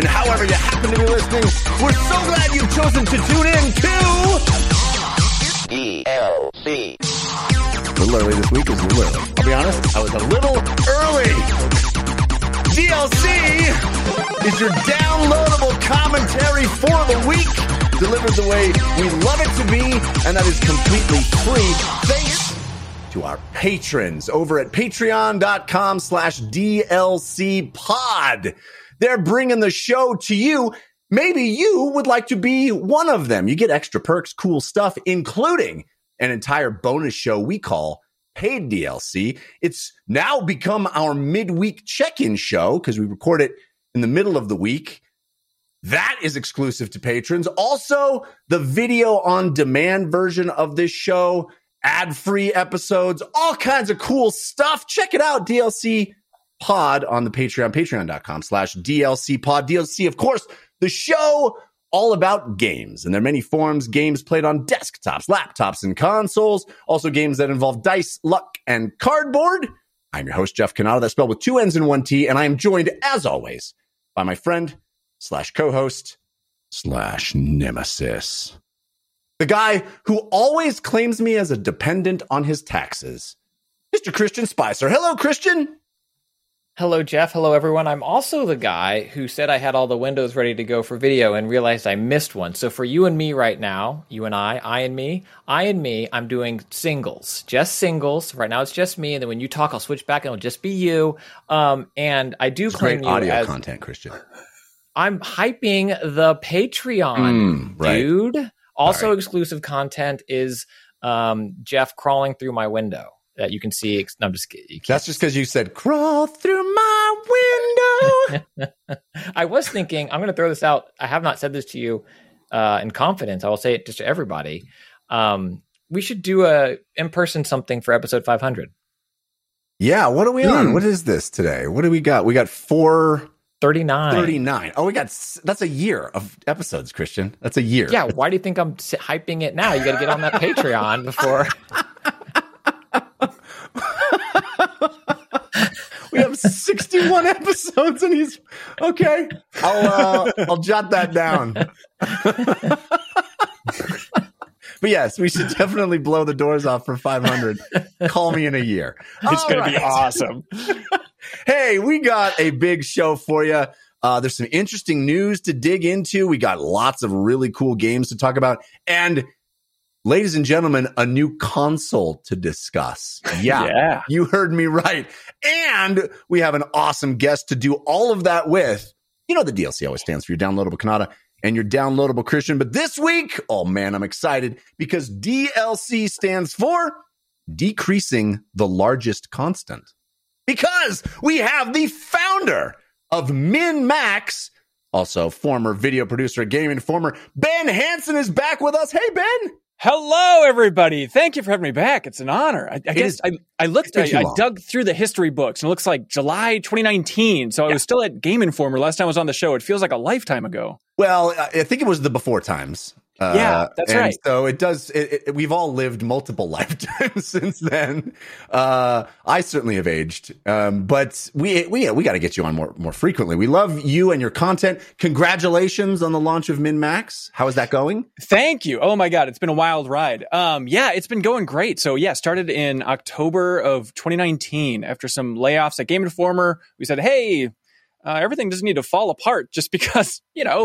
however you happen to be listening. We're so glad you've chosen to tune in to DLC. A little early this week is a little. I'll be honest, I was a little early. DLC is your downloadable commentary for the week, delivered the way we love it to be, and that is completely free. Thanks to our patrons over at patreon.com/DLC pod. They're bringing the show to you. Maybe you would like to be one of them. You get extra perks, cool stuff, including an entire bonus show we call Paid DLC. It's now become our midweek check-in show because we record it in the middle of the week. That is exclusive to patrons. Also, the video on demand version of this show, ad-free episodes, all kinds of cool stuff. Check it out, DLC pod on the Patreon, patreon.com/DLC pod. DLC, of course, the show all about games, and there are many forms. Games played on desktops, laptops, and consoles. Also games that involve dice, luck, and cardboard. I'm your host, Jeff Cannata. That's spelled with 2 N's and 1 T, and I am joined, as always, by my friend / co-host / nemesis. The guy who always claims me as a dependent on his taxes, Mr. Christian Spicer. Hello, Christian. Hello, Jeff. Hello, everyone. I'm also the guy who said I had all the windows ready to go for video and realized I missed one. So for you and me right now, you and I and me, I'm doing singles, just singles. Right now it's just me. And then when you talk, I'll switch back and it'll just be you. And I do claim great you audio as content, Christian. I'm hyping the Patreon, right. dude. Also right. Exclusive content is Jeff crawling through my window. That you can see. No, I'm just kidding. That's just because you said, crawl through my window. I was thinking, I'm going to throw this out. I have not said this to you in confidence. I will say it just to everybody. We should do a in-person something for episode 500. Yeah, what are we on? What is this today? What do we got? We got 439. Oh, that's a year of episodes, Christian. That's a year. Yeah, why do you think I'm hyping it now? You got to get on that Patreon before... We have 61 episodes and he's okay. I'll jot that down. But yes, we should definitely blow the doors off for 500. Call me in a year. It's going to be awesome. Hey, we got a big show for you. There's some interesting news to dig into. We got lots of really cool games to talk about. And ladies and gentlemen, a new console to discuss. Yeah, you heard me right. And we have an awesome guest to do all of that with. You know, the DLC always stands for your downloadable Cannata and your downloadable Christian. But this week, oh man, I'm excited because DLC stands for decreasing the largest constant. Because we have the founder of MinMax, also former video producer at Game Informer, Ben Hansen is back with us. Hey, Ben. Hello, everybody. Thank you for having me back. It's an honor. I guess I dug through the history books, and it looks like July 2019. So I was still at Game Informer last time I was on the show. It feels like a lifetime ago. Well, I think it was the before times. Yeah, that's right. So it does. We've all lived multiple lifetimes since then. I certainly have aged, but we got to get you on more frequently. We love you and your content. Congratulations on the launch of MinMax. How is that going? Thank you. Oh my God, it's been a wild ride. Yeah, it's been going great. So yeah, started in October of 2019 after some layoffs at Game Informer. We said, hey, everything doesn't need to fall apart just because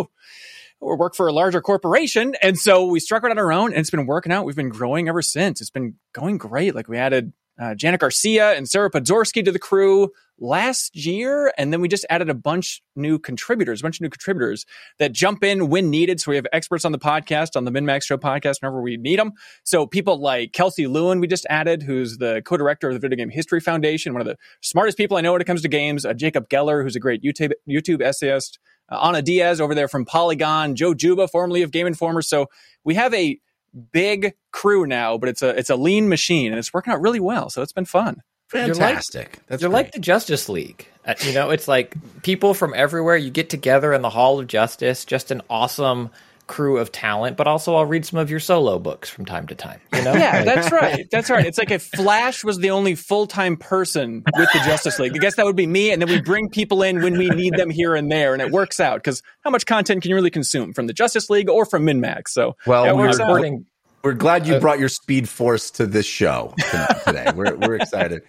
we work for a larger corporation. And so we struck out on our own and it's been working out. We've been growing ever since. It's been going great. Like we added Janet Garcia and Sarah Podzorski to the crew last year. And then we just added a bunch of new contributors that jump in when needed. So we have experts on the podcast, on the MinMax Show podcast, whenever we need them. So people like Kelsey Lewin, we just added, who's the co-director of the Video Game History Foundation, one of the smartest people I know when it comes to games. Jacob Geller, who's a great YouTube essayist. Ana Diaz over there from Polygon, Joe Juba, formerly of Game Informer. So we have a big crew now, but it's a lean machine and it's working out really well. So it's been fun. Fantastic. You're like the Justice League. It's like people from everywhere. You get together in the Hall of Justice, just an awesome crew of talent, but also I'll read some of your solo books from time to time. You know? Yeah, that's right. That's right. It's like if Flash was the only full-time person with the Justice League, I guess that would be me. And then we bring people in when we need them here and there, and it works out. Because how much content can you really consume from the Justice League or from MinMax? So well, we're glad you brought your Speed Force to this show today. We're excited.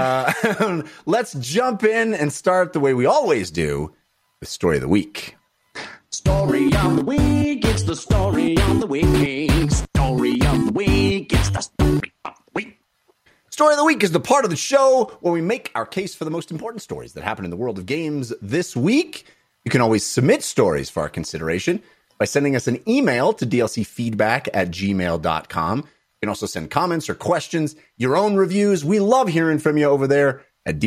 Let's jump in and start the way we always do with Story of the Week. Story of the week, it's the story of the week. Story of the week, it's the story of the week. Story of the Week is the part of the show where we make our case for the most important stories that happen in the world of games this week. You can always submit stories for our consideration by sending us an email to dlcfeedback@gmail.com. You can also send comments or questions, your own reviews. We love hearing from you over there at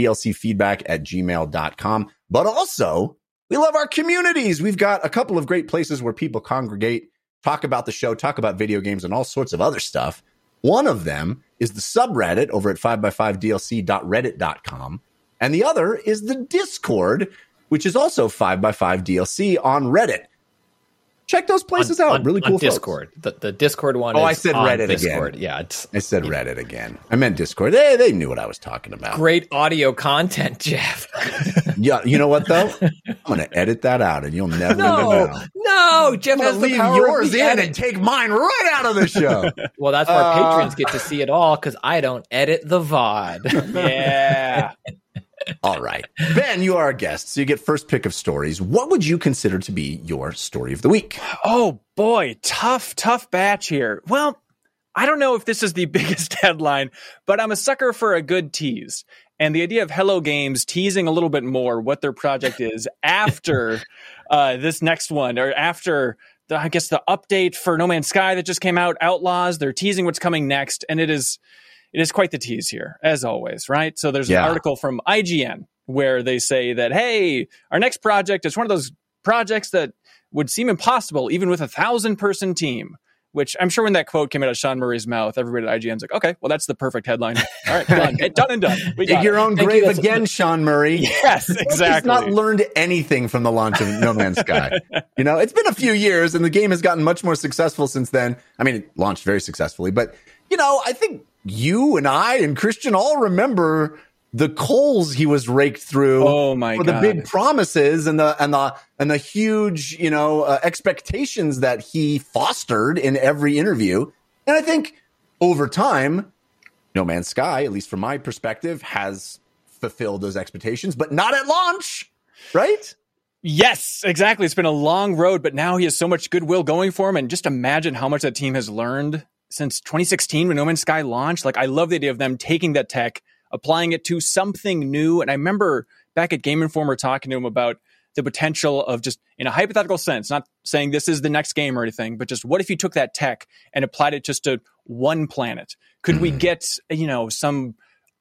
dlcfeedback@gmail.com. But also, we love our communities. We've got a couple of great places where people congregate, talk about the show, talk about video games, and all sorts of other stuff. One of them is the subreddit over at 5x5dlc.reddit.com. And the other is the Discord, which is also 5x5DLC on Reddit. Check those places out. Really cool. Discord. The Discord one. I said Reddit Discord. again. Yeah, I said Reddit again. I meant Discord. They knew what I was talking about. Great audio content, Jeff. Yeah, you know what though? I'm gonna edit that out, and you'll never know. No, Jeff I'm has gonna the leave power yours of the in edit. and take mine right out of the show. Well, that's why patrons get to see it all because I don't edit the VOD. Yeah. All right. Ben, you are our guest, so you get first pick of stories. What would you consider to be your story of the week? Oh, boy. Tough batch here. Well, I don't know if this is the biggest headline, but I'm a sucker for a good tease. And the idea of Hello Games teasing a little bit more what their project is after this next one, or after, the update for No Man's Sky that just came out, Outlaws. They're teasing what's coming next, and it is quite the tease here, as always, right? So there's an article from IGN where they say that, hey, our next project is one of those projects that would seem impossible even with a 1,000-person team, which I'm sure when that quote came out of Sean Murray's mouth, everybody at IGN's like, okay, well, that's the perfect headline. All right, done. Done and done. Dig your own grave again, Sean Murray. Yes, exactly. He's not learned anything from the launch of No Man's Sky. You know, it's been a few years, and the game has gotten much more successful since then. I mean, it launched very successfully, but, you know, I think you and I and Christian all remember the coals he was raked through for the big promises and the huge, you know, expectations that he fostered in every interview. And I think over time, No Man's Sky, at least from my perspective, has fulfilled those expectations, but not at launch, right? Yes, exactly. It's been a long road, but now he has so much goodwill going for him. And just imagine how much that team has learned since 2016 when No Man's Sky launched. Like, I love the idea of them taking that tech, applying it to something new. And I remember back at Game Informer talking to him about the potential of, just in a hypothetical sense, not saying this is the next game or anything, but just what if you took that tech and applied it just to one planet? Could we get, you know, some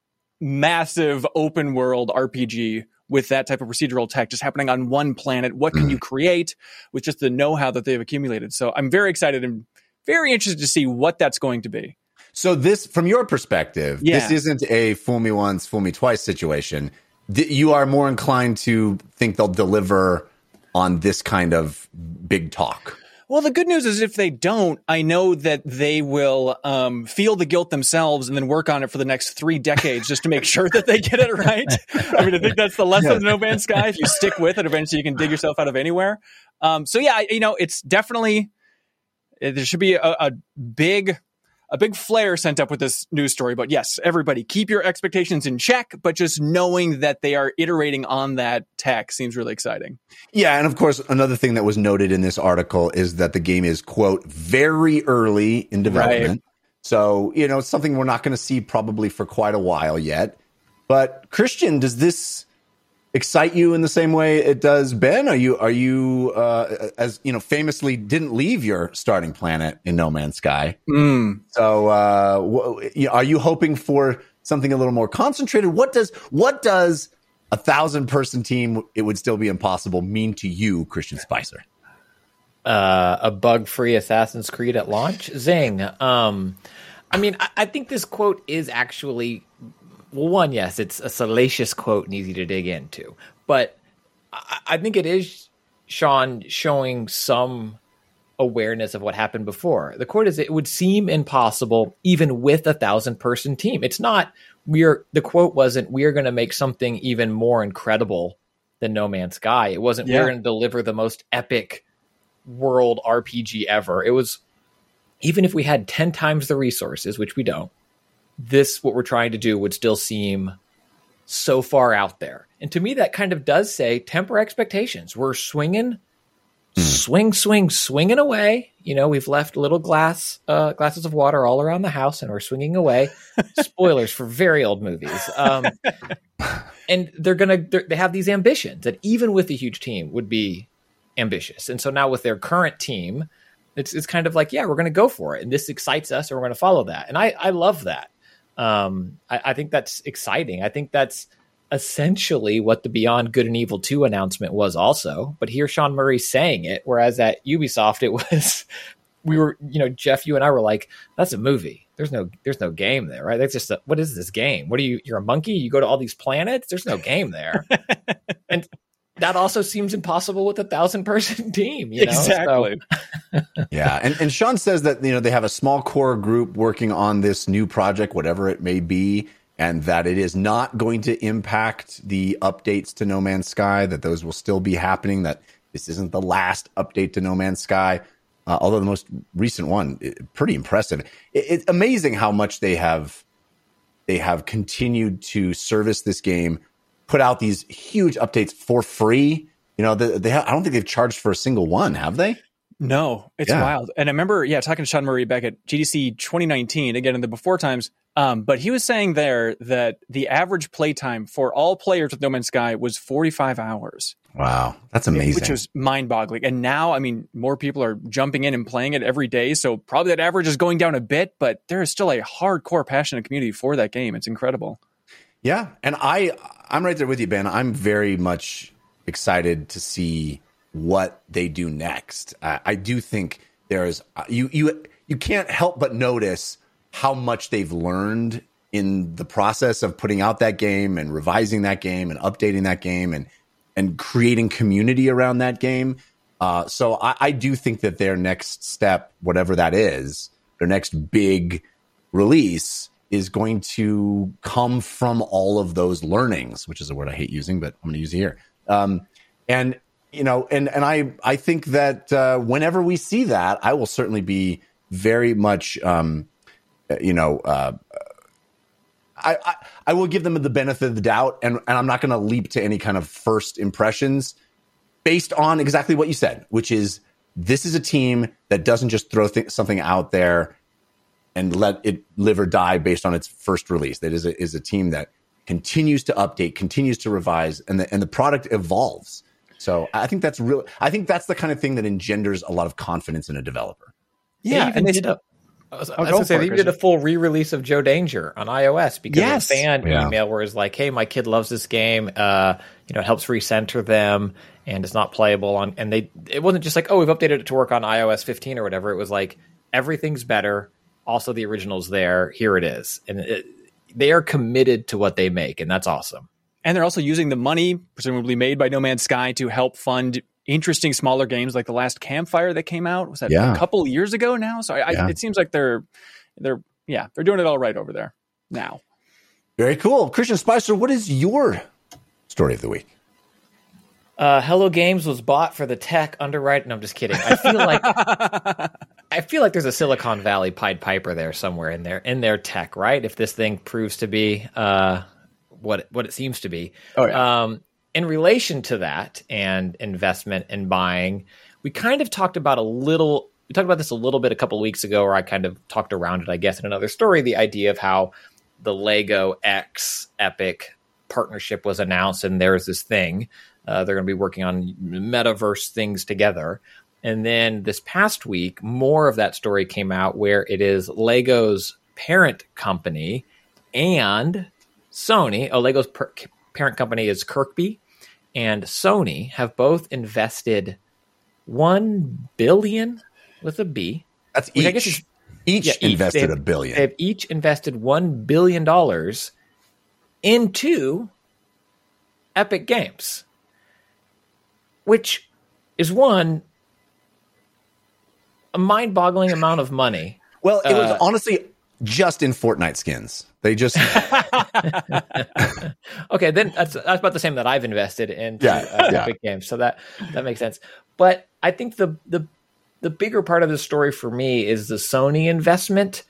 massive open world RPG with that type of procedural tech just happening on one planet? What can you create with just the know-how that they've accumulated? So I'm very excited and very interested to see what that's going to be. So this, from your perspective, this isn't a fool me once, fool me twice situation. You are more inclined to think they'll deliver on this kind of big talk. Well, the good news is if they don't, I know that they will feel the guilt themselves and then work on it for the next 3 decades just to make sure that they get it right. I mean, I think that's the lesson of No Man's Sky. If you stick with it, eventually you can dig yourself out of anywhere. So yeah, you know, it's definitely, there should be a big flare sent up with this news story. But yes, everybody keep your expectations in check, but just knowing that they are iterating on that tech seems really exciting. Yeah. And of course, another thing that was noted in this article is that the game is, quote, very early in development. Right. So, you know, it's something we're not going to see probably for quite a while yet. But Christian, does this excite you in the same way it does Ben? Are you as you know, famously didn't leave your starting planet in No Man's Sky? So are you hoping for something a little more concentrated? What does 1,000-person team, it would still be impossible, mean to you, Christian Spicer? A bug-free Assassin's Creed at launch? Zing. I mean, I think this quote is actually, well, one, yes, it's a salacious quote and easy to dig into. But I think it is, Sean, showing some awareness of what happened before. The quote is, it would seem impossible even with 1,000-person team. It's not, the quote wasn't, we are going to make something even more incredible than No Man's Sky. It wasn't, we're going to deliver the most epic world RPG ever. It was, even if we had 10 times the resources, which we don't, what we're trying to do would still seem so far out there. And to me, that kind of does say, temper expectations. We're swinging away. We've left little glasses of water all around the house, and we're swinging away. Spoilers for very old movies. And they have these ambitions that even with a huge team would be ambitious. And so now with their current team, it's kind of like, we're going to go for it. And this excites us, and we're going to follow that. And I love that. I think that's exciting. I think that's essentially what the Beyond Good and Evil 2 announcement was also. But here Sean Murray saying it, whereas at Ubisoft it was, Jeff, you and I were like, that's a movie. There's no game there, right? That's just what is this game? You're a monkey? You go to all these planets? There's no game there. And that also seems impossible with 1,000-person team, Exactly. So. Yeah. And Sean says that, they have a small core group working on this new project, whatever it may be, and that it is not going to impact the updates to No Man's Sky, that those will still be happening, that this isn't the last update to No Man's Sky. Although the most recent one, pretty impressive. It's amazing how much they have continued to service this game, put out these huge updates for free. I don't think they've charged for a single one, have they? No, it's wild. And I remember, talking to Sean Murray back at GDC 2019, again in the before times. But he was saying there that the average playtime for all players with No Man's Sky was 45 hours. Wow, that's amazing. Which was mind-boggling. And now, more people are jumping in and playing it every day. So probably that average is going down a bit, but there is still a hardcore, passionate community for that game. It's incredible. Yeah, and I'm right there with you, Ben. I'm very much excited to see what they do next. I do think there's you can't help but notice how much they've learned in the process of putting out that game and revising that game and updating that game and creating community around that game. So I do think that their next step, whatever that is, their next big release is going to come from all of those learnings, which is a word I hate using, but I'm going to use it here. And I think that whenever we see that, I will certainly be very much, I will give them the benefit of the doubt, and I'm not going to leap to any kind of first impressions based on exactly what you said, which is this is a team that doesn't just throw something out there and let it live or die based on its first release. That is a team that continues to update, continues to revise, and the product evolves. So I think that's real. I think that's the kind of thing that engenders a lot of confidence in a developer. Yeah, and they did they did a full re-release of Joe Danger on iOS because of a fan email where it's like, "Hey, my kid loves this game. It helps recenter them, and it's not playable on." And it wasn't just like, "Oh, we've updated it to work on iOS 15 or whatever." It was like everything's better. Also, the original's there. Here it is, and they are committed to what they make, and that's awesome. And they're also using the money presumably made by No Man's Sky to help fund interesting smaller games like the last Campfire that came out. Was that a couple years ago now? So it seems like they're doing it all right over there now. Very cool. Christian Spicer, what is your story of the week? Hello Games was bought for the tech underwrite. No, I'm just kidding. I feel like there's a Silicon Valley Pied Piper there somewhere in their tech, right? If this thing proves to be what it seems to be. Oh, yeah. In relation to that and investment and buying, we kind of talked about this a little bit a couple of weeks ago, or I kind of talked around it, I guess, in another story, the idea of how the Lego X Epic partnership was announced, and there's this thing. They're going to be working on metaverse things together. And then this past week, more of that story came out where it is Lego's parent company and Sony. Lego's parent company is Kirkby, and Sony have both invested $1 billion with a B. That's each. I guess each invested $1 billion. They have each invested $1 billion into Epic Games, which is one a mind-boggling amount of money. Well, it was honestly just in Fortnite skins. They just okay. Then that's about the same that I've invested into Epic Games, so that makes sense. But I think the bigger part of the story for me is the Sony investment,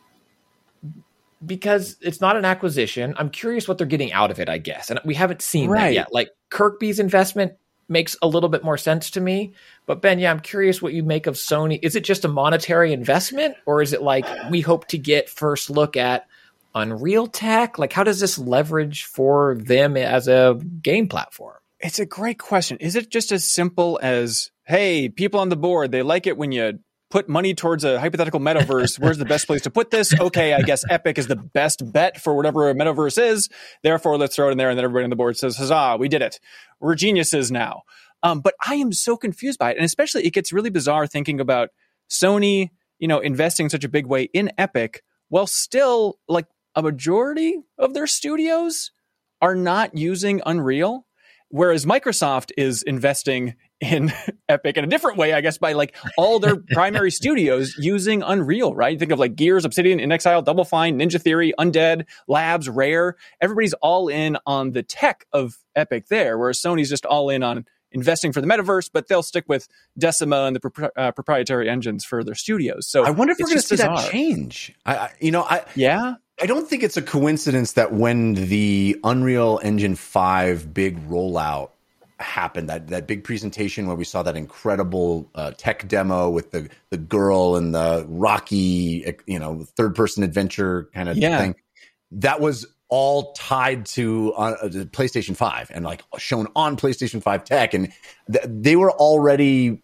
because it's not an acquisition. I'm curious what they're getting out of it, I guess, and we haven't seen that yet. Like Kirkby's investment makes a little bit more sense to me. But Ben, I'm curious what you make of Sony. Is it just a monetary investment, or is it like we hope to get first look at Unreal tech? Like, how does this leverage for them as a game platform? It's a great question. Is it just as simple as, hey, people on the board, they like it when you put money towards a hypothetical metaverse. Where's the best place to put this? Okay, I guess Epic is the best bet for whatever a metaverse is. Therefore, let's throw it in there. And then everybody on the board says, huzzah, we did it. We're geniuses now. But I am so confused by it. And especially it gets really bizarre thinking about Sony, investing such a big way in Epic, while still like a majority of their studios are not using Unreal. Whereas Microsoft is investing in Epic in a different way, I guess, by like all their primary studios using Unreal, right? You think of like Gears, Obsidian, inXile, Double Fine, Ninja Theory, Undead, Labs, Rare. Everybody's all in on the tech of Epic there, whereas Sony's just all in on investing for the metaverse, but they'll stick with Decima and the proprietary engines for their studios. So I wonder if we're going to see that change. I don't think it's a coincidence that when the Unreal Engine 5 big rollout happened, that big presentation where we saw that incredible tech demo with the girl and the rocky, third person adventure kind of thing, that was all tied to the PlayStation 5 and like shown on PlayStation 5 tech. And they were already,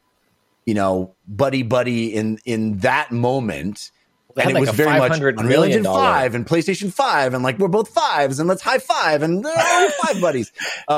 buddy in that moment. They and had it like was very much Unreal Engine 5 and PlayStation 5 and like we're both fives and let's high five and we're five buddies.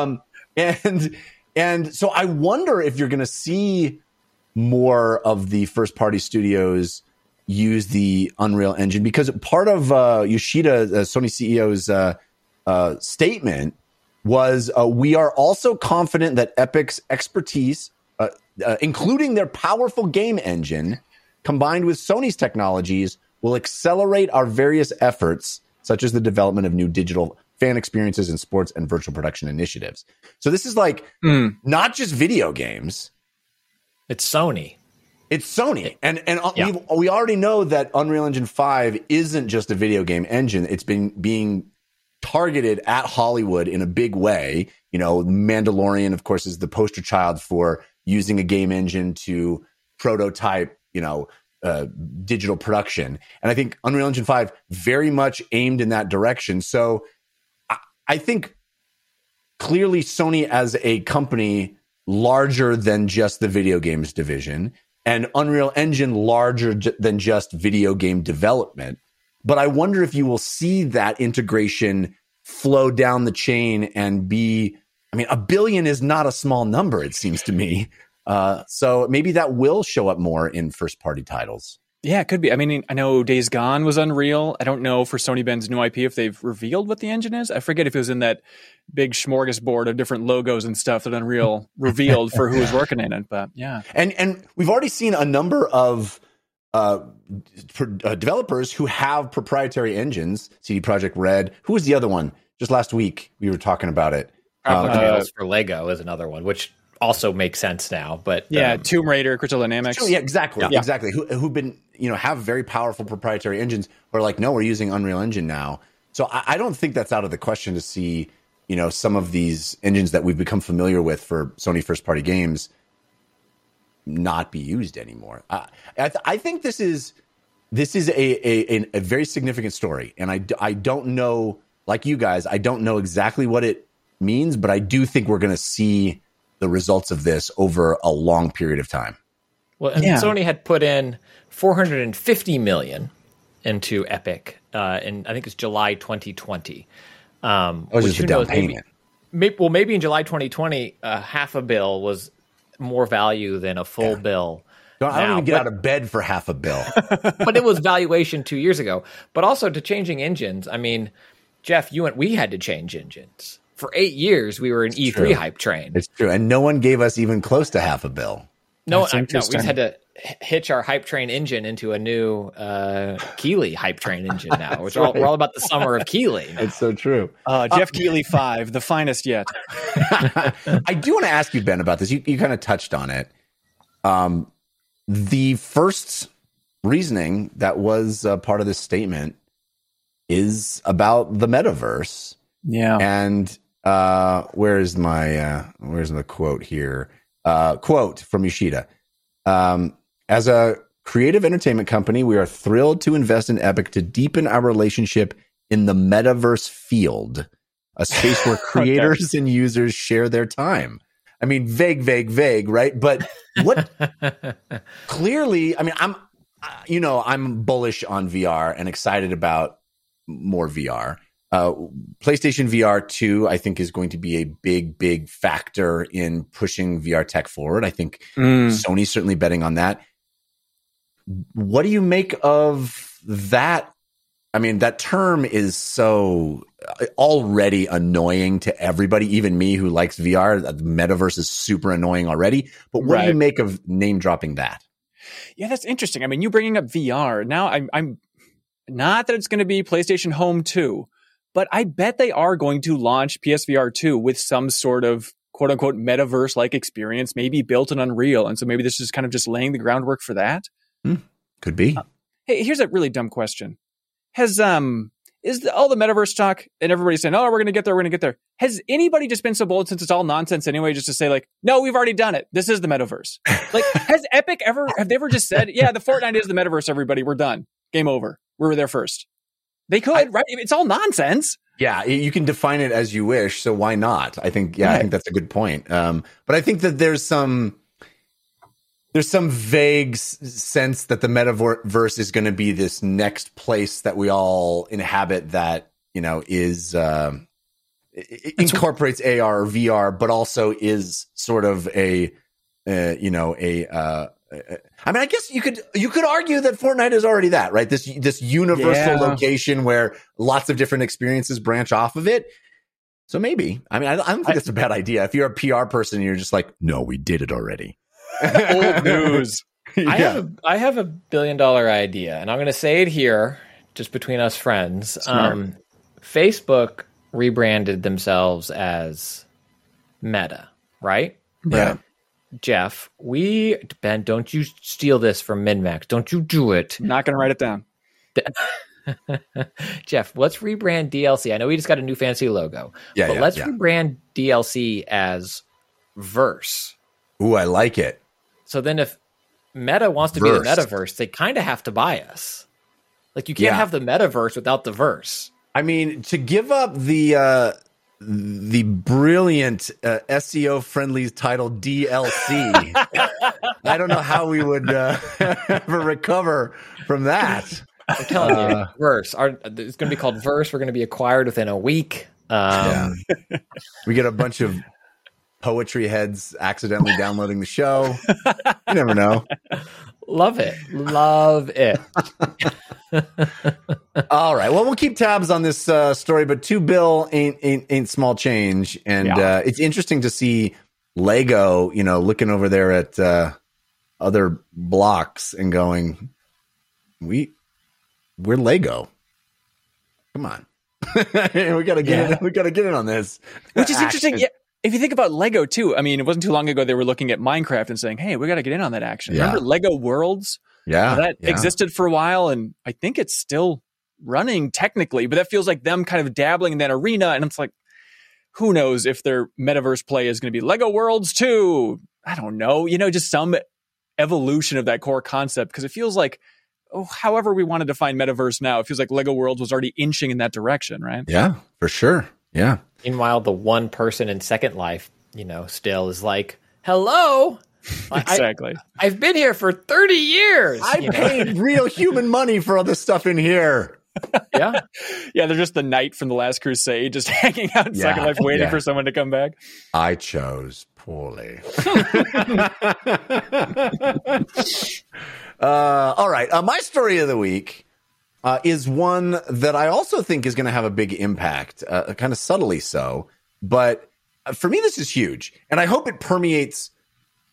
And so I wonder if you're going to see more of the first party studios use the Unreal Engine, because part of Yoshida, Sony CEO's statement was we are also confident that Epic's expertise, including their powerful game engine, combined with Sony's technologies, will accelerate our various efforts, such as the development of new digital fan experiences in sports and virtual production initiatives. So this is like not just video games. It's Sony. It's Sony. And we already know that Unreal Engine 5 isn't just a video game engine. It's been being targeted at Hollywood in a big way. Mandalorian, of course, is the poster child for using a game engine to prototype digital production. And I think Unreal Engine 5 very much aimed in that direction. So I think clearly Sony as a company larger than just the video games division, and Unreal Engine larger than just video game development. But I wonder if you will see that integration flow down the chain and $1 billion is not a small number, it seems to me. So maybe that will show up more in first party titles. Yeah, it could be. I mean, I know Days Gone was Unreal. I don't know for Sony Ben's new IP if they've revealed what the engine is. I forget if it was in that big smorgasbord of different logos and stuff that Unreal revealed for who was working in it. But yeah. And we've already seen a number of developers who have proprietary engines. CD Projekt Red. Who was the other one? Just last week we were talking about it. Tales for Lego is another one, which also makes sense now. But Tomb Raider, Crystal Dynamics. Yeah, exactly. Yeah. Exactly. Who've been, have very powerful proprietary engines, or like, no, we're using Unreal Engine now. So I don't think that's out of the question to see, some of these engines that we've become familiar with for Sony first party games not be used anymore. I think this is a very significant story. And I don't know, like you guys, I don't know exactly what it means, but I do think we're going to see the results of this over a long period of time. Well, and Sony had put in $450 million into Epic in, I think it's July 2020. Which the down payment. Maybe in July 2020, half a bill was more value than a full bill. I don't even get out of bed for half a bill. But it was valuation 2 years ago. But also to changing engines. I mean, Jeff, we had to change engines. For 8 years, we were an E3 hype train. It's true. And no one gave us even close to half a bill. No, That's we interesting. just had to hitch our hype train engine into a new Keeley hype train engine now. Which we're all about the summer of Keeley now. It's so true. Jeff Keighley 5, the finest yet. I do want to ask you, Ben, about this. You kind of touched on it. The first reasoning that was part of this statement is about the metaverse. Yeah. And where's the quote here? Quote from Yoshida. As a creative entertainment company, we are thrilled to invest in Epic to deepen our relationship in the metaverse field, a space where creators and users share their time. I mean, vague, right? But what clearly, I mean, I'm bullish on VR and excited about more VR. PlayStation VR 2, I think, is going to be a big factor in pushing VR tech forward. I think Sony's certainly betting on that. What do you make of that? I mean, that term is so already annoying to everybody, even me who likes VR. The metaverse is super annoying already. But what do you make of name dropping that? Yeah, that's interesting. I mean, you bringing up VR now. I'm not that it's going to be PlayStation Home 2, but I bet they are going to launch PSVR 2 with some sort of quote unquote metaverse like experience, maybe built in Unreal. And so maybe this is kind of just laying the groundwork for that. Could be. Hey, here's a really dumb question. Is all the metaverse talk and everybody's saying, oh, we're going to get there. Has anybody just been so bold, since it's all nonsense anyway, just to say like, no, we've already done it. This is the metaverse. Like, have they ever just said, yeah, the Fortnite is the metaverse, everybody, we're done. Game over. We were there first. They could, right? It's all nonsense. Yeah, you can define it as you wish. So why not? I think that's a good point. But I think that there's some vague sense that the metaverse is going to be this next place that we all inhabit that, is incorporates AR or VR, but also is sort of I mean, I guess you could argue that Fortnite is already that, right? This universal location where lots of different experiences branch off of it. So maybe, I mean, I don't think it's a bad idea. If you're a PR person and you're just like, no, we did it already. Old news. I have $1 billion idea, and I'm going to say it here, just between us friends. Facebook rebranded themselves as Meta, right? Yeah. Jeff, Ben, don't you steal this from MinMax. Don't you do it. I'm not going to write it down. Jeff, let's rebrand DLC. I know we just got a new fancy logo. But let's rebrand DLC as Verse. Ooh, I like it. So then if Meta wants to be the metaverse, they kind of have to buy us. Like, you can't have the metaverse without the verse. I mean, to give up the brilliant SEO friendly title DLC, I don't know how we would ever recover from that. I'm telling you, Verse. It's going to be called Verse. We're going to be acquired within a week. We get a bunch of poetry heads accidentally downloading the show. You never know. Love it. All right. Well, we'll keep tabs on this story, but $2 billion ain't small change, and it's interesting to see Lego, looking over there at other blocks and going, "We're Lego. Come on, we gotta get it. We gotta get in on this." Which is interesting. Yeah. If you think about Lego too, I mean, it wasn't too long ago they were looking at Minecraft and saying, "Hey, we got to get in on that action." Yeah. Remember Lego Worlds? That existed for a while, and I think it's still running technically, but that feels like them kind of dabbling in that arena. And it's like, who knows if their metaverse play is going to be Lego Worlds 2? I don't know. Just some evolution of that core concept, because it feels like, however we want to define metaverse now, it feels like Lego Worlds was already inching in that direction, right? Yeah, for sure. Yeah. Meanwhile, the one person in Second Life, still is like, hello. Exactly. I've been here for 30 years. I paid real human money for all this stuff in here. Yeah. Yeah, they're just the knight from The Last Crusade, just hanging out in Second Life waiting for someone to come back. I chose poorly. All right. My story of the week is one that I also think is going to have a big impact, kind of subtly so. But for me, this is huge. And I hope it permeates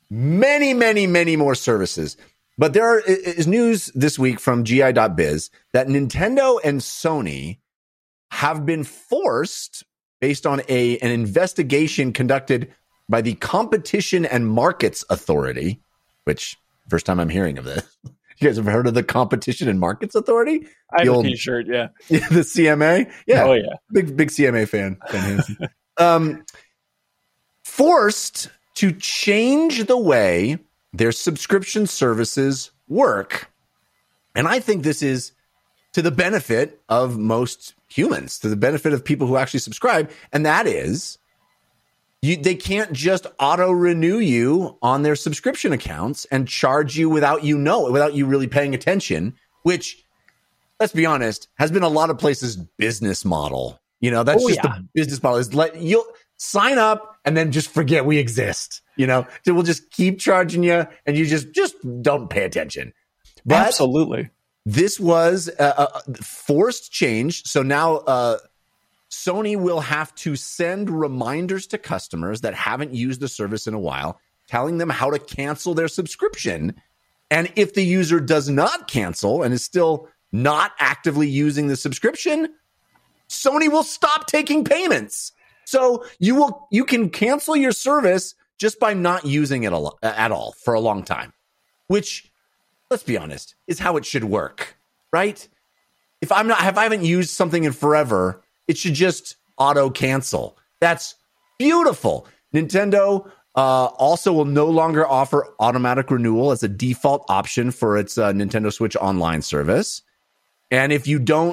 many, many, many more services. But there is news this week from GI.biz that Nintendo and Sony have been forced, based on an investigation conducted by the Competition and Markets Authority, which first time I'm hearing of this. You guys have heard of the Competition and Markets Authority? I have a t-shirt, yeah. The CMA? Yeah. Oh, yeah. Big CMA fan. Forced to change the way their subscription services work. And I think this is to the benefit of most humans, to the benefit of people who actually subscribe. And that is, they can't just auto-renew you on their subscription accounts and charge you without you really paying attention, which, let's be honest, has been a lot of places' business model. That's the business model, is you'll sign up and then just forget we exist. So we'll just keep charging you and you just don't pay attention. But absolutely. This was a forced change. So now Sony will have to send reminders to customers that haven't used the service in a while, telling them how to cancel their subscription. And if the user does not cancel and is still not actively using the subscription, Sony will stop taking payments. So you can cancel your service just by not using it at all for a long time, which, let's be honest, is how it should work, right? If I haven't used something in forever, it should just auto cancel. That's beautiful. Nintendo also will no longer offer automatic renewal as a default option for its Nintendo Switch Online service. And if you don't,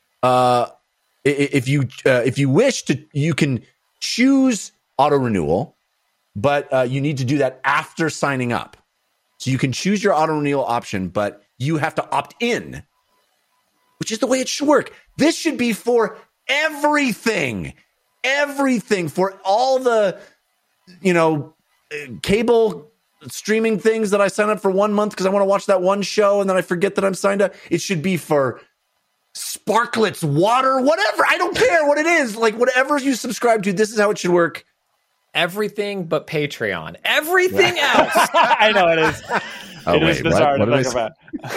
if you wish to, you can choose auto renewal, but you need to do that after signing up. So you can choose your auto renewal option, but you have to opt in, which is the way it should work. This should be for everything for all the, cable streaming things that I sign up for 1 month because I want to watch that one show and then I forget that I'm signed up. It should be for Sparkletts, water, whatever. I don't care what it is. Like, whatever you subscribe to, this is how it should work. Everything but Patreon. Everything else. I know it is. It is bizarre to think about.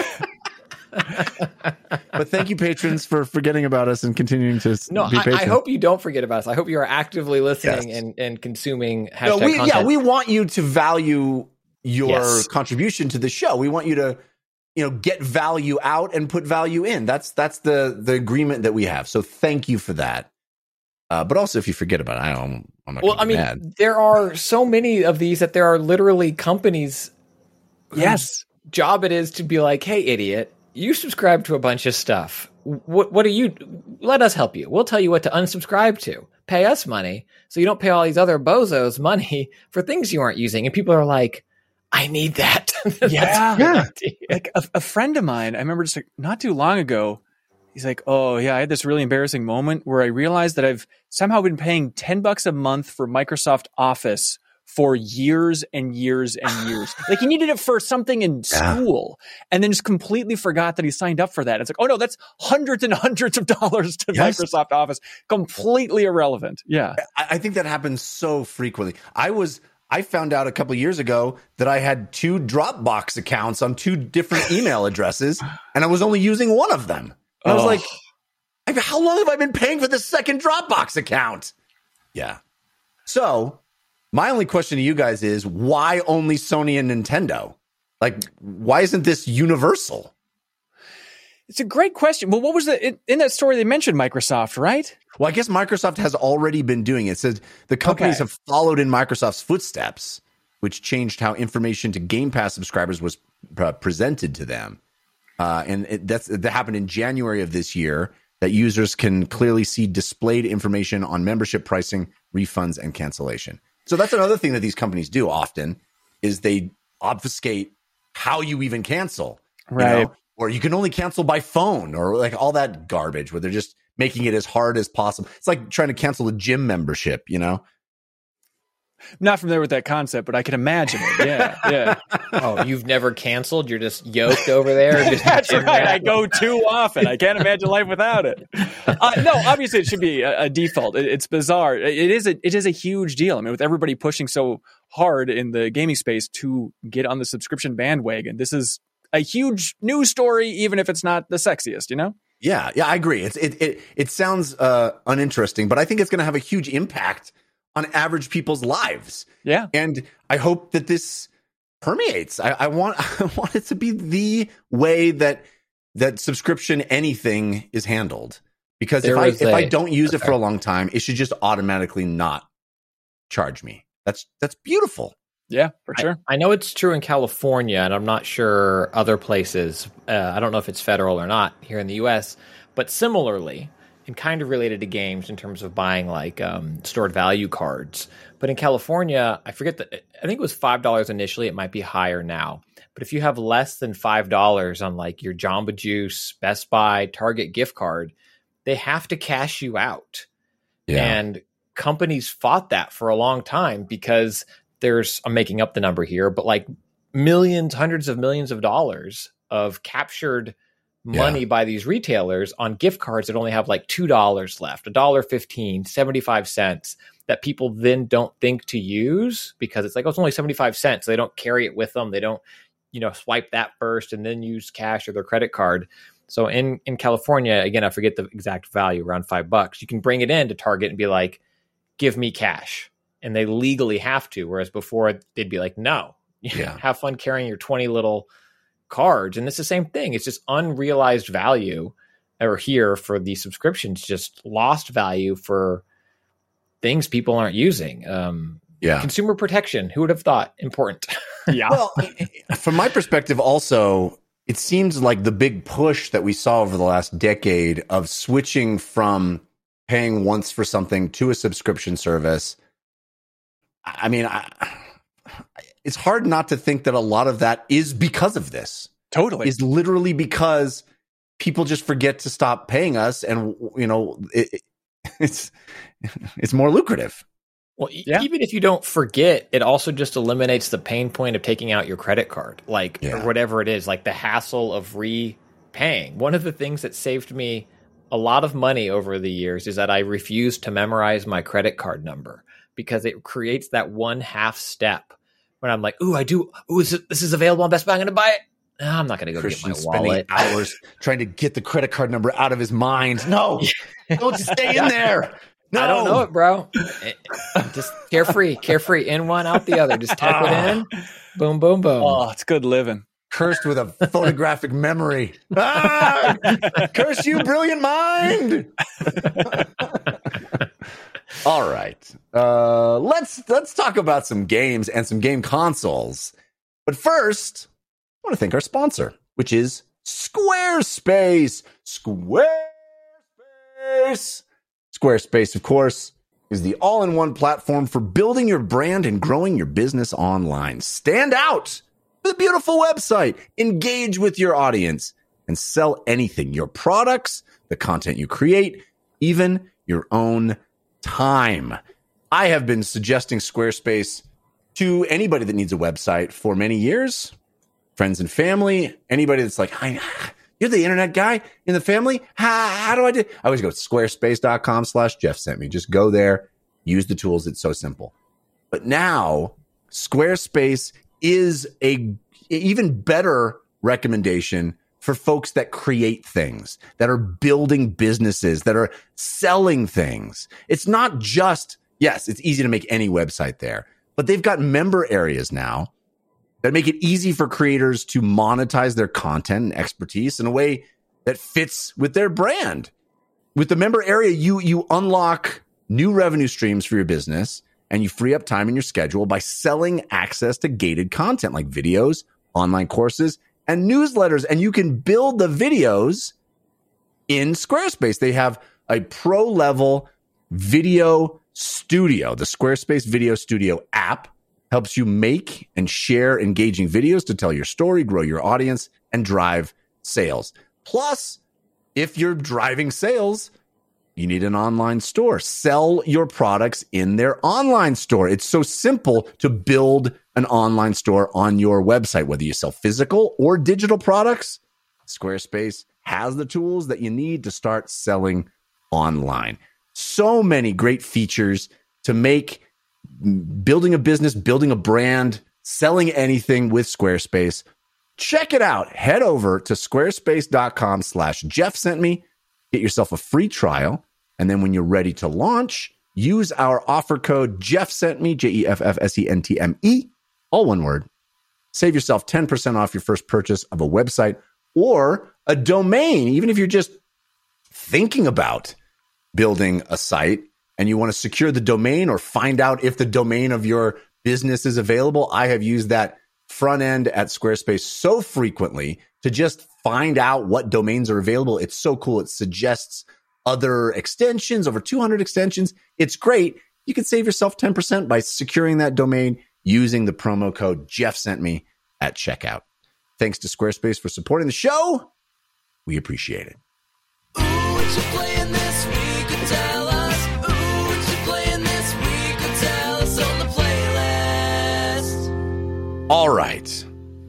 But thank you, patrons, for forgetting about us and continuing to be patient. I hope you don't forget about us. I hope you are actively listening and consuming hashtag content. Yeah, we want you to value your contribution to the show. We want you to, get value out and put value in. That's the agreement that we have. So thank you for that. But also, if you forget about it, I'm not mad. There are so many of these that there are literally companies whose job it is to be like, hey, idiot, you subscribe to a bunch of stuff. What are you? Let us help you. We'll tell you what to unsubscribe to. Pay us money so you don't pay all these other bozos money for things you aren't using. And people are like, I need that. Yeah. Like a friend of mine, I remember just not too long ago, he's like, oh, yeah, I had this really embarrassing moment where I realized that I've somehow been paying $10 a month for Microsoft Office for years and years and years. Like, he needed it for something in school and then just completely forgot that he signed up for that. It's like, oh, no, that's hundreds and hundreds of dollars to Microsoft Office. Completely irrelevant. Yeah. I think that happens so frequently. I found out a couple of years ago that I had 2 Dropbox accounts on 2 different email addresses, and I was only using one of them. And I was like, how long have I been paying for this second Dropbox account? Yeah. So my only question to you guys is, why only Sony and Nintendo? Like, why isn't this universal? It's a great question. Well, what was in that story they mentioned Microsoft, right? Well, I guess Microsoft has already been doing it. It says the companies have followed in Microsoft's footsteps, which changed how information to Game Pass subscribers was presented to them. And that happened in January of this year, that users can clearly see displayed information on membership pricing, refunds, and cancellation. So that's another thing that these companies do often, is they obfuscate how you even cancel. Right. Or you can only cancel by phone, or like all that garbage where they're just making it as hard as possible. It's like trying to cancel a gym membership, Not familiar with that concept, but I can imagine it. Yeah. Oh, you've never canceled? You're just yoked over there? Just That's right. I go too often. I can't imagine life without it. No, obviously it should be a default. It's bizarre. It is a huge deal. I mean, with everybody pushing so hard in the gaming space to get on the subscription bandwagon, this is a huge news story, even if it's not the sexiest, you know? Yeah, I agree. It sounds uninteresting, but I think it's going to have a huge impact on average people's lives. Yeah. And I hope that this permeates. I want it to be the way that subscription anything is handled. Because if I don't use it for a long time, it should just automatically not charge me. That's beautiful. Yeah, for sure. I know it's true in California, and I'm not sure other places. I don't know if it's federal or not here in the U.S., but similarly, and kind of related to games in terms of buying like stored value cards. But in California, I think it was $5 initially. It might be higher now. But if you have less than $5 on like your Jamba Juice, Best Buy, Target gift card, they have to cash you out. Yeah. And companies fought that for a long time because I'm making up the number here, but like millions, hundreds of millions of dollars of captured money by these retailers on gift cards that only have like $2 left, $1.15, 75 cents that people then don't think to use because it's like, oh, it's only 75 cents. So they don't carry it with them. They don't, swipe that first and then use cash or their credit card. So in California, again, I forget the exact value, around $5. You can bring it in to Target and be like, give me cash. And they legally have to. Whereas before they'd be like, no, have fun carrying your 20 little cards. And it's the same thing. It's just unrealized value or here for the subscriptions, just lost value for things people aren't using. Consumer protection. Who would have thought? Important. Yeah. Well, from my perspective, also, it seems like the big push that we saw over the last decade of switching from paying once for something to a subscription service. I mean, it's hard not to think that a lot of that is because of this. Totally. Is literally because people just forget to stop paying us, and it's more lucrative. Well, even if you don't forget, it also just eliminates the pain point of taking out your credit card, or whatever it is, like the hassle of repaying. One of the things that saved me a lot of money over the years is that I refused to memorize my credit card number because it creates that one half step when I'm like, this is available on Best Buy. I'm going to buy it. No, I'm not going to go get my wallet. Spending hours trying to get the credit card number out of his mind. No, don't stay in there. No. I don't know it, bro. Just carefree, in one, out the other. Just type it in. Boom, boom, boom. Oh, it's good living. Cursed with a photographic memory. Curse you, brilliant mind. All right. Let's talk about some games and some game consoles. But first, I want to thank our sponsor, which is Squarespace. Squarespace, of course, is the all-in-one platform for building your brand and growing your business online. Stand out with a beautiful website, engage with your audience, and sell anything. Your products, the content you create, even your own time. I have been suggesting Squarespace to anybody that needs a website for many years. Friends and family, anybody that's like, you're the internet guy in the family. How do I do? I always go squarespace.com/Jeff sent me. Just go there, use the tools. It's so simple. But now Squarespace is a even better recommendation for folks that create things, that are building businesses, that are selling things. It's not just, yes, it's easy to make any website there, but they've got member areas now that make it easy for creators to monetize their content and expertise in a way that fits with their brand. With the member area, you unlock new revenue streams for your business, and you free up time in your schedule by selling access to gated content like videos, online courses, and newsletters. And you can build the videos in Squarespace. They have a pro-level video studio. The Squarespace Video Studio app helps you make and share engaging videos to tell your story, grow your audience, and drive sales. Plus, if you're driving sales, You need an online store. Sell your products in their online store. It's so simple to build an online store on your website, whether you sell physical or digital products. Squarespace has the tools that you need to start selling online. So many great features to make building a business, building a brand, selling anything with Squarespace. Check it out. Head over to squarespace.com/Jeff sent me. Get yourself a free trial. And then when you're ready to launch, use our offer code Jeff sent me, JEFFSENTME, all one word. Save yourself 10% off your first purchase of a website or a domain. Even if you're just thinking about building a site and you want to secure the domain or find out if the domain of your business is available. I have used that front end at Squarespace so frequently to just find out what domains are available. It's so cool. It suggests other extensions, over 200 extensions. It's great. You can save yourself 10% by securing that domain using the promo code Jeff sent me at checkout. Thanks to Squarespace for supporting the show. We appreciate it. Ooh, what you playing this week? Tell us. Ooh, what you playing this week? Tell us on the playlist. All right.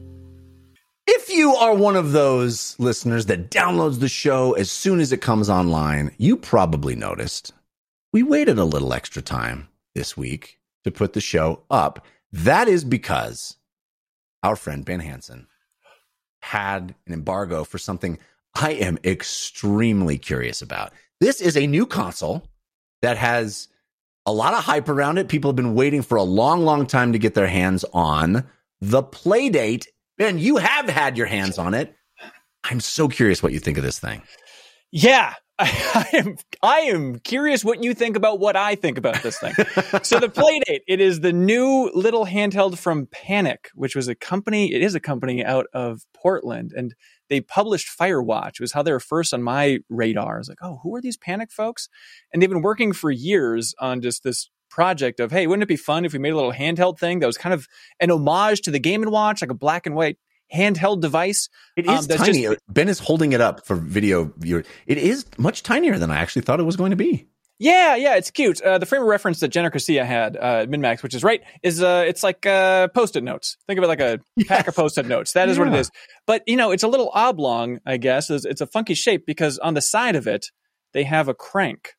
If you are one of those listeners that downloads the show as soon as it comes online, you probably noticed we waited a little extra time this week to put the show up. That is because our friend Ben Hansen had an embargo for something I am extremely curious about. This is a new console that has a lot of hype around it. People have been waiting for a long, long time to get their hands on the Playdate. Ben, you have had your hands on it. I'm so curious what you think of this thing. Yeah, I am curious what you think about what I think about this thing. So the Playdate, it is the new little handheld from Panic, which was a company. It is a company out of Portland, and they published Firewatch. It was how they were first on my radar. I was like, oh, who are these Panic folks? And they've been working for years on just this project of, hey, wouldn't it be fun if we made a little handheld thing that was kind of an homage to the Game & Watch, like a black and white handheld device. It is tiny. Ben is holding it up for video viewers. It is much tinier than I actually thought it was going to be. Yeah, it's cute. The frame of reference that Jenna Garcia had, MinMax, which is right, is it's like Post-it notes. Think of it like a pack of Post-it notes. That is what it is. But, it's a little oblong, I guess. It's a funky shape because on the side of it, they have a crank,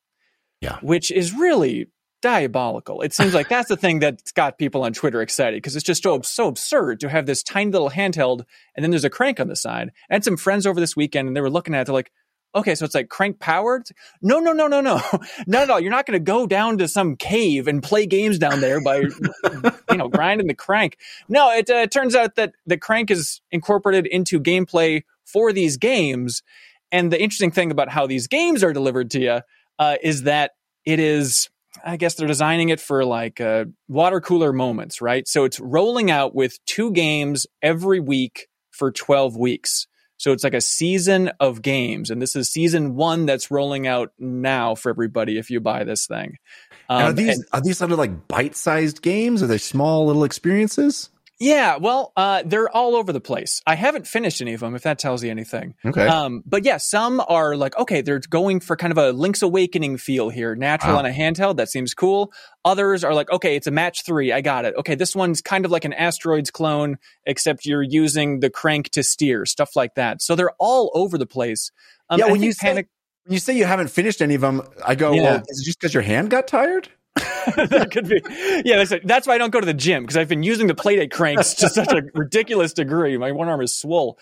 which is really diabolical. It seems like that's the thing that's got people on Twitter excited because it's just so absurd to have this tiny little handheld and then there's a crank on the side. I had some friends over this weekend and they were looking at it. They're like, okay, so it's like crank powered? No. Not at all. You're not going to go down to some cave and play games down there by, grinding the crank. No, it turns out that the crank is incorporated into gameplay for these games. And the interesting thing about how these games are delivered to you is that it is, I guess they're designing it for like water cooler moments, right? So it's rolling out with 2 games every week for 12 weeks. So it's like a season of games. And this is season 1 that's rolling out now for everybody if you buy this thing. Are these sort of like bite-sized games? Are they small little experiences? Yeah, well, they're all over the place. I haven't finished any of them, if that tells you anything. Okay. But yeah, some are like, okay, they're going for kind of a Link's Awakening feel here. Natural on a handheld, that seems cool. Others are like, okay, it's a match 3, I got it. Okay, this one's kind of like an Asteroids clone, except you're using the crank to steer, stuff like that. So they're all over the place. When you say you haven't finished any of them, I go, well, is it just because your hand got tired? That could be. Yeah, that's why I don't go to the gym, because I've been using the Playdate cranks to such a ridiculous degree. My one arm is swole.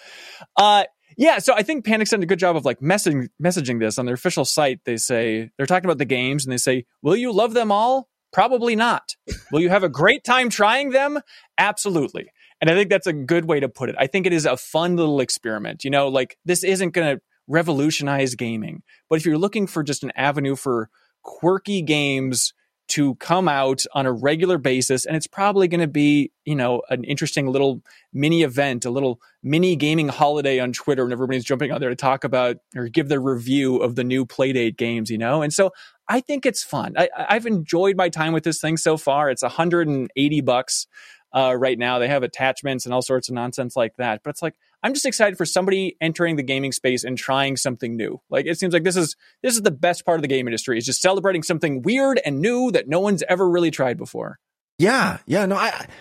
So I think Panic's done a good job of like messaging this on their official site. They say, they're talking about the games and they say, will you love them all? Probably not. Will you have a great time trying them? Absolutely. And I think that's a good way to put it. I think it is a fun little experiment. Like this isn't going to revolutionize gaming, but if you're looking for just an avenue for quirky games to come out on a regular basis, and it's probably going to be, an interesting little mini event, a little mini gaming holiday on Twitter when everybody's jumping on there to talk about or give their review of the new Playdate games, And so I think it's fun. I've enjoyed my time with this thing so far. It's $180. right now. They have attachments and all sorts of nonsense like that. But it's like, I'm just excited for somebody entering the gaming space and trying something new. Like, it seems like this is the best part of the game industry, is just celebrating something weird and new that no one's ever really tried before. Yeah. No,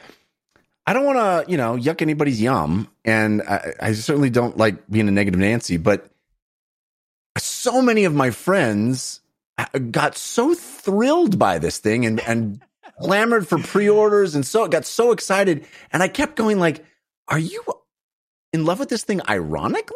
I don't want to, yuck anybody's yum. And I certainly don't like being a negative Nancy, but so many of my friends got so thrilled by this thing and clamored for pre-orders and got so excited. And I kept going like, are you in love with this thing ironically?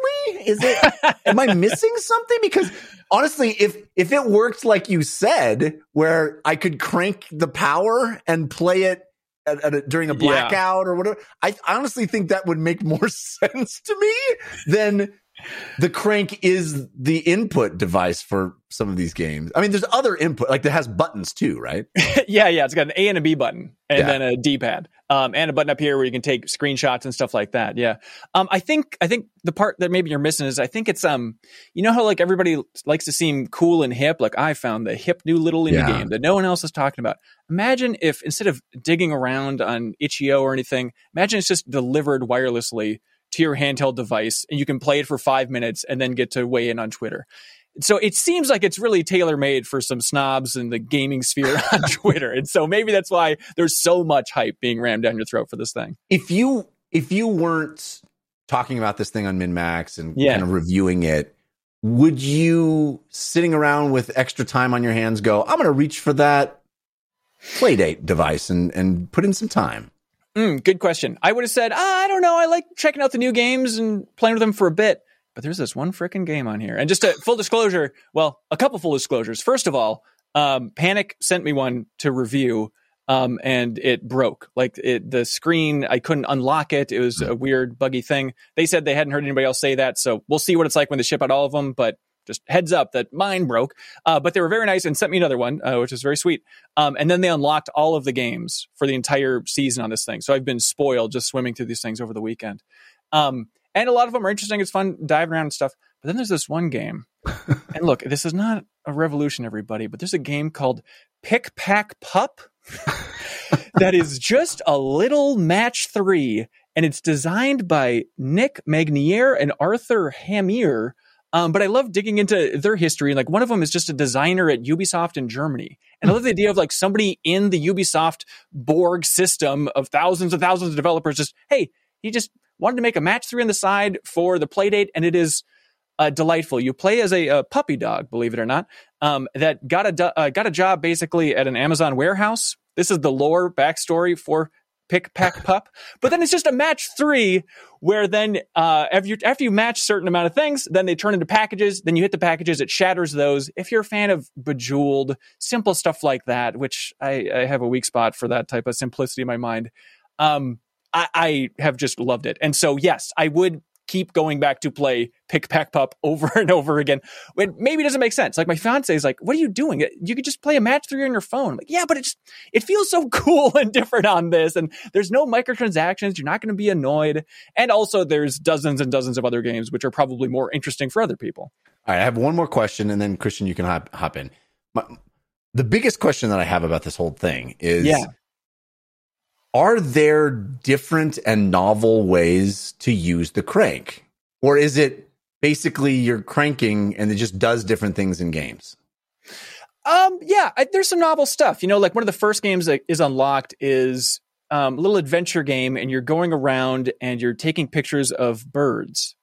Am I missing something? Because honestly, if it worked like you said, where I could crank the power and play it during a blackout or whatever, I honestly think that would make more sense to me than the crank is the input device for some of these games. I mean, there's other input, like that has buttons too, right? Yeah. It's got an A and a B button and then a D-pad, and a button up here where you can take screenshots and stuff like that. Yeah. I think the part that maybe you're missing is I think it's, you know how like everybody likes to seem cool and hip? Like I found the hip new little indie game that no one else is talking about. Imagine if instead of digging around on itch.io or anything, imagine it's just delivered wirelessly to your handheld device, and you can play it for 5 minutes and then get to weigh in on Twitter. So it seems like it's really tailor-made for some snobs in the gaming sphere on Twitter. And so maybe that's why there's so much hype being rammed down your throat for this thing. If you weren't talking about this thing on MinMax and kind of reviewing it, would you, sitting around with extra time on your hands, go, I'm going to reach for that Playdate device and put in some time? Good question. I would have said, I don't know. I like checking out the new games and playing with them for a bit. But there's this one freaking game on here. And just a full disclosure, a couple full disclosures. First of all, Panic sent me one to review, and it broke. Like the screen, I couldn't unlock it. It was a weird, buggy thing. They said they hadn't heard anybody else say that. So we'll see what it's like when they ship out all of them. But just heads up that mine broke. But they were very nice and sent me another one, which was very sweet. And then they unlocked all of the games for the entire season on this thing. So I've been spoiled just swimming through these things over the weekend. And a lot of them are interesting. It's fun diving around and stuff. But then there's this one game. And look, this is not a revolution, everybody, but there's a game called Pick Pack Pup that is just a little match 3. And it's designed by Nick Magnier and Arthur Hamier. But I love digging into their history. Like one of them is just a designer at Ubisoft in Germany. And I love the idea of like somebody in the Ubisoft Borg system of thousands and thousands of developers just, hey, he just wanted to make a match 3 on the side for the Playdate. And it is delightful. You play as a puppy dog, believe it or not, that got a job basically at an Amazon warehouse. This is the lore backstory for Pick Pack Pup. But then it's just a match 3 where then after you match certain amount of things, then they turn into packages. Then you hit the packages, it shatters those. If you're a fan of Bejeweled, simple stuff like that, which I have a weak spot for that type of simplicity in my mind, I have just loved it. And so, yes, I would keep going back to play Pick Pack Pup over and over again. When maybe it doesn't make sense. Like my fiance is like, what are you doing? You could just play a match 3 on your phone. I'm like, yeah, but it feels so cool and different on this. And there's no microtransactions. You're not going to be annoyed. And also there's dozens and dozens of other games, which are probably more interesting for other people. All right. I have one more question, and then Christian, you can hop in. The biggest question that I have about this whole thing is, are there different and novel ways to use the crank? Or is it basically you're cranking and it just does different things in games? There's some novel stuff. Like one of the first games that is unlocked is a little adventure game, and you're going around and you're taking pictures of birds.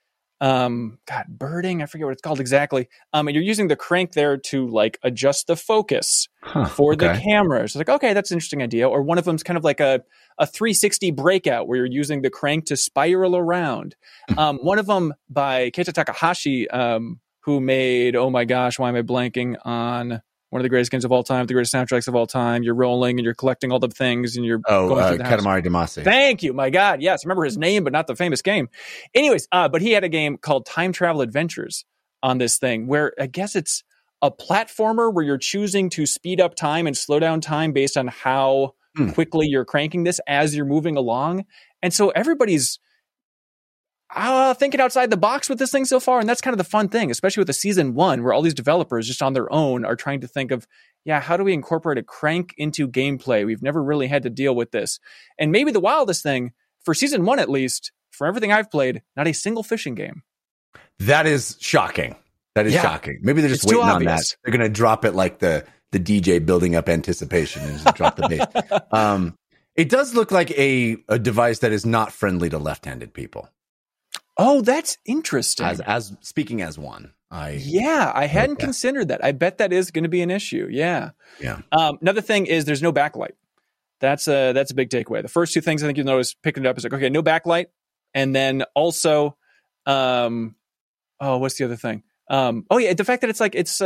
Birding, I forget what it's called exactly. And you're using the crank there to like adjust the focus for the camera. So it's like, okay, that's an interesting idea. Or one of them's kind of like a 360 breakout where you're using the crank to spiral around. One of them by Keita Takahashi, who made, oh my gosh, why am I blanking on one of the greatest games of all time, the greatest soundtracks of all time. You're rolling and you're collecting all the things and you're going through the house. Katamari Damacy. Thank you. My God. Yes. I remember his name, but not the famous game. Anyways, but he had a game called Time Travel Adventures on this thing where I guess it's a platformer where you're choosing to speed up time and slow down time based on how quickly you're cranking this as you're moving along. And so everybody's thinking outside the box with this thing so far. And that's kind of the fun thing, especially with the season 1 where all these developers just on their own are trying to think of, yeah, how do we incorporate a crank into gameplay? We've never really had to deal with this. And maybe the wildest thing, for season 1 at least, for everything I've played, not a single fishing game. That is shocking. That is shocking. Maybe they're just It's too waiting on that. obvious. They're going to drop it like the DJ building up anticipation and just drop the bass. It does look like a device that is not friendly to left-handed people. Oh, that's interesting. As speaking as one, I hadn't considered that. I bet that is going to be an issue. Yeah. Yeah. Another thing is there's no backlight. That's a big takeaway. The first two things I think you'll notice picking it up is like, okay, no backlight. And then also, what's the other thing? The fact that it's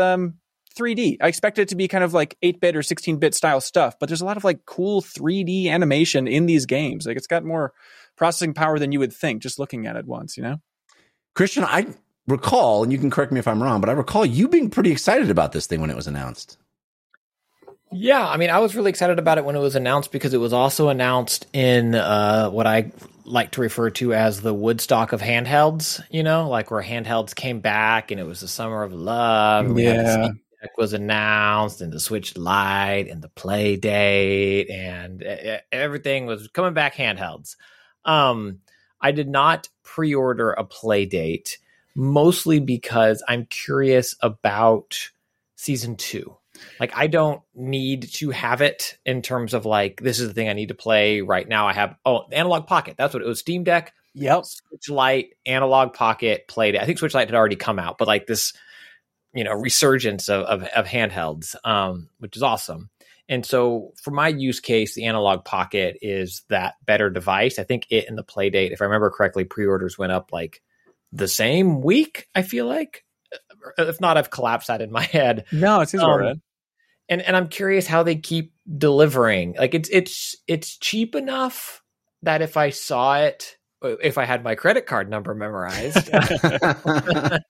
3D. I expected it to be kind of like 8-bit or 16-bit style stuff, but there's a lot of like cool 3D animation in these games. Like it's got more processing power than you would think just looking at it once, you know? Christian, I recall, and you can correct me if I'm wrong, but I recall you being pretty excited about this thing when it was announced. Yeah, I mean, I was really excited about it when it was announced because it was also announced in what I like to refer to as the Woodstock of handhelds, you know, like where handhelds came back and it was the summer of love. And we had the Steam Deck was announced and the Switch Lite and the Play Date and everything was coming back handhelds. I did not pre-order a Play Date, mostly because I'm curious about Season 2. Like, I don't need to have it in terms of like, this is the thing I need to play right now. I have, Analog Pocket. That's what it was. Steam Deck, Yep. Switch Lite, Analog Pocket, Play Date. I think Switch Lite had already come out, but like this, you know, resurgence of handhelds, which is awesome. And so for my use case, the Analog Pocket is that better device. I think it and the Play Date, if I remember correctly, pre-orders went up like the same week, I feel like. If not, I've collapsed that in my head. No, it seems about right. And I'm curious how they keep delivering. Like it's cheap enough that if I saw it, if I had my credit card number memorized and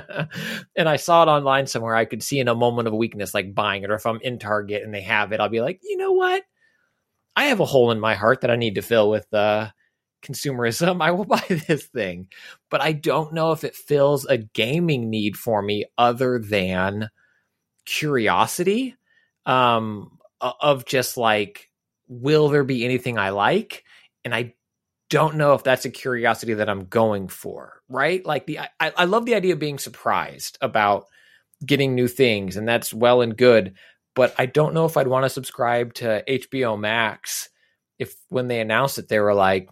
I saw it online somewhere, I could see in a moment of weakness, like buying it, or if I'm in Target and they have it, I'll be like, you know what? I have a hole in my heart that I need to fill with consumerism. I will buy this thing, but I don't know if it fills a gaming need for me other than curiosity. Of just like, will there be anything I like? And I don't know if that's a curiosity that I'm going for, right? Like I love the idea of being surprised about getting new things, and that's well and good, but I don't know if I'd want to subscribe to HBO Max if when they announced it, they were like,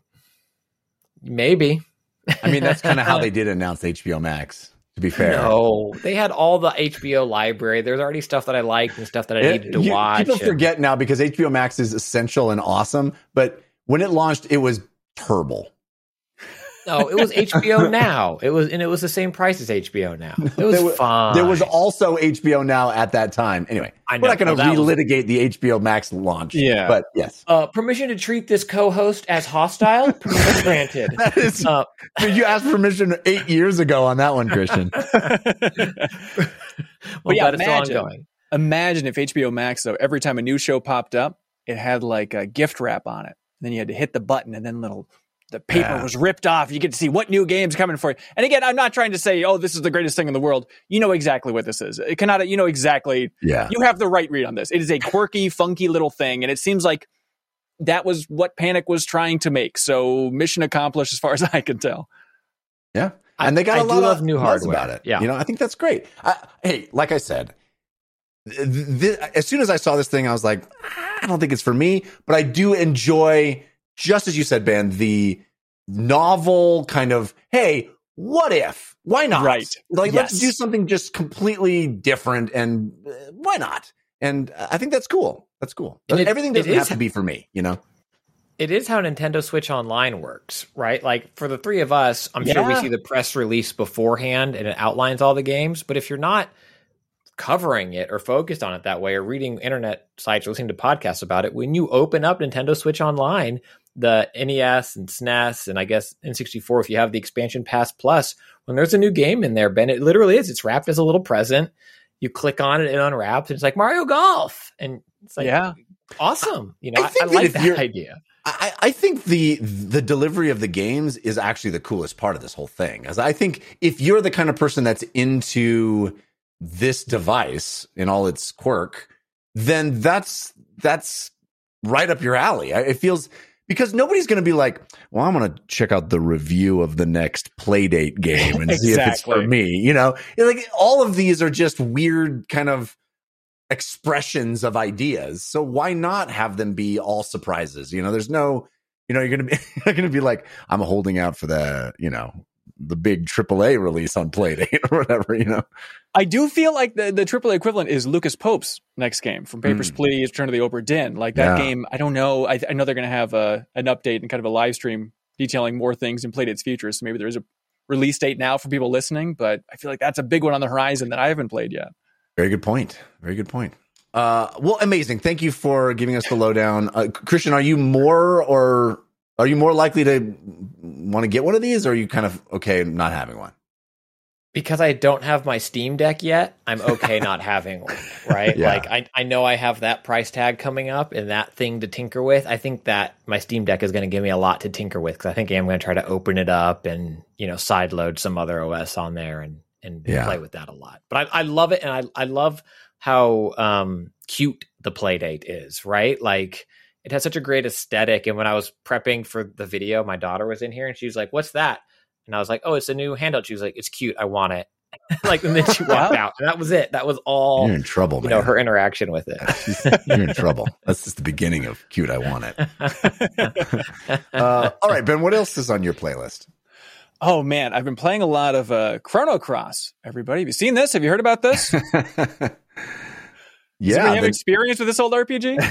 maybe. I mean, that's kind of how they did announce HBO Max. To be fair, no, they had all the HBO library. There's already stuff that I liked and stuff that I needed to watch. People forget now because HBO Max is essential and awesome, but when it launched, it was terrible. No, it was HBO Now. It was the same price as HBO Now. It was fine. There was also HBO Now at that time. Anyway, we're not going to relitigate the HBO Max launch. Yeah, but yes. Permission to treat this co-host as hostile? Permission granted. That is, you asked permission 8 years ago on that one, Christian. Well, yeah, it's still ongoing. Imagine if HBO Max, though, every time a new show popped up, it had like a gift wrap on it. Then you had to hit the button, and then the paper was ripped off. You get to see what new game's coming for you. And again, I'm not trying to say, this is the greatest thing in the world. You know exactly what this is. You know exactly. Yeah. You have the right read on this. It is a quirky, funky little thing. And it seems like that was what Panic was trying to make. So mission accomplished as far as I can tell. Yeah. And they got a lot of new hardware about it. Yeah. You know, I think that's great. Hey, like I said, as soon as I saw this thing, I was like, I don't think it's for me, but I do enjoy, just as you said, Ben, the novel kind of, hey, what if? Why not? Right. Like, let's do something just completely different, and why not? And I think that's cool. That's cool. Everything doesn't have to be for me, you know? It is how Nintendo Switch Online works, right? Like, for the three of us, I'm sure we see the press release beforehand, and it outlines all the games, but if you're not covering it or focused on it that way, or reading internet sites or listening to podcasts about it, when you open up Nintendo Switch Online, the NES and SNES, and I guess N64, if you have the expansion pass plus, when there's a new game in there, Ben, it literally is. It's wrapped as a little present. You click on it, it unwraps, and it's like Mario Golf. And it's like, awesome. You know, I like that idea. I think the delivery of the games is actually the coolest part of this whole thing. As I think if you're the kind of person that's into this device in all its quirk, then that's right up your alley. It feels, because nobody's going to be like, well, I'm going to check out the review of the next Playdate game and see if it's for me. You know, like all of these are just weird kind of expressions of ideas. So why not have them be all surprises? You know, there's no, you know, you're going to be like, I'm holding out for the, you know, the big AAA release on Playdate or whatever, you know. I do feel like the AAA equivalent is Lucas Pope's next game from Papers, Please, Return to the Obra Dinn. Like that game, I don't know. I know they're going to have an update and kind of a live stream detailing more things in Playdate's future. So maybe there's a release date now for people listening, but I feel like that's a big one on the horizon that I haven't played yet. Very good point. Very good point. Well, amazing. Thank you for giving us the lowdown. Christian, are you more likely to want to get one of these, or are you kind of okay not having one? Because I don't have my Steam Deck yet, I'm okay not having one, right? Yeah. Like, I know I have that price tag coming up and that thing to tinker with. I think that my Steam Deck is going to give me a lot to tinker with, because I think I'm going to try to open it up and, you know, sideload some other OS on there and play with that a lot. But I love it, and I love how cute the Playdate is, right? Like, it has such a great aesthetic. And when I was prepping for the video, my daughter was in here and she was like, "What's that?" And I was like, "Oh, it's a new handout." She was like, "It's cute. I want it." Like, and then she walked out, and that was it. That was all. You're in trouble, man. You know, her interaction with it. You're in trouble. That's just the beginning of cute. I want it. All right, Ben, what else is on your playlist? Oh man, I've been playing a lot of Chrono Cross. Everybody, have you seen this? Have you heard about this? Yeah, does anybody have experience with this old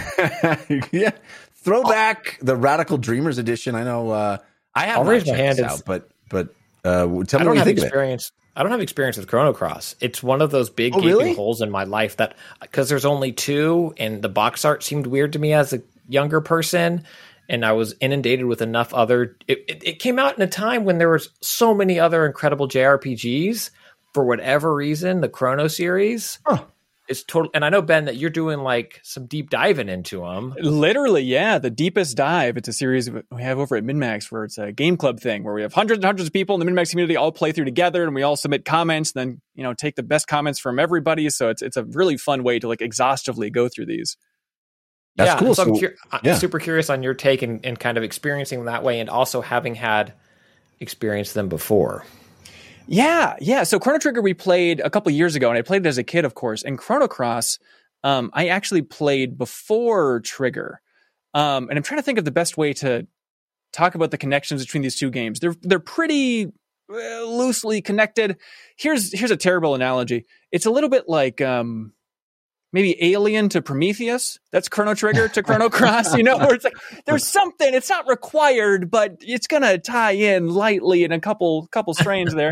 RPG? Yeah, throwback the Radical Dreamers edition. I know. I have. I'll raise my hand. Out, but tell me what you think of it. I don't have experience with Chrono Cross. It's one of those big gaping holes in my life that, because there's only two, and the box art seemed weird to me as a younger person, and I was inundated with enough other. It came out in a time when there was so many other incredible JRPGs. For whatever reason, the Chrono series. It's total, and I know, Ben, that you're doing like some deep diving into them. Literally, yeah, the deepest dive. It's a series we have over at MinMax, where it's a game club thing where we have hundreds and hundreds of people in the MinMax community all play through together, and we all submit comments, and then, you know, take the best comments from everybody. So it's a really fun way to like exhaustively go through these. That's cool. So I'm super curious on your take and kind of experiencing them that way, and also having had experienced them before. Yeah. So Chrono Trigger we played a couple years ago, and I played it as a kid, of course. And Chrono Cross, I actually played before Trigger. And I'm trying to think of the best way to talk about the connections between these two games. They're pretty loosely connected. Here's a terrible analogy. It's a little bit like maybe Alien to Prometheus. That's Chrono Trigger to Chrono Cross, you know, where it's like there's something, it's not required, but it's gonna tie in lightly in a couple strains there.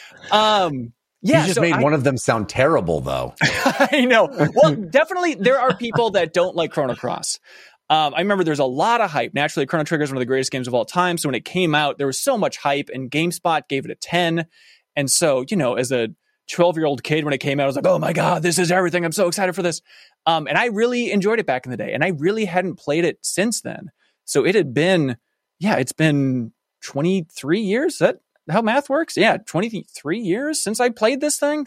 You just made one of them sound terrible, though. I know. Well, definitely there are people that don't like Chrono Cross. I remember there's a lot of hype. Naturally, Chrono Trigger is one of the greatest games of all time. So when it came out, there was so much hype, and GameSpot gave it a 10. And so, you know, as a 12-year-old kid, when it came out, I was like, oh my God, this is everything. I'm so excited for this. And I really enjoyed it back in the day. And I really hadn't played it since then. So it had been, it's been 23 years. Is that how math works? Yeah, 23 years since I played this thing.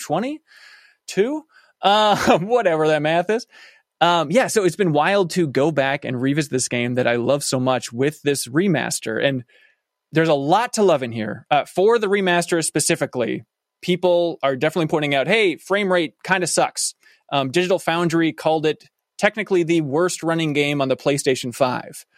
22? Whatever that math is. So it's been wild to go back and revisit this game that I love so much with this remaster. And there's a lot to love in here. For the remaster specifically, people are definitely pointing out, hey, frame rate kind of sucks. Digital Foundry called it technically the worst running game on the PlayStation 5,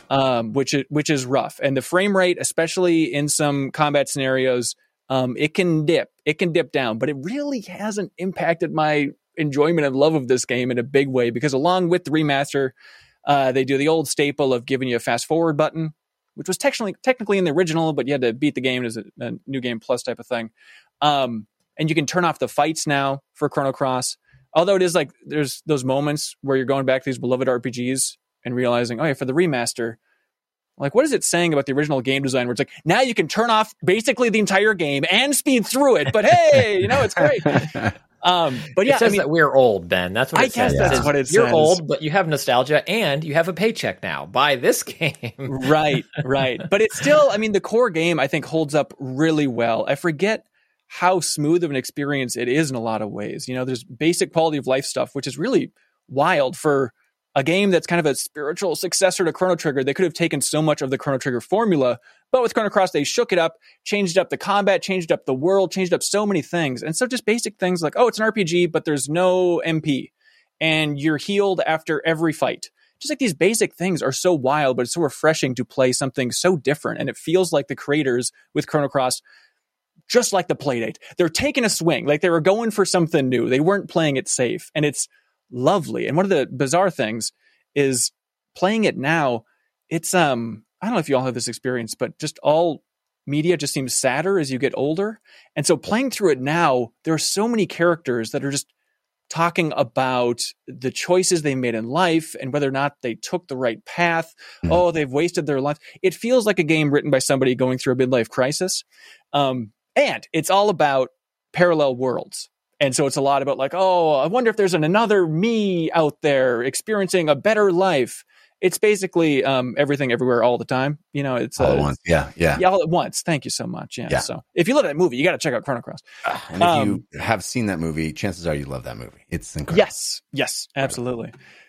which is rough. And the frame rate, especially in some combat scenarios, it can dip down, but it really hasn't impacted my enjoyment and love of this game in a big way, because along with the remaster, they do the old staple of giving you a fast forward button, which was technically in the original, but you had to beat the game as a new game plus type of thing. And you can turn off the fights now for Chrono Cross. Although it is like, there's those moments where you're going back to these beloved RPGs and realizing, oh yeah, for the remaster, like, what is it saying about the original game design where it's like, now you can turn off basically the entire game and speed through it, but hey, you know, it's great. But yeah, it says that we're old, Ben. That's what it says. I guess that's what it says. You're old, but you have nostalgia and you have a paycheck now. Buy this game. Right. But it's still, I mean, the core game, I think, holds up really well. I forget how smooth of an experience it is in a lot of ways. You know, there's basic quality of life stuff, which is really wild for a game that's kind of a spiritual successor to Chrono Trigger. They could have taken so much of the Chrono Trigger formula, but with Chrono Cross, they shook it up, changed up the combat, changed up the world, changed up so many things. And so just basic things like, oh, it's an RPG, but there's no MP and you're healed after every fight. Just like these basic things are so wild, but it's so refreshing to play something so different. And it feels like the creators with Chrono Cross, just like the Playdate, they're taking a swing. Like they were going for something new. They weren't playing it safe. And it's lovely. And one of the bizarre things is playing it now. It's, I don't know if you all have this experience, but just all media just seems sadder as you get older. And so playing through it now, there are so many characters that are just talking about the choices they made in life and whether or not they took the right path. Oh, they've wasted their life. It feels like a game written by somebody going through a midlife crisis. And it's all about parallel worlds. And so it's a lot about like, oh, I wonder if there's another me out there experiencing a better life. It's basically everything everywhere all the time. You know, it's all at once. Yeah. All at once. Thank you so much. Yeah. So if you love that movie, you got to check out Chrono Cross. And if you have seen that movie, chances are you love that movie. It's incredible. Yes, absolutely.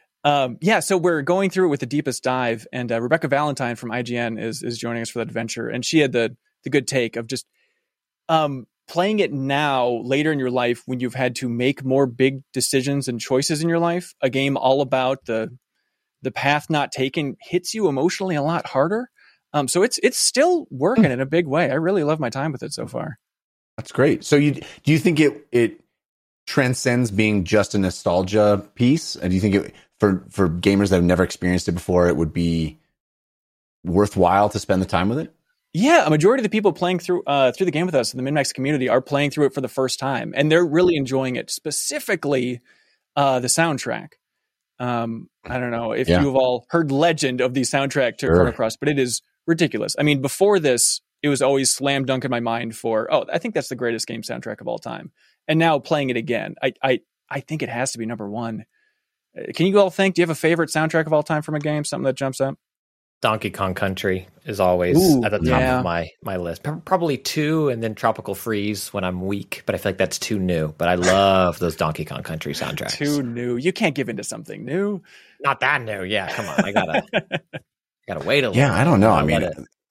So we're going through it with the deepest dive, and Rebecca Valentine from IGN is joining us for that adventure, and she had the good take of just playing it now later in your life when you've had to make more big decisions and choices in your life. A game all about the path not taken hits you emotionally a lot harder. So it's still working in a big way. I really love my time with it so far. That's great. So do you think it transcends being just a nostalgia piece? And do you think for gamers that have never experienced it before, it would be worthwhile to spend the time with it? Yeah, a majority of the people playing through the game with us in the MinnMax community are playing through it for the first time, and they're really enjoying it. Specifically, the soundtrack. I don't know if you've all heard legend of the soundtrack to Chrono Cross, but it is ridiculous. I mean, before this, it was always slam dunk in my mind for, I think that's the greatest game soundtrack of all time. And now playing it again, I think it has to be number one. Can you all think? Do you have a favorite soundtrack of all time from a game? Something that jumps up? Donkey Kong Country is always at the top of my list. Probably 2, and then Tropical Freeze when I'm weak, but I feel like that's too new. But I love those Donkey Kong Country soundtracks. Too new. You can't give into something new. Not that new. Yeah, come on. I gotta wait a little. Yeah, I don't know. I mean,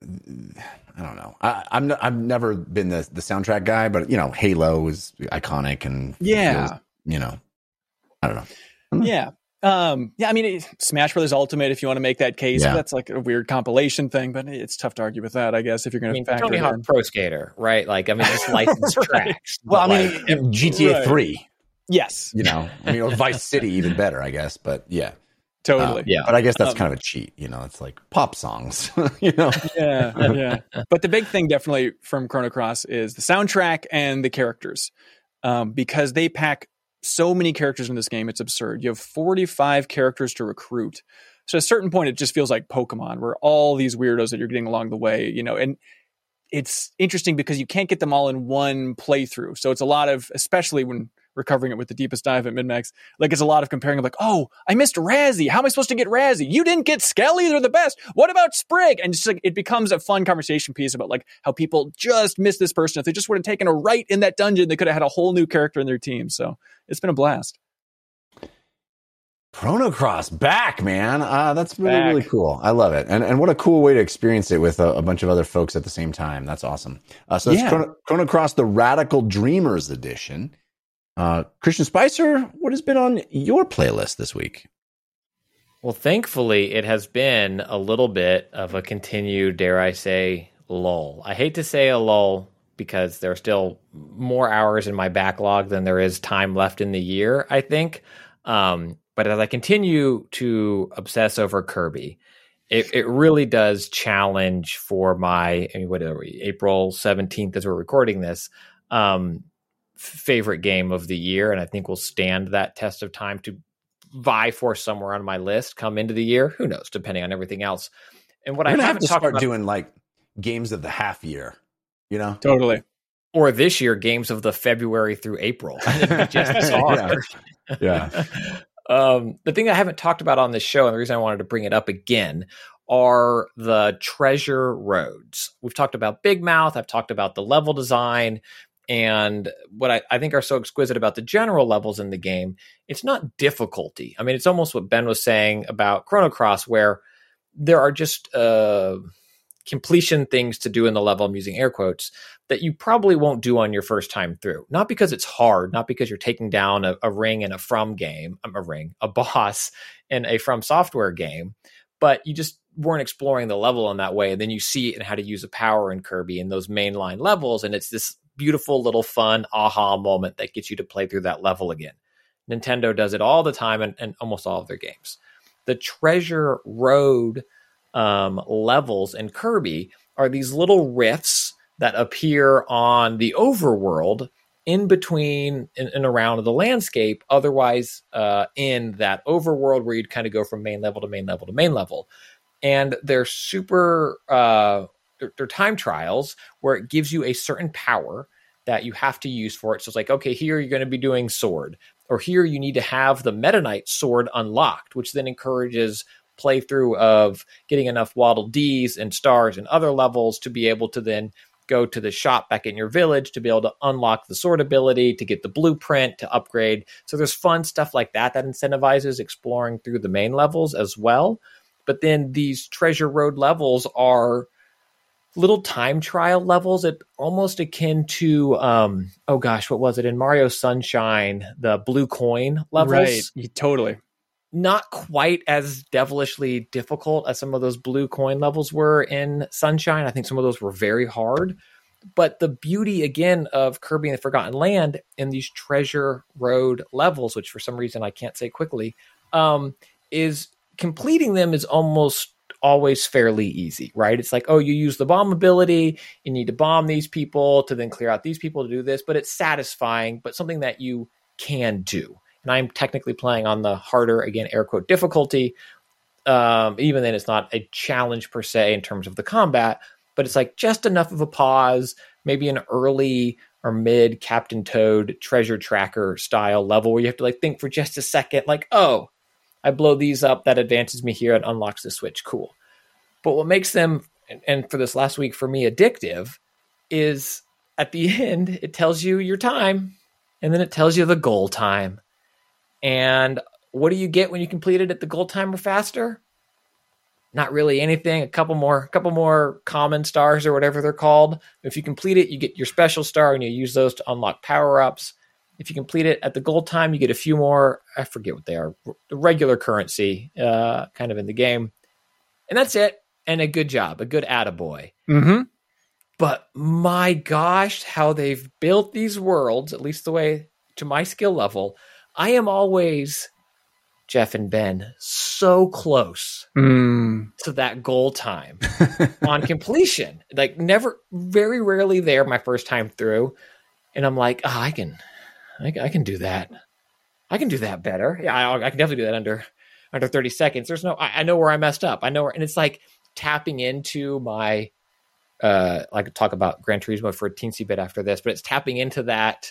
I don't know. I've never been the soundtrack guy, but Halo is iconic, and feels, I don't know. Yeah. I mean, Smash Brothers Ultimate, if you want to make that case, that's like a weird compilation thing, but it's tough to argue with that, I guess, if you're going to factor Tony it Hawk in. Pro Skater, right? Like, I mean, just licensed tracks. Well, I mean, GTA 3. Yes. Or Vice City, even better, I guess, but yeah. Totally. But I guess that's kind of a cheat, it's like pop songs, Yeah. But the big thing definitely from Chrono Cross is the soundtrack and the characters, because they pack so many characters in this game. It's absurd. You have 45 characters to recruit. So at a certain point, it just feels like Pokemon, where all these weirdos that you're getting along the way, and it's interesting because you can't get them all in one playthrough. So it's a lot of, especially when we're covering it with the deepest dive at MinnMax, like it's a lot of comparing of like, oh, I missed Razzie. How am I supposed to get Razzie? You didn't get Skelly. They're the best. What about Sprig? And just like, it becomes a fun conversation piece about like how people just miss this person. If they just would have taken a right in that dungeon, they could have had a whole new character in their team. So it's been a blast. Chrono Cross back, man. That's really cool. I love it. And what a cool way to experience it with a bunch of other folks at the same time. That's awesome. So it's Chrono Cross, the Radical Dreamers edition. Christian Spicer, what has been on your playlist this week? Well, thankfully, it has been a little bit of a continued, dare I say, lull. I hate to say a lull because there are still more hours in my backlog than there is time left in the year, I think. But as I continue to obsess over Kirby, it really does challenge for my, what are we, April 17th as we're recording this, favorite game of the year. And I think will stand that test of time to vie for somewhere on my list come into the year. Who knows, depending on everything else. And what I haven't have to talked start about, doing like games of the half year, Totally. Or this year, games of the February through April. Yeah. The thing I haven't talked about on this show, and the reason I wanted to bring it up again, are the treasure roads. We've talked about Big Mouth. I've talked about the level design. And what I think are so exquisite about the general levels in the game, it's not difficulty. I mean, it's almost what Ben was saying about Chrono Cross, where there are just completion things to do in the level, I'm using air quotes, that you probably won't do on your first time through. Not because it's hard, not because you're taking down a ring in a From game, a boss in a From Software game, but you just weren't exploring the level in that way. And then you see it and how to use a power in Kirby in those mainline levels. And it's this beautiful little fun aha moment that gets you to play through that level again. Nintendo does it all the time and almost all of their games. The Treasure Road levels in Kirby are these little rifts that appear on the overworld in between and around the landscape, otherwise in that overworld where you'd kind of go from main level to main level to main level. And they're super, they're time trials where it gives you a certain power that you have to use for it. So it's like, okay, here you're going to be doing sword, or here you need to have the Meta Knight sword unlocked, which then encourages playthrough of getting enough Waddle Dees and stars and other levels to be able to then go to the shop back in your village to be able to unlock the sword ability, to get the blueprint, to upgrade. So there's fun stuff like that incentivizes exploring through the main levels as well. But then these Treasure Road levels are little time trial levels, it almost akin to, what was it in Mario Sunshine, the blue coin levels? Right, totally. Not quite as devilishly difficult as some of those blue coin levels were in Sunshine. I think some of those were very hard. But the beauty, again, of Kirby and the Forgotten Land in these Treasure Road levels, which for some reason I can't say quickly, is completing them is almost always fairly easy, right? It's like, oh, you use the bomb ability, you need to bomb these people to then clear out these people to do this, but it's satisfying, but something that you can do. And I'm technically playing on the harder, again, air quote, difficulty. Even then, it's not a challenge per se in terms of the combat, but it's like just enough of a pause, maybe an early or mid Captain Toad treasure tracker style level where you have to like think for just a second, like, oh, I blow these up, that advances me here and unlocks the switch. Cool. But what makes them, and for this last week for me, addictive is at the end, it tells you your time and then it tells you the goal time. And what do you get when you complete it at the goal time or faster? Not really anything. A couple more common stars or whatever they're called. If you complete it, you get your special star and you use those to unlock power-ups. If you complete it at the goal time, you get a few more, I forget what they are, the regular currency kind of in the game. And that's it. And a good job, a good attaboy. Mm-hmm. But my gosh, how they've built these worlds, at least the way to my skill level, I am always, Jeff and Ben, so close to that goal time on completion. Like never, very rarely there my first time through. And I'm like, I can do that. I can do that better. Yeah, I can definitely do that under 30 seconds. I know where I messed up. I know where, and it's like tapping into my, I could talk about Gran Turismo for a teensy bit after this, but it's tapping into that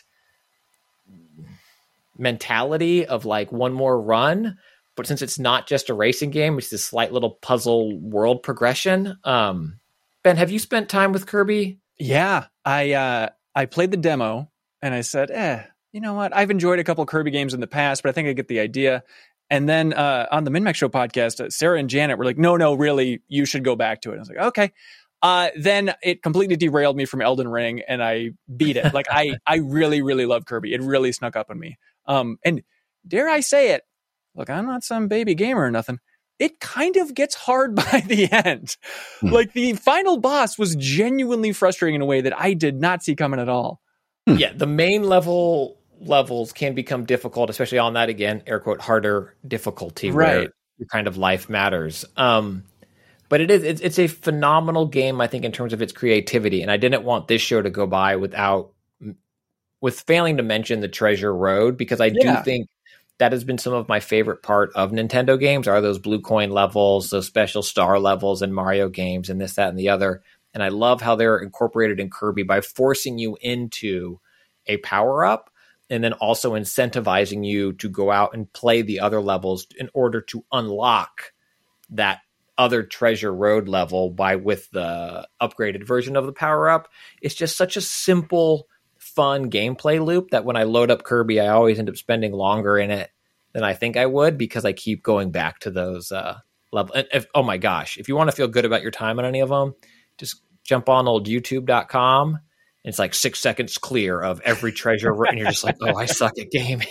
mentality of like one more run. But since it's not just a racing game, it's this slight little puzzle world progression. Ben, have you spent time with Kirby? Yeah, I played the demo and I said, you know what? I've enjoyed a couple Kirby games in the past, but I think I get the idea. And then on the MinMax Show podcast, Sarah and Janet were like, no, really, you should go back to it. I was like, okay. Then it completely derailed me from Elden Ring and I beat it. Like I really, really love Kirby. It really snuck up on me. And dare I say it, look, I'm not some baby gamer or nothing. It kind of gets hard by the end. Like the final boss was genuinely frustrating in a way that I did not see coming at all. Yeah, the main levels can become difficult, especially on that, again, air quote, harder difficulty, right, where your kind of life matters. But it's a phenomenal game, I think, in terms of its creativity. And I didn't want this show to go by with failing to mention the Treasure Road, because I do think that has been some of my favorite part of Nintendo games are those blue coin levels, those special star levels in Mario games and this, that, and the other. And I love how they're incorporated in Kirby by forcing you into a power-up and then also incentivizing you to go out and play the other levels in order to unlock that other Treasure Road level with the upgraded version of the power-up. It's just such a simple, fun gameplay loop that when I load up Kirby, I always end up spending longer in it than I think I would because I keep going back to those levels. And oh my gosh, if you want to feel good about your time on any of them, just jump on old youtube.com. It's like 6 seconds clear of every treasure, and you're just like, "Oh, I suck at gaming."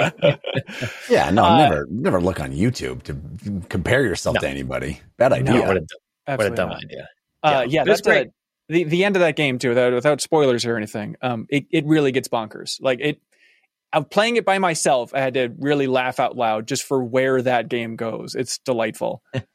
Yeah, no, never look on YouTube to compare yourself to anybody. Bad idea. No, what a dumb idea. Yeah, that's that's great. The end of that game too, without spoilers or anything. It really gets bonkers. Like I'm playing it by myself. I had to really laugh out loud just for where that game goes. It's delightful. I'm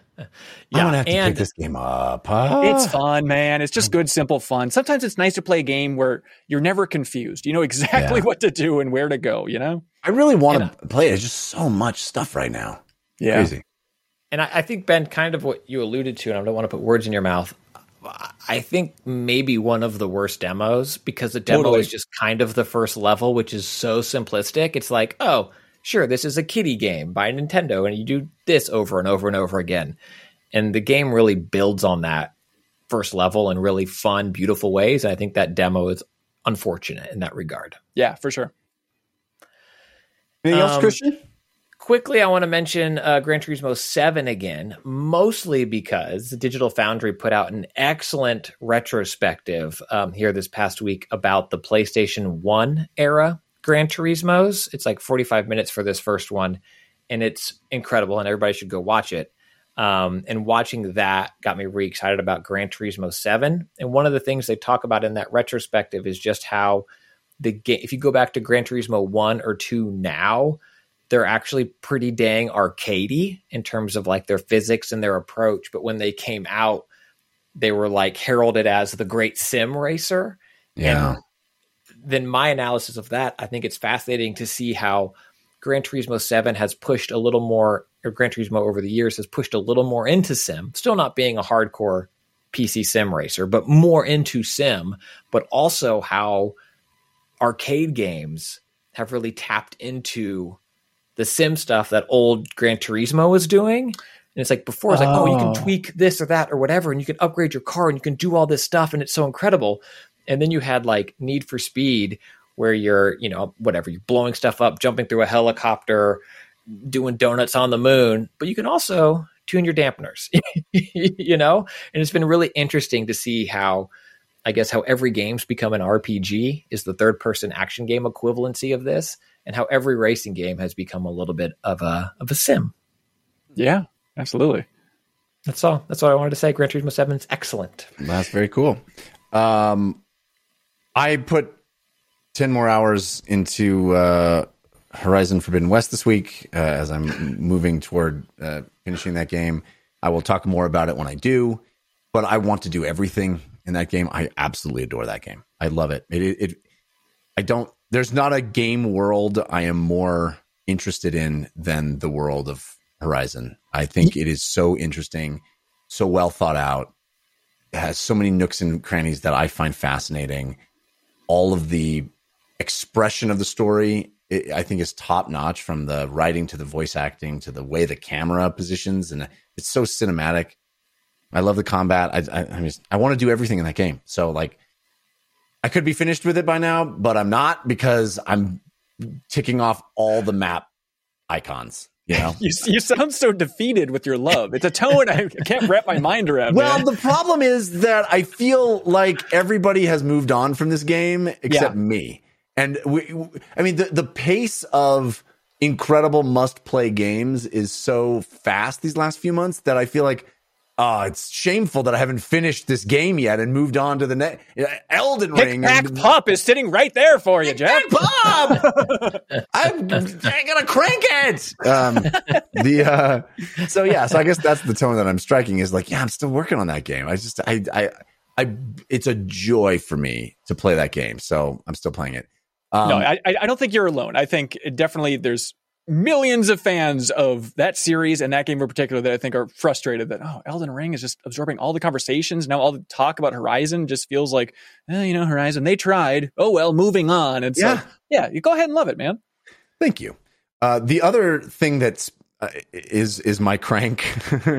gonna have to pick this game up. It's fun, man. It's just good, simple fun. Sometimes it's nice to play a game where you're never confused. You know exactly what to do and where to go, you know? I really want to play it. There's just so much stuff right now. Yeah. Crazy. And I think, Ben, kind of what you alluded to, and I don't want to put words in your mouth, I think maybe one of the worst demos, because the demo is just kind of the first level, which is so simplistic. It's like, oh, sure, this is a kiddie game by Nintendo, and you do this over and over and over again. And the game really builds on that first level in really fun, beautiful ways. And I think that demo is unfortunate in that regard. Yeah, for sure. Anything else, Christian? Quickly, I want to mention Gran Turismo 7 again, mostly because the Digital Foundry put out an excellent retrospective here this past week about the PlayStation 1 era Gran Turismos. It's like 45 minutes for this first one, and it's incredible, and everybody should go watch it. And watching that got me really excited about Gran Turismo 7. And one of the things they talk about in that retrospective is just how the game, if you go back to Gran Turismo 1 or 2 now, they're actually pretty dang arcadey in terms of like their physics and their approach. But when they came out, they were like heralded as the great sim racer. Yeah. And then my analysis of that, I think it's fascinating to see how Gran Turismo 7 has pushed a little more, or Gran Turismo over the years has pushed a little more into sim, still not being a hardcore PC sim racer, but more into sim, but also how arcade games have really tapped into the sim stuff that old Gran Turismo was doing. And it's like before it's like, oh, you can tweak this or that or whatever, and you can upgrade your car and you can do all this stuff. And it's so incredible. And then you had like Need for Speed where you're, you know, whatever, you're blowing stuff up, jumping through a helicopter, doing donuts on the moon, but you can also tune your dampeners, you know? And it's been really interesting to see how, I guess, how every game's become an RPG is the third person action game equivalency of this, and how every racing game has become a little bit of a sim. Yeah, absolutely. That's all. That's all I wanted to say. Gran Turismo 7 is excellent. That's very cool. I put 10 more hours into Horizon Forbidden West this week as I'm moving toward finishing that game. I will talk more about it when I do, but I want to do everything in that game. I absolutely adore that game. I love it. There's not a game world I am more interested in than the world of Horizon. I think it is so interesting, so well thought out. It has so many nooks and crannies that I find fascinating. All of the expression of the story, I think, is top notch, from the writing to the voice acting to the way the camera positions, and it's so cinematic. I love the combat. I want to do everything in that game. So like, I could be finished with it by now, but I'm not, because I'm ticking off all the map icons. You know, you sound so defeated with your love. It's a tone I can't wrap my mind around. Well, man. the problem is that I feel like everybody has moved on from this game except me. And the pace of incredible must-play games is so fast these last few months that I feel like, it's shameful that I haven't finished this game yet and moved on to the next Elden Ring. Pick Pup is sitting right there for you, Jeff. Pup! I'm gonna crank it. So I guess that's the tone that I'm striking, is like, I'm still working on that game. It's a joy for me to play that game. So I'm still playing it. No, I don't think you're alone. I think definitely there's millions of fans of that series and that game in particular that I think are frustrated that, Elden Ring is just absorbing all the conversations. Now all the talk about Horizon just feels like, Horizon, they tried. Oh, well, moving on. And so, you go ahead and love it, man. Thank you. The other thing that's is my crank,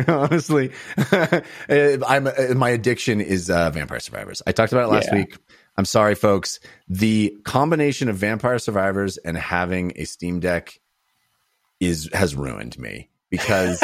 honestly. My addiction is Vampire Survivors. I talked about it last week. I'm sorry, folks. The combination of Vampire Survivors and having a Steam Deck has ruined me because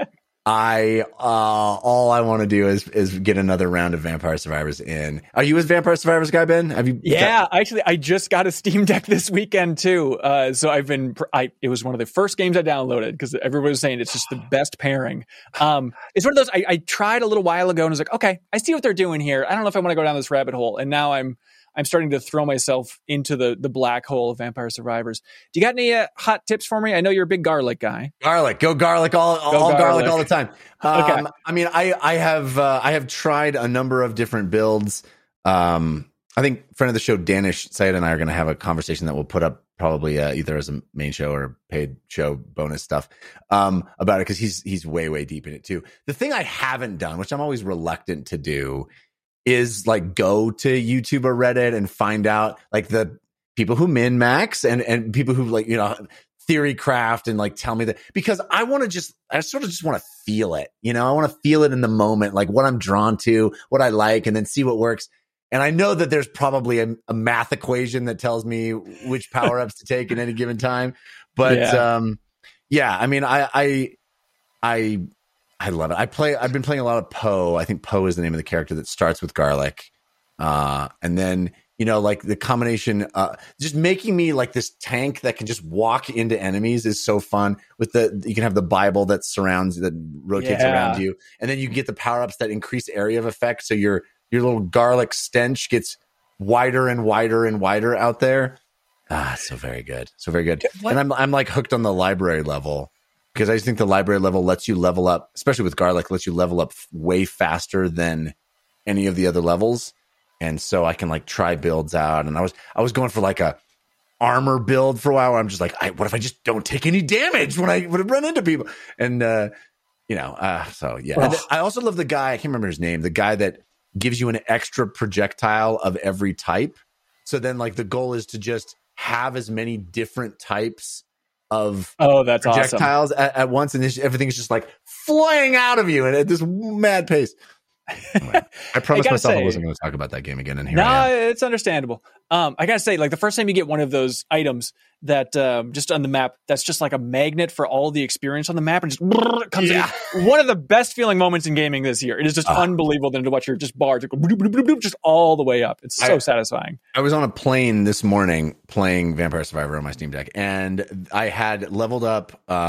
all I want to do is get another round of Vampire Survivors in. Are you a Vampire Survivors guy, Ben? Have you? Yeah, actually, I just got a Steam Deck this weekend too. So it was one of the first games I downloaded because everybody was saying it's just the best pairing. It's one of those I tried a little while ago and was like, okay, I see what they're doing here. I don't know if I want to go down this rabbit hole. And now I'm starting to throw myself into the black hole of Vampire Survivors. Do you got any hot tips for me? I know you're a big garlic guy. Go garlic, all garlic all the time. Okay. I mean, I have tried a number of different builds. I think friend of the show Danish Syed and I are going to have a conversation that we'll put up probably either as a main show or paid show bonus stuff about it because he's way deep in it too. The thing I haven't done, which I'm always reluctant to do, is like go to YouTube or Reddit and find out like the people who min max and people who like, theory craft and like tell me that, because I sort of just want to feel it. I want to feel it in the moment, like what I'm drawn to, what I like, and then see what works. And I know that there's probably a math equation that tells me which power ups to take at any given time. But I mean, I love it. I've been playing a lot of Poe. I think Poe is the name of the character that starts with garlic. And then, like the combination, just making me like this tank that can just walk into enemies is so fun. You can have the Bible that rotates around you. And then you get the power-ups that increase area of effect. So your little garlic stench gets wider and wider and wider out there. So very good. So very good. What? And I'm like hooked on the library level. Because I just think the library level lets you level up, especially with garlic, lets you level up way faster than any of the other levels. And so I can like try builds out. And I was going for like a armor build for a while where I'm just like, what if I just don't take any damage when I run into people? And, so yeah. And I also love the guy, I can't remember his name, the guy that gives you an extra projectile of every type. So then like the goal is to just have as many different types of that's projectiles awesome. at once, and everything's just like flying out of you and at this mad pace. Anyway, I promised myself I wasn't going to talk about that game again, and here I am. It's understandable. I gotta say, like the first time you get one of those items that just on the map, that's just like a magnet for all the experience on the map, and just comes in. One of the best feeling moments in gaming this year. It is just unbelievable then to watch your just bar to go just all the way up. It's so satisfying. I was on a plane this morning playing Vampire Survivor on my Steam Deck, and I had leveled up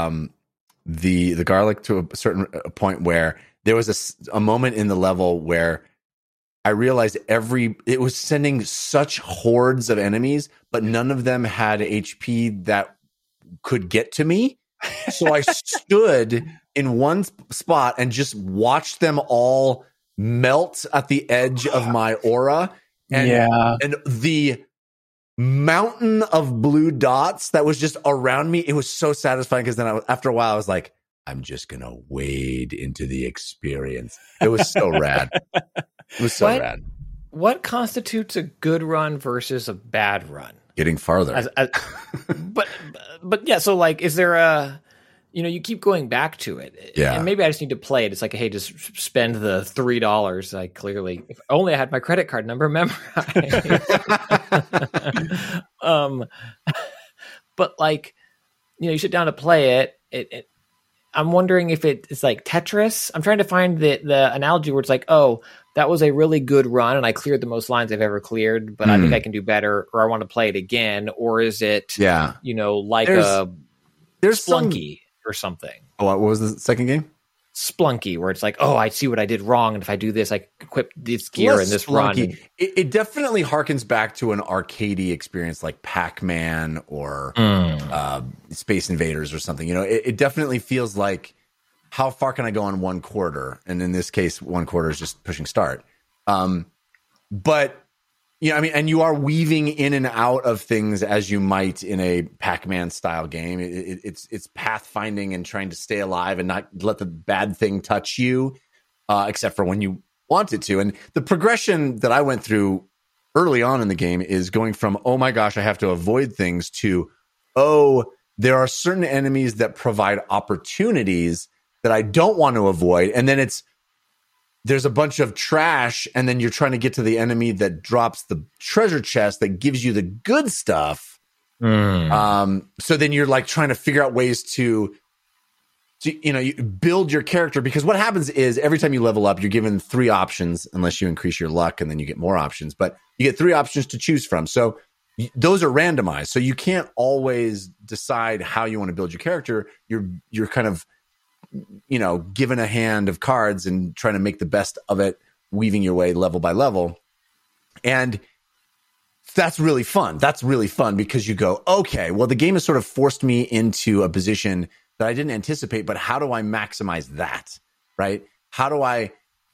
the garlic to a certain point where there was a moment in the level where I realized it was sending such hordes of enemies, but none of them had HP that could get to me. So I stood in one spot and just watched them all melt at the edge of my aura. And the mountain of blue dots that was just around me, it was so satisfying because then after a while I was like, I'm just going to wade into the experience. It was so rad. It was so rad. What constitutes a good run versus a bad run? Getting farther. But yeah, so like, is there a, you keep going back to it. Yeah. And maybe I just need to play it. It's like, hey, just spend the $3. I clearly, if only I had my credit card number memorized. But like, you sit down to play it. I'm wondering if it's like Tetris. I'm trying to find the analogy where it's like, oh, that was a really good run and I cleared the most lines I've ever cleared, but I think I can do better, or I want to play it again. Or is it, like there's Splunky or something. Oh, what was the second game? Splunky, where it's like, oh, I see what I did wrong, and if I do this, I equip this gear in this run. It definitely harkens back to an arcadey experience like Pac-Man or Space Invaders or something. It definitely feels like, how far can I go on one quarter? And in this case, one quarter is just pushing start. But and you are weaving in and out of things as you might in a Pac-Man style game. It's pathfinding and trying to stay alive and not let the bad thing touch you, except for when you want it to. And the progression that I went through early on in the game is going from, oh my gosh, I have to avoid things, to, oh, there are certain enemies that provide opportunities that I don't want to avoid. And then it's there's a bunch of trash, and then you're trying to get to the enemy that drops the treasure chest that gives you the good stuff. So then you're like trying to figure out ways to you build your character, because what happens is every time you level up, you're given 3 options, unless you increase your luck and then you get more options, but you get 3 options to choose from. So those are randomized. So you can't always decide how you want to build your character. You're kind of, given a hand of cards and trying to make the best of it, weaving your way level by level. And that's really fun. That's really fun because you go, okay, well, the game has sort of forced me into a position that I didn't anticipate, but how do I maximize that? Right? How do I,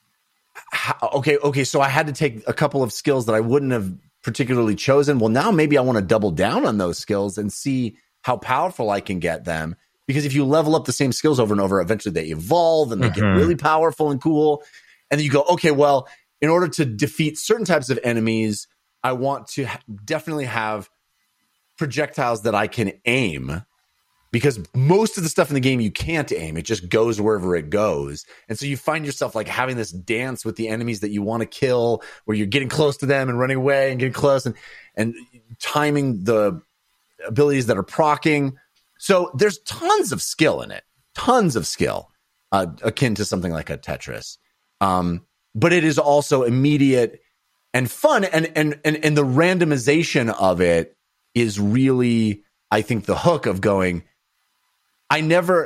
okay. So I had to take a couple of skills that I wouldn't have particularly chosen. Well, now maybe I want to double down on those skills and see how powerful I can get them. Because if you level up the same skills over and over, eventually they evolve and they get really powerful and cool. And then you go, okay, well, in order to defeat certain types of enemies, I want to definitely have projectiles that I can aim, because most of the stuff in the game you can't aim. It just goes wherever it goes. And so you find yourself like having this dance with the enemies that you want to kill, where you're getting close to them and running away and getting close and timing the abilities that are proccing. So there's tons of skill in it, tons of skill, akin to something like a Tetris. But it is also immediate and fun. And the randomization of it is really, I think, the hook of going, I never,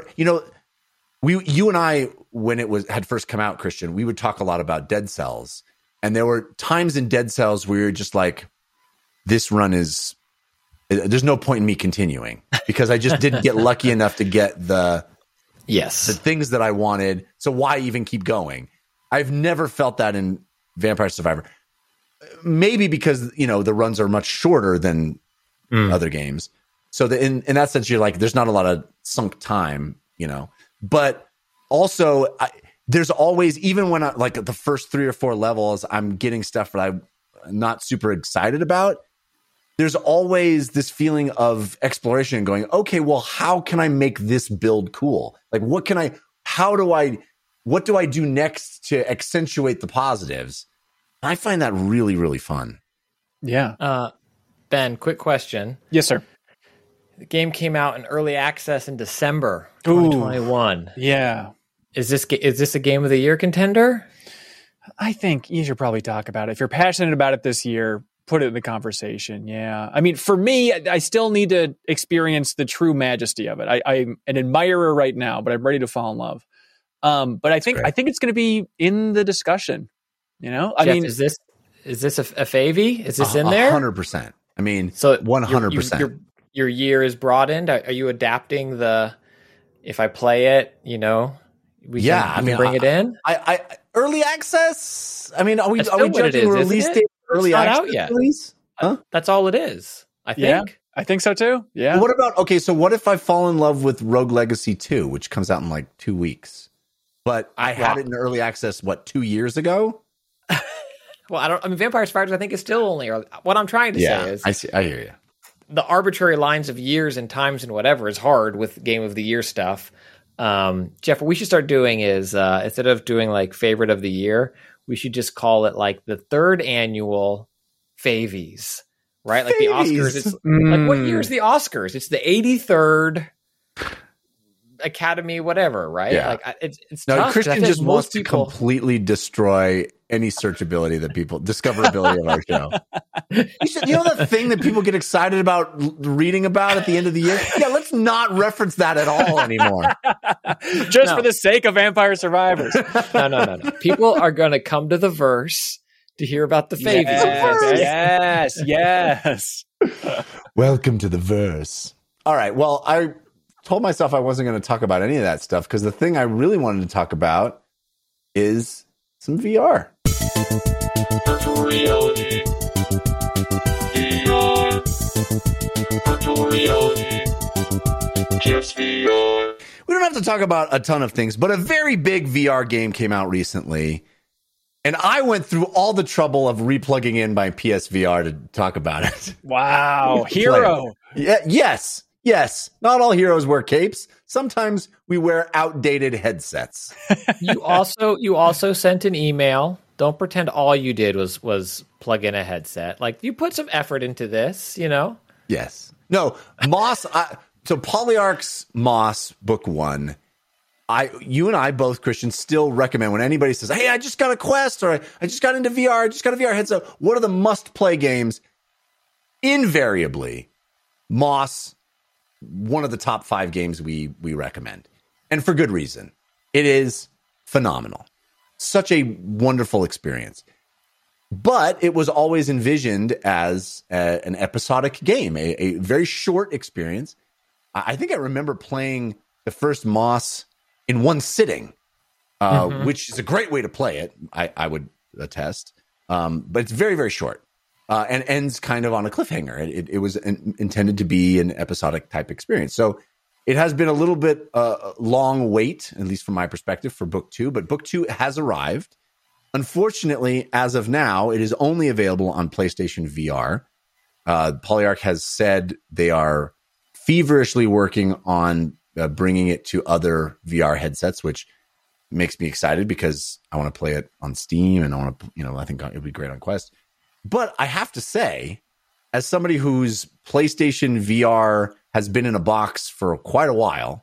you and I, when it had first come out, Christian, we would talk a lot about Dead Cells. And there were times in Dead Cells where you're just like, this run there's no point in me continuing, because I just didn't get lucky enough to get the things that I wanted. So why even keep going? I've never felt that in Vampire Survivor. Maybe because, the runs are much shorter than other games. So in that sense, you're like, there's not a lot of sunk time, but also there's always, even when like the first 3 or 4 levels, I'm getting stuff that I'm not super excited about. There's always this feeling of exploration and going, okay, well, how can I make this build cool? Like, what do I do next to accentuate the positives? I find that really, really fun. Yeah. Ben, quick question. Yes, sir. The game came out in early access in December 2021. Yeah. Is this a Game of the Year contender? I think you should probably talk about it. If you're passionate about it this year, put it in the conversation. Yeah. I mean, for me, I still need to experience the true majesty of it. I'm an admirer right now, but I'm ready to fall in love. But I think it's going to be in the discussion. Jeff, is this a favy? Is this in there? 100%. I mean, so 100%. Your year is broadened. Are you adapting if I play it, we can bring it in? I early access. I mean, are we judging release date? Early access out yet. Release? Huh? That's all it is, I think. Yeah, I think so too. Yeah. What about, so what if I fall in love with Rogue Legacy 2, which comes out in like 2 weeks? But I had it in early access, 2 years ago? Well, Vampire Survivors, I think, is still only early. What I'm trying to say is, I hear you. The arbitrary lines of years and times and whatever is hard with Game of the Year stuff. Jeff, what we should start doing is, instead of doing like favorite of the year, we should just call it like the 3rd annual Favies, right? Like the Oscars. It's like, what year is the Oscars? It's the 83rd Academy, whatever, right? Yeah. Like it's tough. Christian just wants to completely destroy any searchability discoverability of our show. The thing that people get excited about reading about at the end of the year? Yeah, let's not reference that at all anymore. Just for the sake of Vampire Survivors. No. People are going to come to the verse to hear about the Favies. Yes. Welcome to the verse. All right. Well, I told myself I wasn't going to talk about any of that stuff because the thing I really wanted to talk about is some VR. Virtual reality. VR. Virtual reality. Just VR. We don't have to talk about a ton of things, but a very big VR game came out recently. And I went through all the trouble of replugging in my PSVR to talk about it. Wow. Hero. Yeah, yes. Yes, not all heroes wear capes. Sometimes we wear outdated headsets. You also sent an email. Don't pretend all you did was plug in a headset. Like, you put some effort into this, you know? Yes. No, Moss. So Polyarch's Moss Book 1. You and I both, Christian, still recommend when anybody says, hey, I just got a Quest, or I just got into VR, I just got a VR headset. What are the must-play games? Invariably, Moss, one of the top 5 games we recommend. And for good reason. It is phenomenal. Such a wonderful experience. But it was always envisioned as an episodic game, a very short experience. I think I remember playing the first Moss in one sitting, which is a great way to play it, I would attest. But it's very, very short and ends kind of on a cliffhanger. It was intended to be an episodic type experience. So it has been a little bit long wait, at least from my perspective, for Book 2. But Book 2 has arrived. Unfortunately, as of now, it is only available on PlayStation VR. Polyarch has said they are feverishly working on bringing it to other VR headsets, which makes me excited because I want to play it on Steam and I think it would be great on Quest. But I have to say, as somebody whose PlayStation VR has been in a box for quite a while,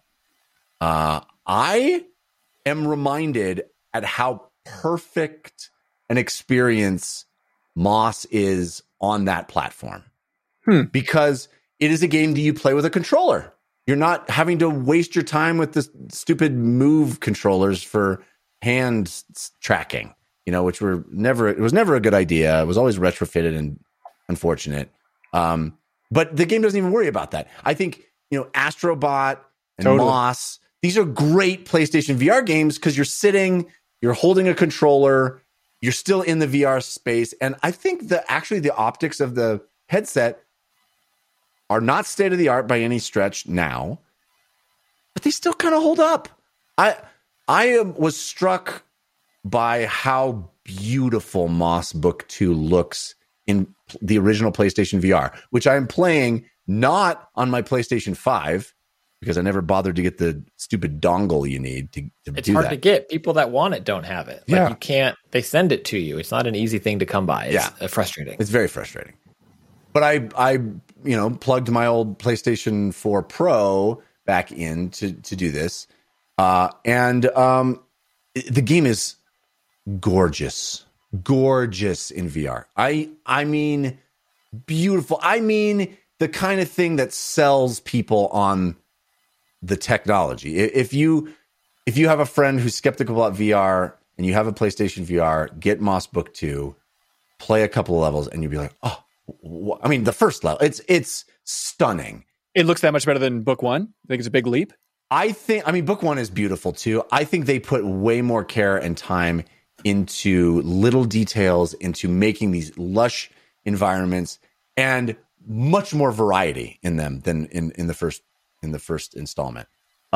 I am reminded at how perfect an experience Moss is on that platform. Because it is a game that you play with a controller. You're not having to waste your time with the stupid Move controllers for hand tracking, which it was never a good idea. It was always retrofitted and unfortunate. But the game doesn't even worry about that. I think, Astrobot and Moss, these are great PlayStation VR games because you're sitting, you're holding a controller, you're still in the VR space. And I think the optics of the headset are not state of the art by any stretch now, but they still kind of hold up. I was struck by how beautiful Moss Book 2 looks in the original PlayStation VR, which I am playing not on my PlayStation 5 because I never bothered to get the stupid dongle you need to it's do hard that. to get. People that want it don't have it. Like, Yeah. you can't, they send it to you. It's not an easy thing to come by. It's frustrating. It's very frustrating. But I plugged my old PlayStation 4 Pro back in to do this. And the game is gorgeous in VR. I mean, beautiful. I mean, the kind of thing that sells people on the technology. If you have a friend who's skeptical about VR and you have a PlayStation VR, get Moss Book 2, play a couple of levels, and you'll be like, oh, I mean, the first level, it's stunning. It looks that much better than Book 1. I think it's a big leap. Book 1 is beautiful too. I think they put way more care and time into little details, into making these lush environments, and much more variety in them than in the first installment.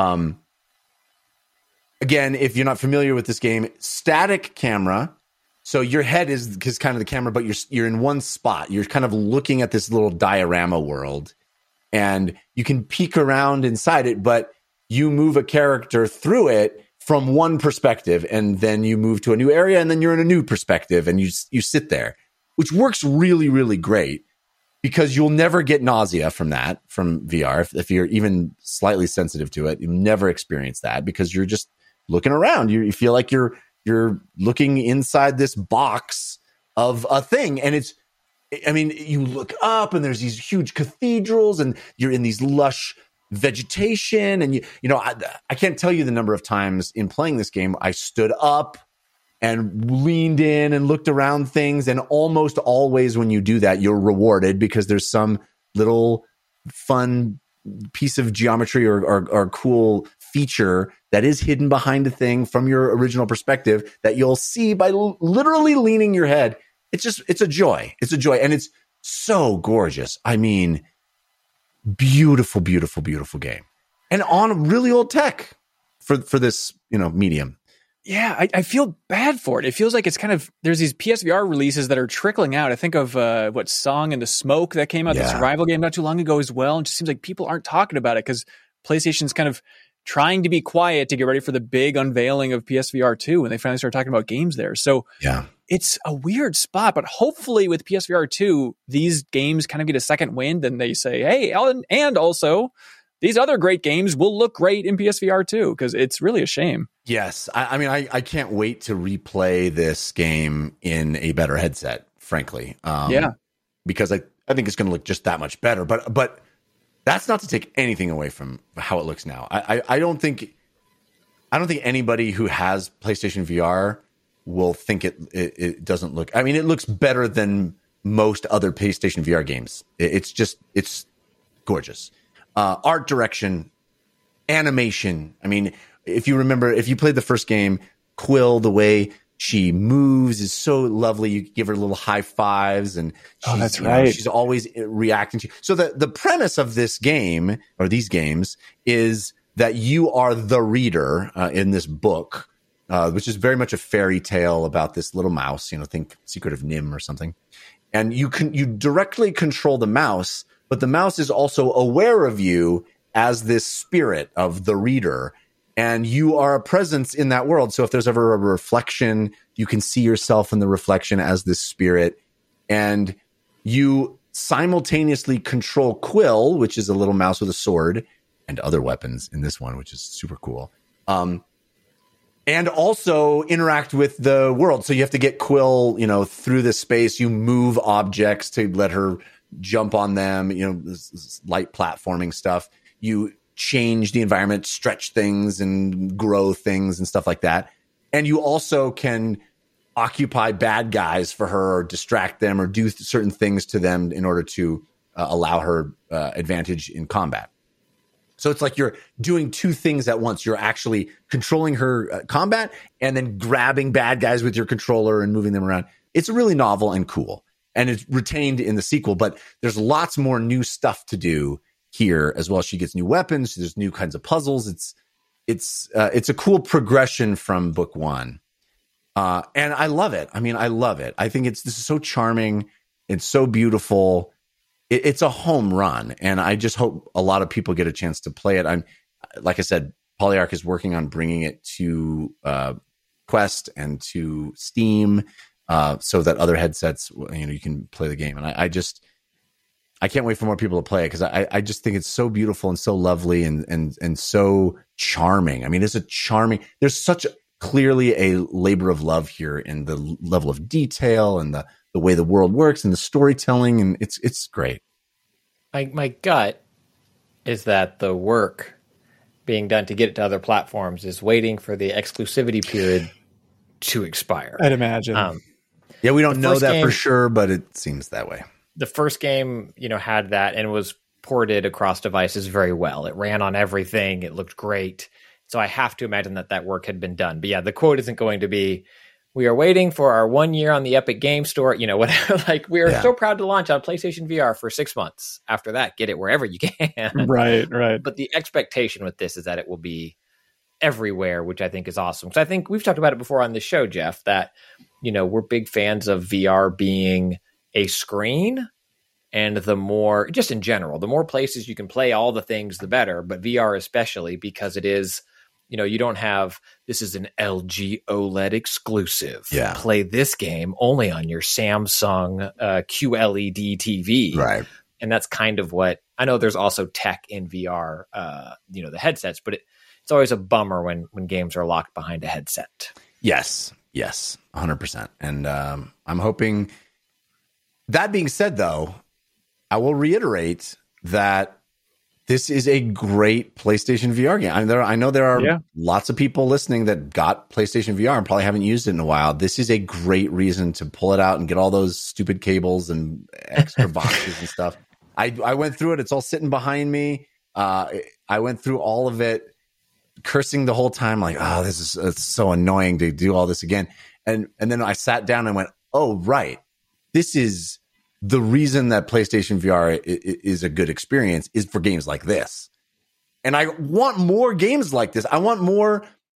Again, if you're not familiar with this game, static camera. So your head is kind of the camera, but you're in one spot. You're kind of looking at this little diorama world, and you can peek around inside it, but you move a character through it from one perspective, and then you move to a new area, and then you're in a new perspective, and you sit there, which works really, really great because you'll never get nausea from VR. If you're even slightly sensitive to it, you never experience that because you're just looking around. You feel like you're looking inside this box of a thing. And you look up and there's these huge cathedrals and you're in these lush vegetation. And I can't tell you the number of times in playing this game, I stood up and leaned in and looked around things. And almost always when you do that, you're rewarded because there's some little fun piece of geometry or cool feature that is hidden behind a thing from your original perspective that you'll see by literally leaning your head. It's a joy. It's a joy. And it's so gorgeous. I mean, beautiful, beautiful, beautiful game. And on really old tech for this, medium. Yeah, I feel bad for it. It feels like it's kind of, there's these PSVR releases that are trickling out. I think of Song in the Smoke that came out, the survival game not too long ago as well. And it just seems like people aren't talking about it because PlayStation's kind of trying to be quiet to get ready for the big unveiling of PSVR 2 when they finally start talking about games there. So it's a weird spot, but hopefully with PSVR 2, these games kind of get a second wind and they say, hey, and also these other great games will look great in PSVR 2 because it's really a shame. Yes. I mean, I can't wait to replay this game in a better headset, frankly. Because I think it's going to look just that much better. But that's not to take anything away from how it looks now. I don't think anybody who has PlayStation VR will think it doesn't look. I mean, it looks better than most other PlayStation VR games. It's gorgeous. Art direction, animation. I mean, if you remember, if you played the first game, Quill, the way she moves is so lovely. You give her little high fives, and that's right. She's always reacting to you. So the premise of this game or these games is that you are the reader in this book, which is very much a fairy tale about this little mouse. Think Secret of Nim or something, and you directly control the mouse, but the mouse is also aware of you as this spirit of the reader. And you are a presence in that world. So if there's ever a reflection, you can see yourself in the reflection as this spirit. And you simultaneously control Quill, which is a little mouse with a sword, and other weapons in this one, which is super cool. And also interact with the world. So you have to get Quill, through this space. You move objects to let her jump on them, this light platforming stuff. You change the environment, stretch things and grow things and stuff like that. And you also can occupy bad guys for her or distract them or do certain things to them in order to allow her advantage in combat. So it's like you're doing two things at once. You're actually controlling her combat and then grabbing bad guys with your controller and moving them around. It's really novel and cool. And it's retained in the sequel, but there's lots more new stuff to do here as well. She gets new weapons. There's new kinds of puzzles. It's a cool progression from book one. And I love it. I mean, I love it. I think this is so charming. It's so beautiful. It's a home run. And I just hope a lot of people get a chance to play it. Like I said, Polyarch is working on bringing it to Quest and to Steam so that other headsets, you can play the game. And I can't wait for more people to play it because I just think it's so beautiful and so lovely and so charming. I mean, there's such clearly a labor of love here in the level of detail and the way the world works and the storytelling. And it's great. My gut is that the work being done to get it to other platforms is waiting for the exclusivity period to expire. I'd imagine. Yeah, we don't know that for sure, but it seems that way. The first game, had that and was ported across devices very well. It ran on everything. It looked great. So I have to imagine that work had been done. But yeah, the quote isn't going to be, we are waiting for our 1 year on the Epic Game Store, whatever. Like, we are so proud to launch on PlayStation VR for 6 months. After that, get it wherever you can. Right. But the expectation with this is that it will be everywhere, which I think is awesome. So I think we've talked about it before on this show, Jeff, that, we're big fans of VR being a screen, and the more, just in general, the more places you can play all the things, the better, but VR especially, because it is, you don't have, this is an LG OLED exclusive. Yeah. Play this game only on your Samsung QLED TV. Right. And that's kind of what, I know there's also tech in VR, the headsets, but it's always a bummer when games are locked behind a headset. Yes, 100%. And I'm hoping, that being said, though, I will reiterate that this is a great PlayStation VR game. I know there are lots of people listening that got PlayStation VR and probably haven't used it in a while. This is a great reason to pull it out and get all those stupid cables and extra boxes and stuff. I went through it. It's all sitting behind me. I went through all of it, cursing the whole time, like, oh, it's so annoying to do all this again. And then I sat down and went, oh, right. This is the reason that PlayStation VR is a good experience is for games like this. And I want more games like this. I want more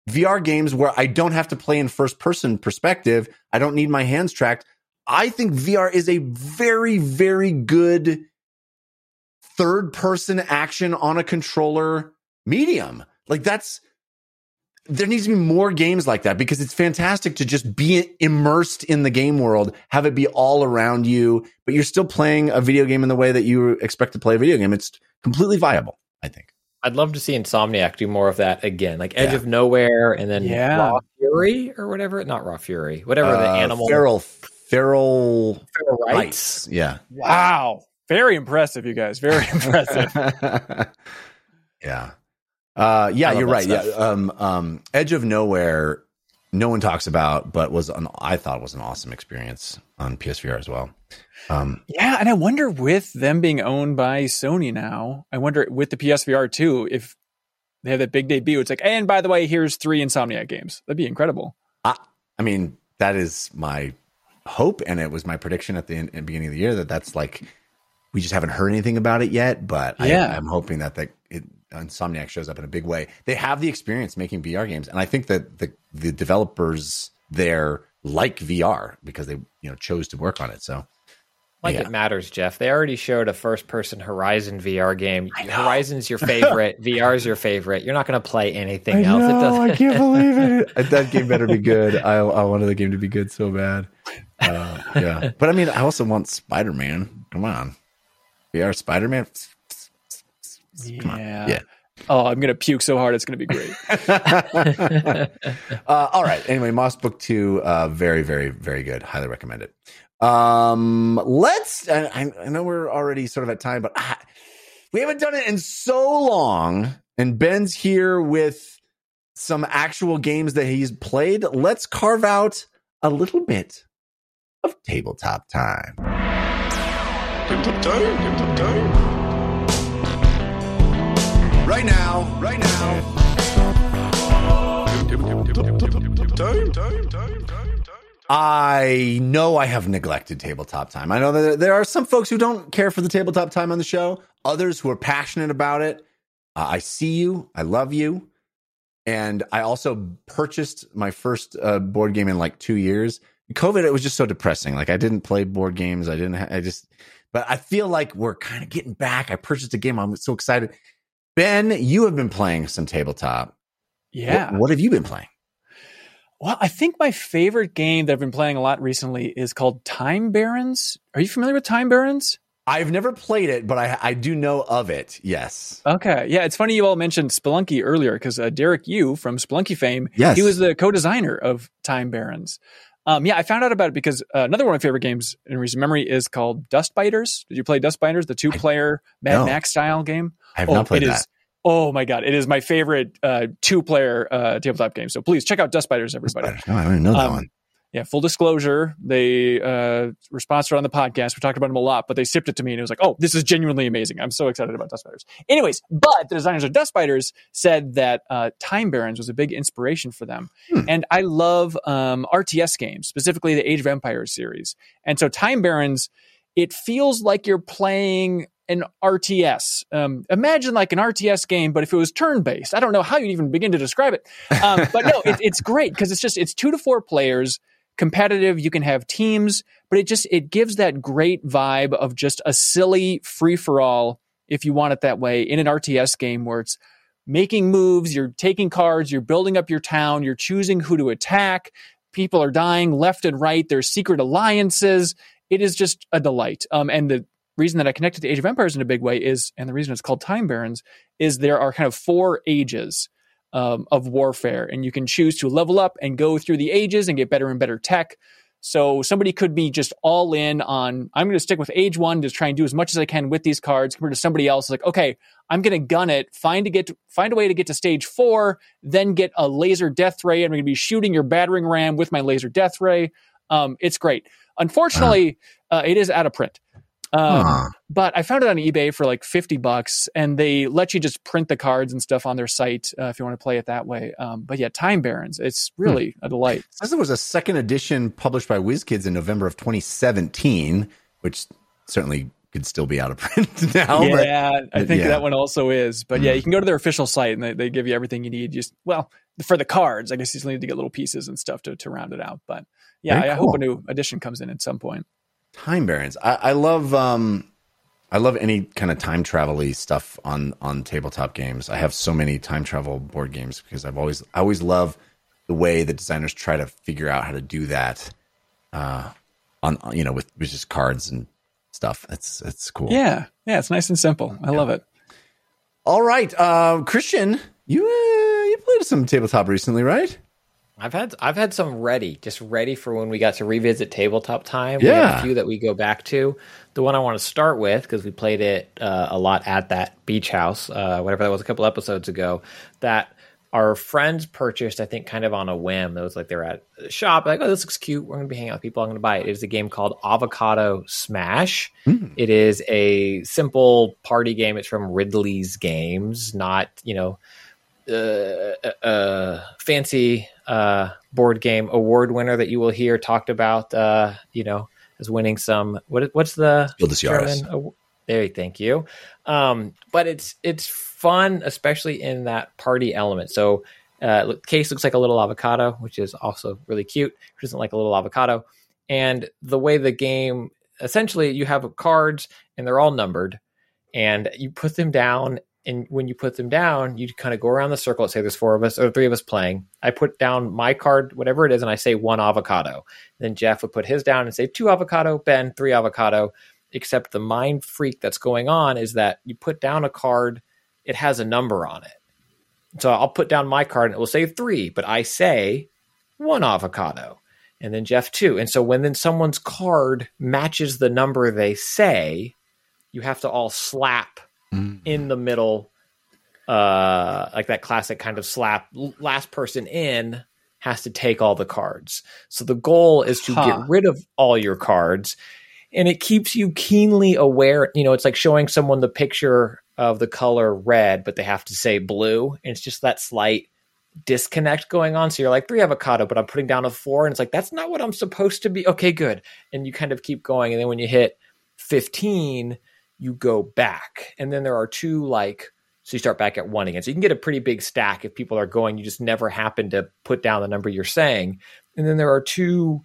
VR games where I don't have to play in first person perspective. I don't need my hands tracked. I think VR is a very, very good third person action on a controller medium. Like there needs to be more games like that because it's fantastic to just be immersed in the game world, have it be all around you, but you're still playing a video game in the way that you expect to play a video game. It's completely viable, I think. I'd love to see Insomniac do more of that again, like Edge of Nowhere and then Raw Fury or whatever. Not Raw Fury, whatever the animal. Feral Rights. Yeah. Wow. Very impressive, you guys. Very impressive. Yeah. You're right. Yeah. Edge of Nowhere, no one talks about, but I thought was an awesome experience on PSVR as well. Yeah, and I wonder with them being owned by Sony now, I wonder with the PSVR 2 if they have that big debut. It's like, and by the way, here's 3 Insomniac games. That'd be incredible. I mean, that is my hope, and it was my prediction at the beginning of the year that's like, we just haven't heard anything about it yet, but I'm hoping that Insomniac shows up in a big way. They have the experience making VR games, and I think that the developers there like VR because they chose to work on it. So, it matters, Jeff. They already showed a first-person Horizon VR game. Horizon's your favorite. VR's your favorite. You're not going to play anything else. I can't believe it. That game better be good. I wanted the game to be good so bad. But I mean, I also want Spider-Man. Come on, VR Spider-Man. Come on. Yeah. Oh, I'm going to puke so hard. It's going to be great. All right. Anyway, Moss Book 2, very, very, very good. Highly recommend it. I know we're already sort of at time, but we haven't done it in so long. And Ben's here with some actual games that he's played. Let's carve out a little bit of tabletop time. Tabletop time. Right now. I know I have neglected tabletop time. I know that there are some folks who don't care for the tabletop time on the show, others who are passionate about it. I see you. I love you. And I also purchased my first board game in like 2 years. COVID, it was just so depressing. Like I didn't play board games. But I feel like we're kind of getting back. I purchased a game. I'm so excited. Ben, you have been playing some tabletop. Yeah. What have you been playing? Well, I think my favorite game that I've been playing a lot recently is called Time Barons. Are you familiar with Time Barons? I've never played it, but I do know of it. Yes. Okay. Yeah. It's funny you all mentioned Spelunky earlier because Derek Yu from Spelunky fame, he was the co-designer of Time Barons. I found out about it because another one of my favorite games in recent memory is called Dust Biters. Did you play Dust Biters, the 2-player Mad Max style game? I have not played that. Oh my God. It is my favorite 2-player tabletop game. So please check out Dust Biters, everybody. No, I didn't know that one. Yeah, full disclosure, they were sponsored on the podcast. We talked about them a lot, but they sipped it to me and it was like, oh, this is genuinely amazing. I'm so excited about Dust Biters. Anyways, but the designers of Dust Biters said that Time Barons was a big inspiration for them. And I love RTS games, specifically the Age of Empires series. And so Time Barons, it feels like you're playing an RTS. Imagine like an RTS game, but if it was turn-based. I don't know how you'd even begin to describe it. But no, it's great because it's 2 to 4 players. Competitive, you can have teams, but it gives that great vibe of just a silly free-for-all, if you want it that way, in an RTS game where it's making moves, you're taking cards, you're building up your town, you're choosing who to attack, people are dying left and right, there's secret alliances. It is just a delight. And the reason that I connected to Age of Empires in a big way is, and the reason it's called Time Barons, is there are kind of 4 ages of warfare, and you can choose to level up and go through the ages and get better and better tech. So somebody could be just all in on, I'm going to stick with age 1 to try and do as much as I can with these cards, compared to somebody else like, okay, I'm going to gun it, find a way to get to stage 4, then get a laser death ray, and I'm going to be shooting your battering ram with my laser death ray. It's great. Unfortunately, it is out of print. But I found it on eBay for like $50, and they let you just print the cards and stuff on their site if you want to play it that way. But yeah, Time Barons, it's really a delight. It says there was a second edition published by WizKids in November of 2017, which certainly could still be out of print now. Yeah, I think yeah. that one also is. But yeah, you can go to their official site and they give you everything you need. Just, well, for the cards, I guess you still need to get little pieces and stuff to round it out. But yeah, Very I cool. hope a new edition comes in at some point. Time Barons. I love any kind of time travel-y stuff on tabletop games. I have so many time travel board games because I always love the way the designers try to figure out how to do that with just cards and stuff. It's cool. Yeah, it's nice and simple. I love it. All right, Christian, you played some tabletop recently, right? I've had some just ready for when we got to revisit tabletop time. Yeah. We have a few that we go back to. The one I want to start with, because we played it a lot at that beach house, whatever that was a couple episodes ago, that our friends purchased, I think, kind of on a whim. It was like they were at the shop, like, oh, this looks cute. We're going to be hanging out with people. I'm going to buy it. It is a game called Avocado Smash. It is a simple party game. It's from Ridley's Games, not, fancy board game award winner that you will hear talked about, as winning some. What's the Spiel des Jahres. German? There, thank you. But it's fun, especially in that party element. So, Case looks like a little avocado, which is also really cute. Who doesn't like a little avocado? And the way the game, essentially, you have cards and they're all numbered, and you put them down. And when you put them down, you kind of go around the circle. Let's say there's 4 of us or 3 of us playing. I put down my card, whatever it is, and I say 1 avocado. Then Jeff would put his down and say 2 avocado, Ben, 3 avocado. Except the mind freak that's going on is that you put down a card, it has a number on it. So I'll put down my card and it will say 3, but I say 1 avocado. And then Jeff 2. And so when then someone's card matches the number they say, you have to all slap in the middle, like that classic kind of slap. Last person in has to take all the cards. So the goal is to get rid of all your cards, and it keeps you keenly aware. It's like showing someone the picture of the color red, but they have to say blue, and it's just that slight disconnect going on. So you're like 3 avocado, but I'm putting down a 4, and it's like, that's not what I'm supposed to be. Okay, good. And you kind of keep going. And then when you hit 15, you go back. And then there are 2, so you start back at 1 again. So you can get a pretty big stack if people are going. You just never happen to put down the number you're saying. And then there are 2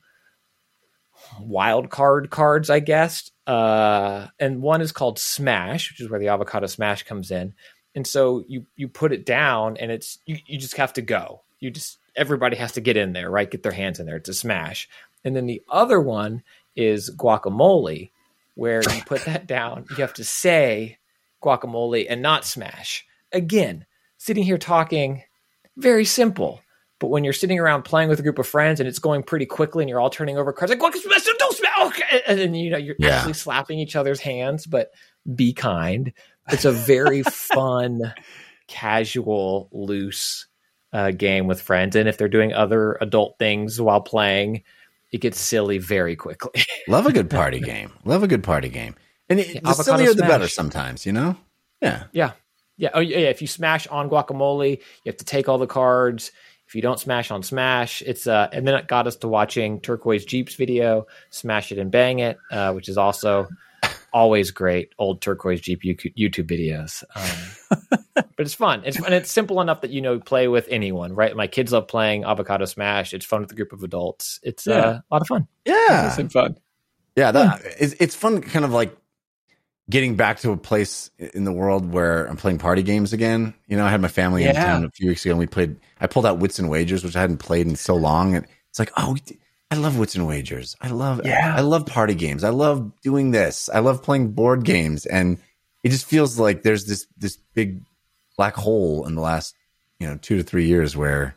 wild card cards, I guess. And one is called Smash, which is where the avocado smash comes in. And so you put it down, and it's you just have to go. Everybody has to get in there, right? Get their hands in there. It's a smash. And then the other one is guacamole, where you put that down. You have to say guacamole and not smash. Again, sitting here talking, very simple. But when you're sitting around playing with a group of friends and it's going pretty quickly and you're all turning over cards, like, don't smash, okay. And then, you're actually slapping each other's hands, but be kind. It's a very fun, casual, loose game with friends. And if they're doing other adult things while playing, it gets silly very quickly. Love a good party game. And the avocado sillier the better smash. sometimes, Yeah. Yeah. Oh, yeah. If you smash on guacamole, you have to take all the cards. If you don't smash on Smash, it's and then it got us to watching Turquoise Jeep's video, Smash It and Bang It, which is also always great. Old Turquoise Jeep YouTube videos. But it's fun. It's simple enough that play with anyone, right? My kids love playing Avocado Smash. It's fun with a group of adults. It's a lot of fun. Yeah, It's fun. Yeah, it's fun. Kind of like getting back to a place in the world where I'm playing party games again. I had my family in town a few weeks ago, and I pulled out Wits and Wagers, which I hadn't played in so long. And it's like, I love Wits and Wagers. I love party games. I love doing this. I love playing board games. And it just feels like there's this big black hole in the last, 2 to 3 years where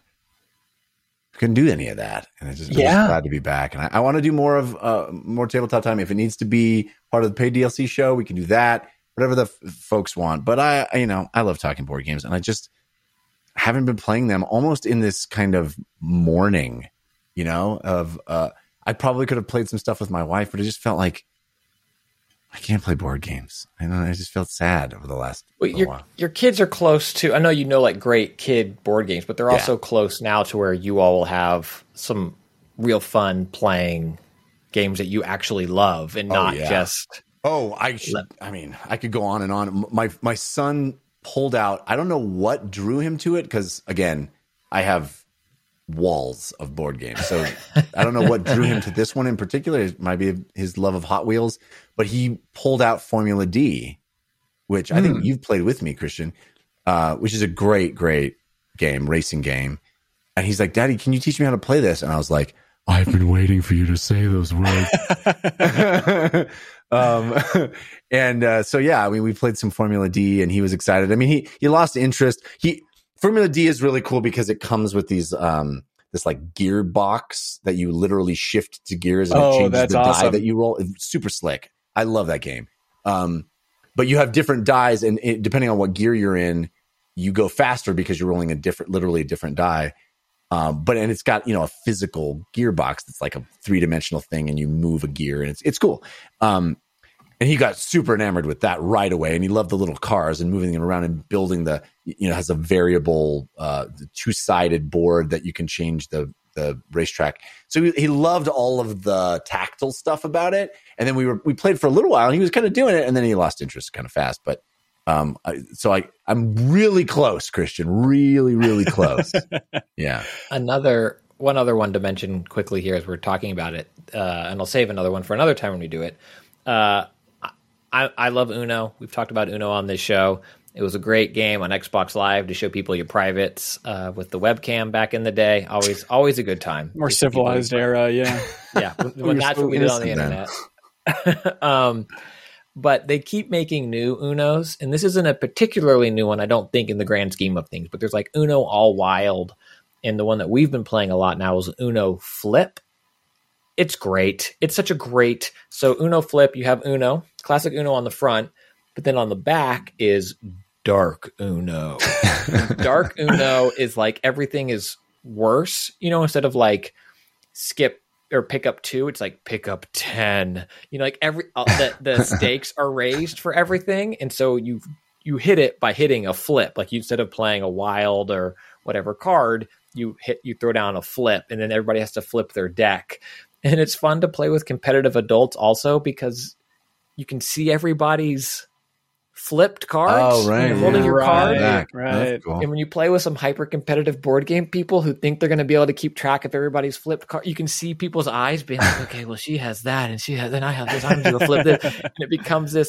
I couldn't do any of that. And I'm just glad to be back. And I want to do more tabletop time. If it needs to be part of the paid DLC show, we can do that, whatever the folks want. But I love talking board games, and I just haven't been playing them almost in this kind of mourning, I probably could have played some stuff with my wife, but it just felt like I can't play board games. I just felt sad over the last while. Your kids are close to, I know like great kid board games, but they're also close now to where you all will have some real fun playing games that you actually love and not just Oh, I mean, I could go on and on. My son pulled out. I don't know what drew him to it because, again, I have walls of board games. So I don't know what drew him to this one in particular. It might be his love of Hot Wheels, but he pulled out Formula D, which I think you've played with me, Christian, which is a great game, racing game. And he's like, Daddy, can you teach me how to play this? And I was like, I've been waiting for you to say those words. So yeah, I mean, we played some Formula D and he was excited. I mean, he lost interest. Formula D is really cool because it comes with these, this like gear box that you literally shift to gears and it changes the die that you roll. It's super slick. I love that game. But you have different dies and depending on what gear you're in, you go faster because you're rolling literally a different die. And it's got, a physical gearbox that's like a 3-dimensional thing and you move a gear and it's cool. And he got super enamored with that right away. And he loved the little cars and moving them around and building has a variable, 2-sided board that you can change the racetrack. So he loved all of the tactile stuff about it. And then we played for a little while and he was kind of doing it and then he lost interest kind of fast. But I'm really close, Christian, really, really close. Yeah. One other one to mention quickly here as we're talking about it, and I'll save another one for another time when we do it. I love Uno. We've talked about Uno on this show. It was a great game on Xbox Live to show people your privates with the webcam back in the day. Always a good time. More civilized era, yeah. Yeah, when that's what we did on the internet. But they keep making new Unos, and this isn't a particularly new one, I don't think, in the grand scheme of things. But there's like Uno All Wild, and the one that we've been playing a lot now is Uno Flip. It's great. It's such a great... So Uno Flip, you have Uno, classic Uno on the front, but then on the back is Dark Uno. Dark Uno is like everything is worse. Instead of like skip or pick up 2, it's like pick up 10. Like the stakes are raised for everything, and so you hit it by hitting a flip. Like instead of playing a wild or whatever card, you throw down a flip, and then everybody has to flip their deck. And it's fun to play with competitive adults also because you can see everybody's flipped cards. Oh, right. You're holding your card. Right. Cool. And when you play with some hyper-competitive board game people who think they're going to be able to keep track of everybody's flipped card, you can see people's eyes being like, okay, well, she has that, and then I have this, I'm going to flip this. And it becomes this,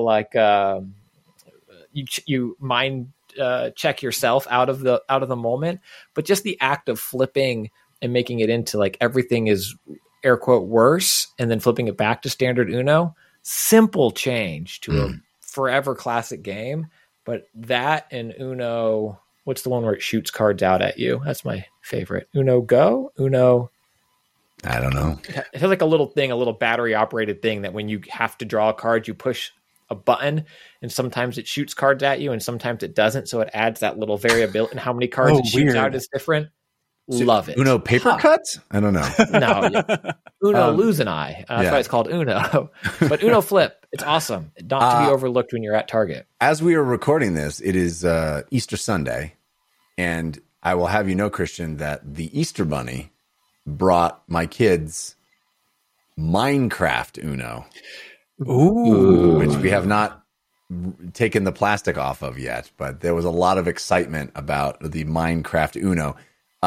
you mind check yourself out of the moment. But just the act of flipping and making it into like everything is air quote worse, and then flipping it back to standard Uno, simple change to a forever classic game. But that and Uno, what's the one where it shoots cards out at you? That's my favorite. Uno Go? Uno, I don't know. It feels like a little battery operated thing that when you have to draw a card, you push a button, and sometimes it shoots cards at you and sometimes it doesn't. So it adds that little variability, and how many cards it shoots out is different. Love it. Uno paper cuts? I don't know. No. Uno lose an eye. That's why it's called Uno. But Uno Flip, it's awesome. Not to be overlooked when you're at Target. As we are recording this, it is Easter Sunday. And I will have you know, Christian, that the Easter Bunny brought my kids Minecraft Uno. Ooh. Which we have not taken the plastic off of yet. But there was a lot of excitement about the Minecraft Uno.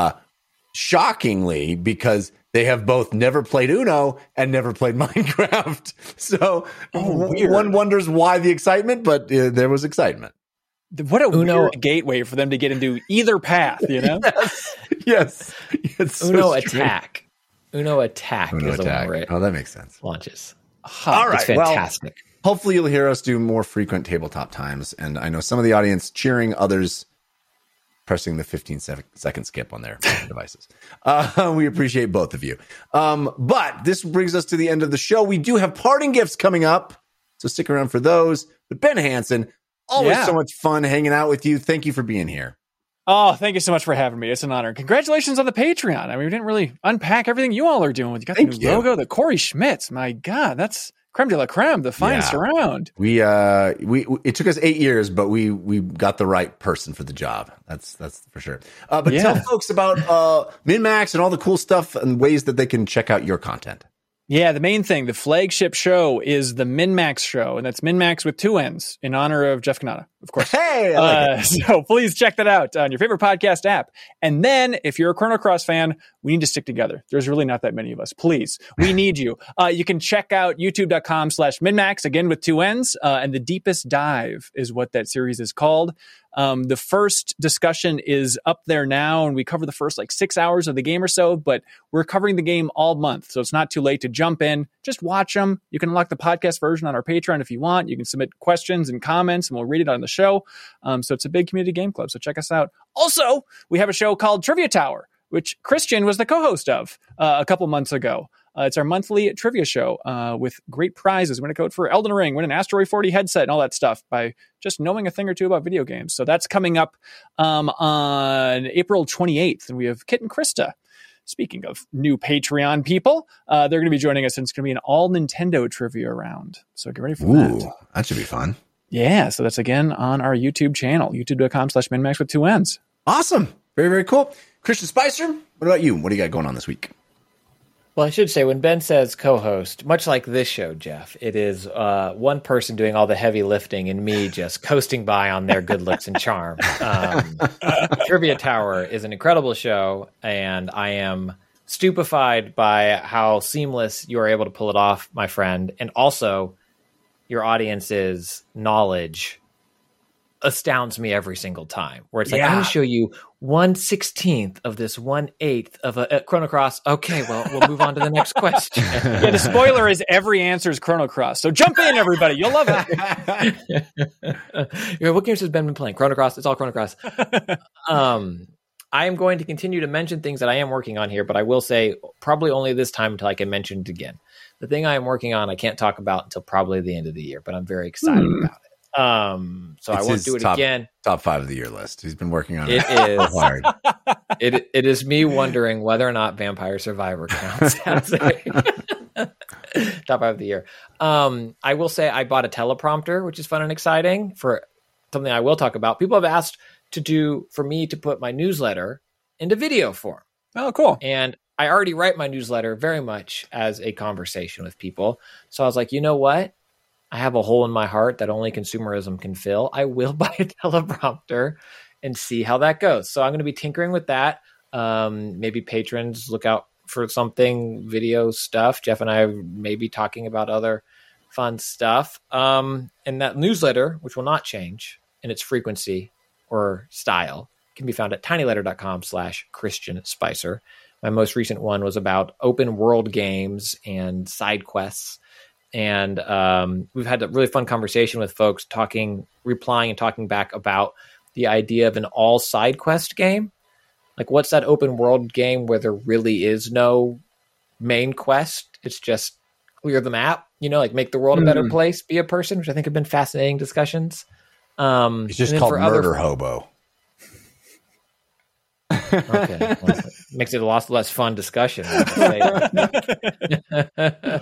Shockingly, because they have both never played Uno and never played Minecraft. So one wonders why the excitement, but there was excitement. What a weird gateway for them to get into either path, Yes. It's Uno so Attack. Uno Attack is the one where it that makes sense. launches. All right. It's fantastic. Well, hopefully you'll hear us do more frequent tabletop times. And I know some of the audience cheering, others pressing the 15-second skip on their devices. We appreciate both of you. But this brings us to the end of the show. We do have parting gifts coming up, so stick around for those. But Ben Hansen, always so much fun hanging out with you. Thank you for being here. Oh, thank you so much for having me. It's an honor. Congratulations on the Patreon. I mean, we didn't really unpack everything you all are doing. You got the new logo, the Corey Schmitz. My God, that's creme de la creme, the finest around. We it took us 8 years, but we got the right person for the job. That's for sure. But tell folks about MinMax and all the cool stuff and ways that they can check out your content. Yeah, the main thing, the flagship show is the MinMax show, and that's MinMax with 2 N's in honor of Jeff Kanata, of course. Hey, I like it. So please check that out on your favorite podcast app. And then if you're a Chrono Cross fan, we need to stick together. There's really not that many of us. Please, we need you. You can check out youtube.com/MinMax, again with 2 N's, and The Deepest Dive is what that series is called. The first discussion is up there now, and we cover the first 6 hours of the game or so, but we're covering the game all month, so it's not too late to jump in. Just watch them. You can unlock the podcast version on our Patreon if you want. You can submit questions and comments, and we'll read it on the show. So it's a big community game club, so check us out. Also, we have a show called Trivia Tower, which Christian was the co-host of a couple months ago. It's our monthly trivia show with great prizes. Win a code for Elden Ring, win an Asteroid 40 headset, and all that stuff by just knowing a thing or two about video games. So that's coming up on April 28th. And we have Kit and Krista. Speaking of new Patreon people, they're going to be joining us, and it's going to be an all Nintendo trivia round. So get ready for that. That should be fun. Yeah, so that's again on our YouTube channel, youtube.com/MinMax with 2 N's. Awesome. Very, very cool. Christian Spicer, what about you? What do you got going on this week? Well, I should say, when Ben says co-host, much like this show, Jeff, it is one person doing all the heavy lifting and me just coasting by on their good looks and charm. Trivia Tower is an incredible show, and I am stupefied by how seamless you are able to pull it off, my friend. And also, your audience's knowledge astounds me every single time, where it's like, I'm going to show you 1/16 of this 1/8 of a Chrono Cross. Okay, well, we'll move on to the next question. Yeah, the spoiler is every answer is Chrono Cross. So jump in, everybody. You'll love it. What games has Ben been playing? Chrono Cross. It's all Chrono Cross. I am going to continue to mention things that I am working on here, but I will say probably only this time until I can mention it again. The thing I am working on, I can't talk about until probably the end of the year, but I'm very excited about it. So I won't do it again. Top 5 of the year list. He's been working on it. It is hard. It is me wondering whether or not Vampire Survivor counts as a top 5 of the year. I will say I bought a teleprompter, which is fun and exciting for something I will talk about. People have asked for me to put my newsletter into video form. Oh, cool. And I already write my newsletter very much as a conversation with people. So I was like, you know what? I have a hole in my heart that only consumerism can fill. I will buy a teleprompter and see how that goes. So I'm going to be tinkering with that. Maybe patrons look out for something video stuff. Jeff and I may be talking about other fun stuff. And that newsletter, which will not change in its frequency or style, can be found at tinyletter.com/Christian Spicer. My most recent one was about open world games and side quests. And we've had a really fun conversation with folks replying and talking back about the idea of an all side quest game. Like, what's that open world game where there really is no main quest? It's just clear the map, like make the world a better place, be a person, which I think have been fascinating discussions. It's just called Murder Hobo. Okay. Well, makes it a lot less fun discussion. And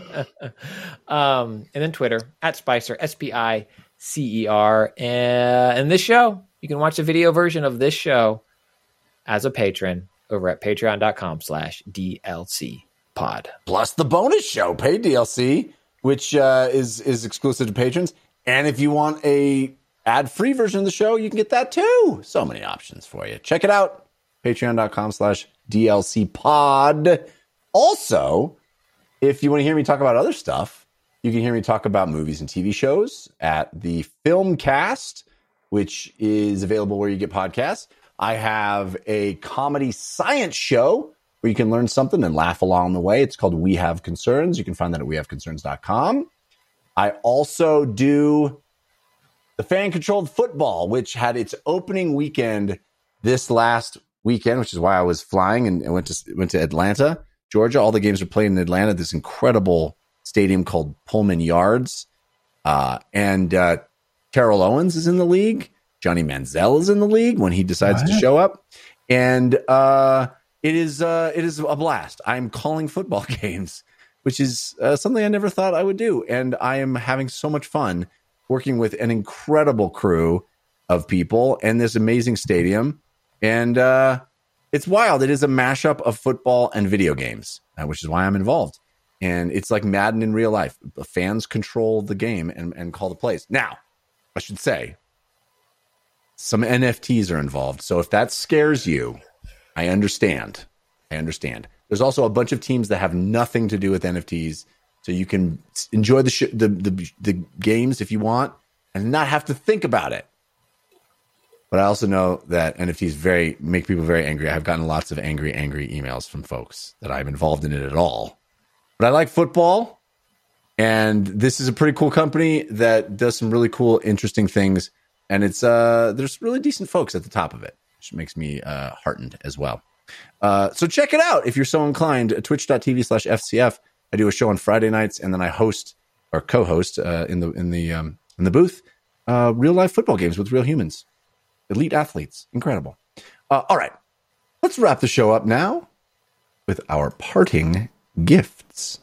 then Twitter @Spicer, SPICER. And this show, you can watch the video version of this show as a patron over at patreon.com/DLC pod. Plus the bonus show, paid DLC, which is exclusive to patrons. And if you want a ad-free version of the show, you can get that too. So many options for you. Check it out. Patreon.com/DLC pod. Also, if you want to hear me talk about other stuff, you can hear me talk about movies and TV shows at the Filmcast, which is available where you get podcasts. I have a comedy science show where you can learn something and laugh along the way. It's called We Have Concerns. You can find that at wehaveconcerns.com. I also do the Fan-Controlled Football, which had its opening weekend this last weekend, which is why I was flying and went to Atlanta, Georgia. All the games are played in Atlanta, this incredible stadium called Pullman Yards. And Terrell Owens is in the league. Johnny Manziel is in the league when he decides to show up. And it is a blast. I'm calling football games, which is something I never thought I would do. And I am having so much fun working with an incredible crew of people and this amazing stadium. And it's wild. It is a mashup of football and video games, which is why I'm involved. And it's like Madden in real life. The fans control the game and call the plays. Now, I should say, some NFTs are involved. So if that scares you, I understand. There's also a bunch of teams that have nothing to do with NFTs. So you can enjoy the games if you want and not have to think about it. But I also know that NFTs make people very angry. I've gotten lots of angry emails from folks that I'm involved in it at all. But I like football, and this is a pretty cool company that does some really cool, interesting things. And it's there's really decent folks at the top of it, which makes me heartened as well. So check it out if you're so inclined. Twitch.tv/FCF. I do a show on Friday nights, and then I host or co-host in the booth real life football games with real humans, elite athletes. Incredible. All right, let's wrap the show up now with our parting gifts.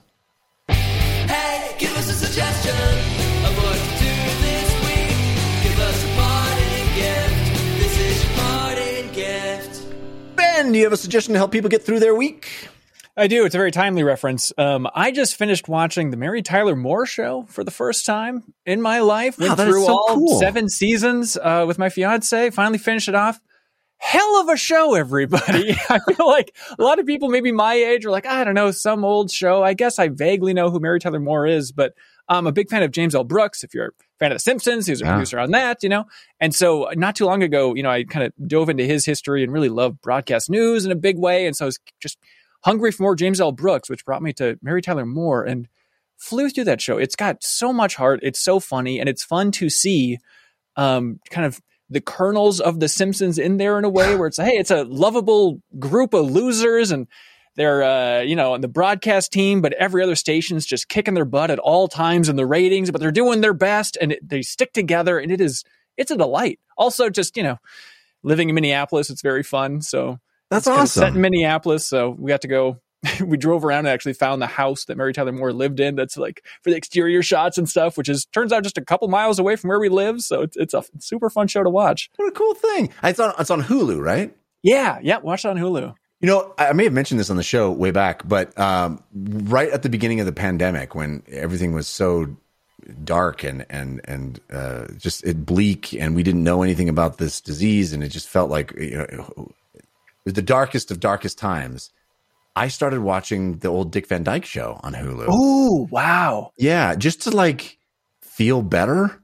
Hey, give us a suggestion of what to do this week. Give us a parting gift. This is your parting gift. Ben, do you have a suggestion to help people get through their week? I do. It's a very timely reference. I just finished watching the Mary Tyler Moore Show for the first time in my life. Wow, Went that is through so all cool. 7 seasons with my fiance. Finally finished it off. Hell of a show, everybody. I feel like a lot of people maybe my age are like, I don't know, some old show. I guess I vaguely know who Mary Tyler Moore is, but I'm a big fan of James L. Brooks. If you're a fan of The Simpsons, he's a producer on that, And so not too long ago, I kind of dove into his history and really loved broadcast news in a big way. And so I was just hungry for more James L. Brooks, which brought me to Mary Tyler Moore and flew through that show. It's got so much heart. It's so funny. And it's fun to see kind of the kernels of The Simpsons in there in a way where it's, hey, it's a lovable group of losers and they're, on the broadcast team, but every other station's just kicking their butt at all times in the ratings, but they're doing their best and they stick together and it's a delight. Also just, living in Minneapolis, it's very fun. So That's it's awesome. set in Minneapolis. So we got to go, we drove around and actually found the house that Mary Tyler Moore lived in. That's like for the exterior shots and stuff, which turns out just a couple miles away from where we live. So it's a super fun show to watch. What a cool thing. It's on Hulu, right? Yeah. Watch it on Hulu. I may have mentioned this on the show way back, but right at the beginning of the pandemic, when everything was so dark and just bleak, and we didn't know anything about this disease, and it just felt like it was the darkest of darkest times. I started watching the old Dick Van Dyke Show on Hulu. Oh, wow. Yeah, just to feel better,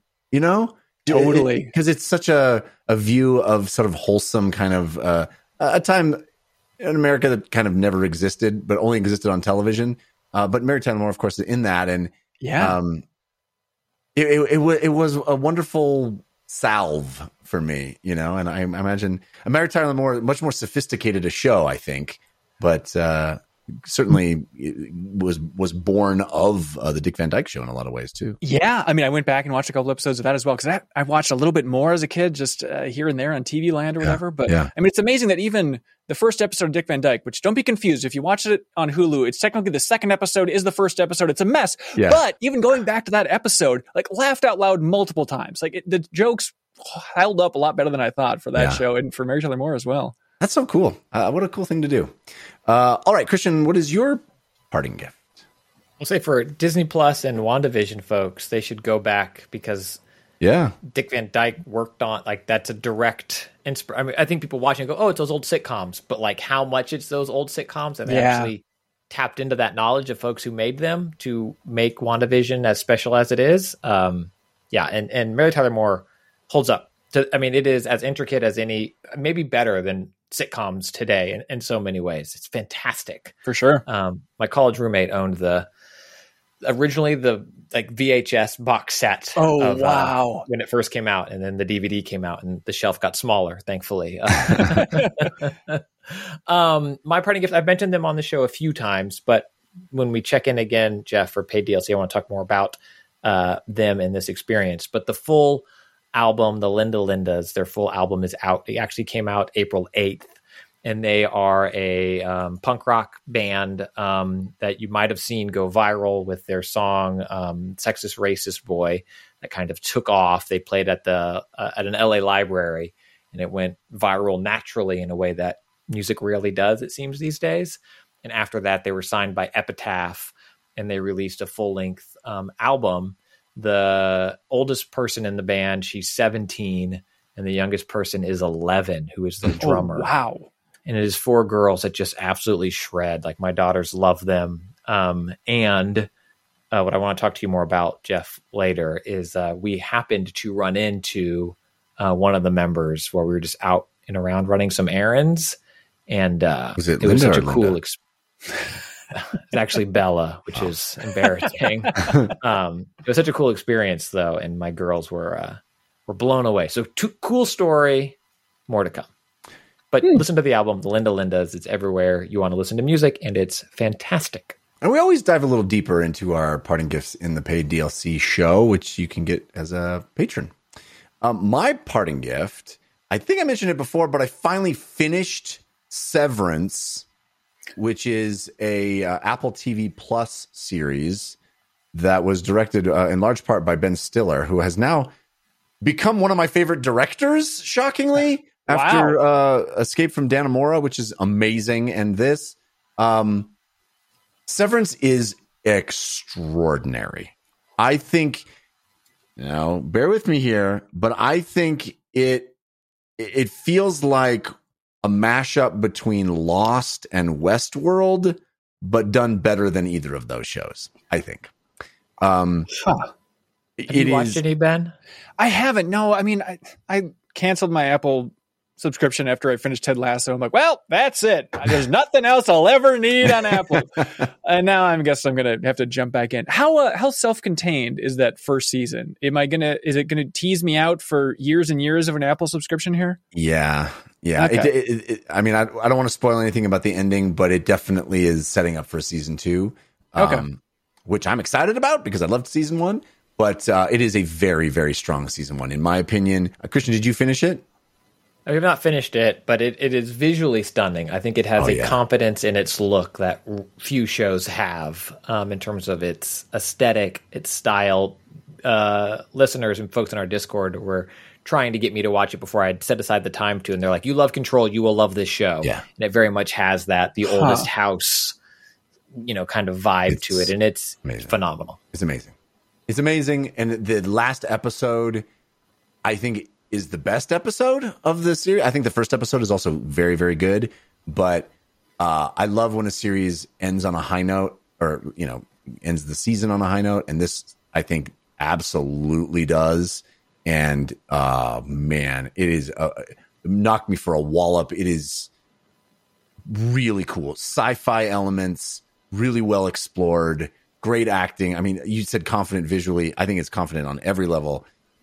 Totally. because it's such a view of sort of wholesome kind of a time in America that kind of never existed, but only existed on television. But Mary Tyler Moore, of course, is in that, and it was a wonderful salve for me, And I imagine Mary Tyler Moore, much more sophisticated a show, I think, but certainly was born of the Dick Van Dyke Show in a lot of ways too. Yeah, I mean, I went back and watched a couple episodes of that as well because I watched a little bit more as a kid, just here and there on TV Land or whatever. But I mean, it's amazing that even the first episode of Dick Van Dyke, which don't be confused, if you watch it on Hulu, it's technically the second episode is the first episode. It's a mess. Yeah. But even going back to that episode, laughed out loud multiple times. The jokes held up a lot better than I thought for that show and for Mary Tyler Moore as well. That's so cool. What a cool thing to do. All right, Christian, what is your parting gift? I'll say for Disney Plus and WandaVision folks, they should go back because Dick Van Dyke worked on that's a direct inspiration. I mean, I think people watching go, oh, it's those old sitcoms, but how much it's those old sitcoms, and they actually tapped into that knowledge of folks who made them to make WandaVision as special as it is. And Mary Tyler Moore holds up. It is as intricate as any, maybe better than sitcoms today in so many ways. It's fantastic. For sure. My college roommate owned originally the VHS box set. Oh, wow. When it first came out, and then the DVD came out and the shelf got smaller, thankfully. My parting gift, I've mentioned them on the show a few times, but when we check in again, Jeff, for paid DLC, I want to talk more about them in this experience. But the full album, the Linda Lindas, their full album is out. It actually came out April 8th. And they are a punk rock band that you might have seen go viral with their song "Sexist Racist Boy" that kind of took off. They played at an LA library, and it went viral naturally in a way that music rarely does, it seems, these days. And after that, they were signed by Epitaph, and they released a full length album. The oldest person in the band, she's 17, and the youngest person is 11, who is the drummer. Oh, wow. And it is 4 girls that just absolutely shred. Like, my daughters love them. And what I want to talk to you more about, Jeff, later is we happened to run into one of the members while we were just out and around running some errands. And it was such a cool it's actually Bella, which is embarrassing. It was such a cool experience, though, and my girls were blown away. So, cool story, more to come. But listen to the album, the Linda Lindas. It's everywhere you want to listen to music, and it's fantastic. And we always dive a little deeper into our parting gifts in the paid DLC show, which you can get as a patron. My parting gift, I think I mentioned it before, but I finally finished Severance, which is a Apple TV Plus series that was directed in large part by Ben Stiller, who has now become one of my favorite directors, shockingly, after Escape from Dannemora, which is amazing. And this Severance is extraordinary. I think, bear with me here, but I think it feels like a mashup between Lost and Westworld, but done better than either of those shows, I think. Have you watched any, Ben? I haven't. No, I mean, I canceled my Apple subscription after I finished Ted Lasso. I'm like, well, that's it. There's nothing else I'll ever need on Apple. And now I guess I'm going to have to jump back in. How self-contained is that first season? Is it going to tease me out for years and years of an Apple subscription here? Yeah. Okay. I mean, I don't want to spoil anything about the ending, but it definitely is setting up for season 2, which I'm excited about because I loved season 1. But it is a very, very strong season 1, in my opinion. Christian, did you finish it? I have not finished it, but it is visually stunning. I think it has a confidence in its look that few shows have in terms of its aesthetic, its style. Listeners and folks in our Discord were trying to get me to watch it before I'd set aside the time to, and they're like, you love Control, you will love this show. Yeah. And it very much has that, the oldest house, kind of vibe to it, and it's phenomenal. It's amazing. It's amazing, and the last episode, I think, is the best episode of the series. I think the first episode is also very, very good, but I love when a series ends on a high note, or ends the season on a high note, and this, I think, absolutely does. And man, it is knocked me for a wallop. It is really cool, sci-fi elements, really well explored, great acting. I mean, you said confident visually. I think it's confident on every level.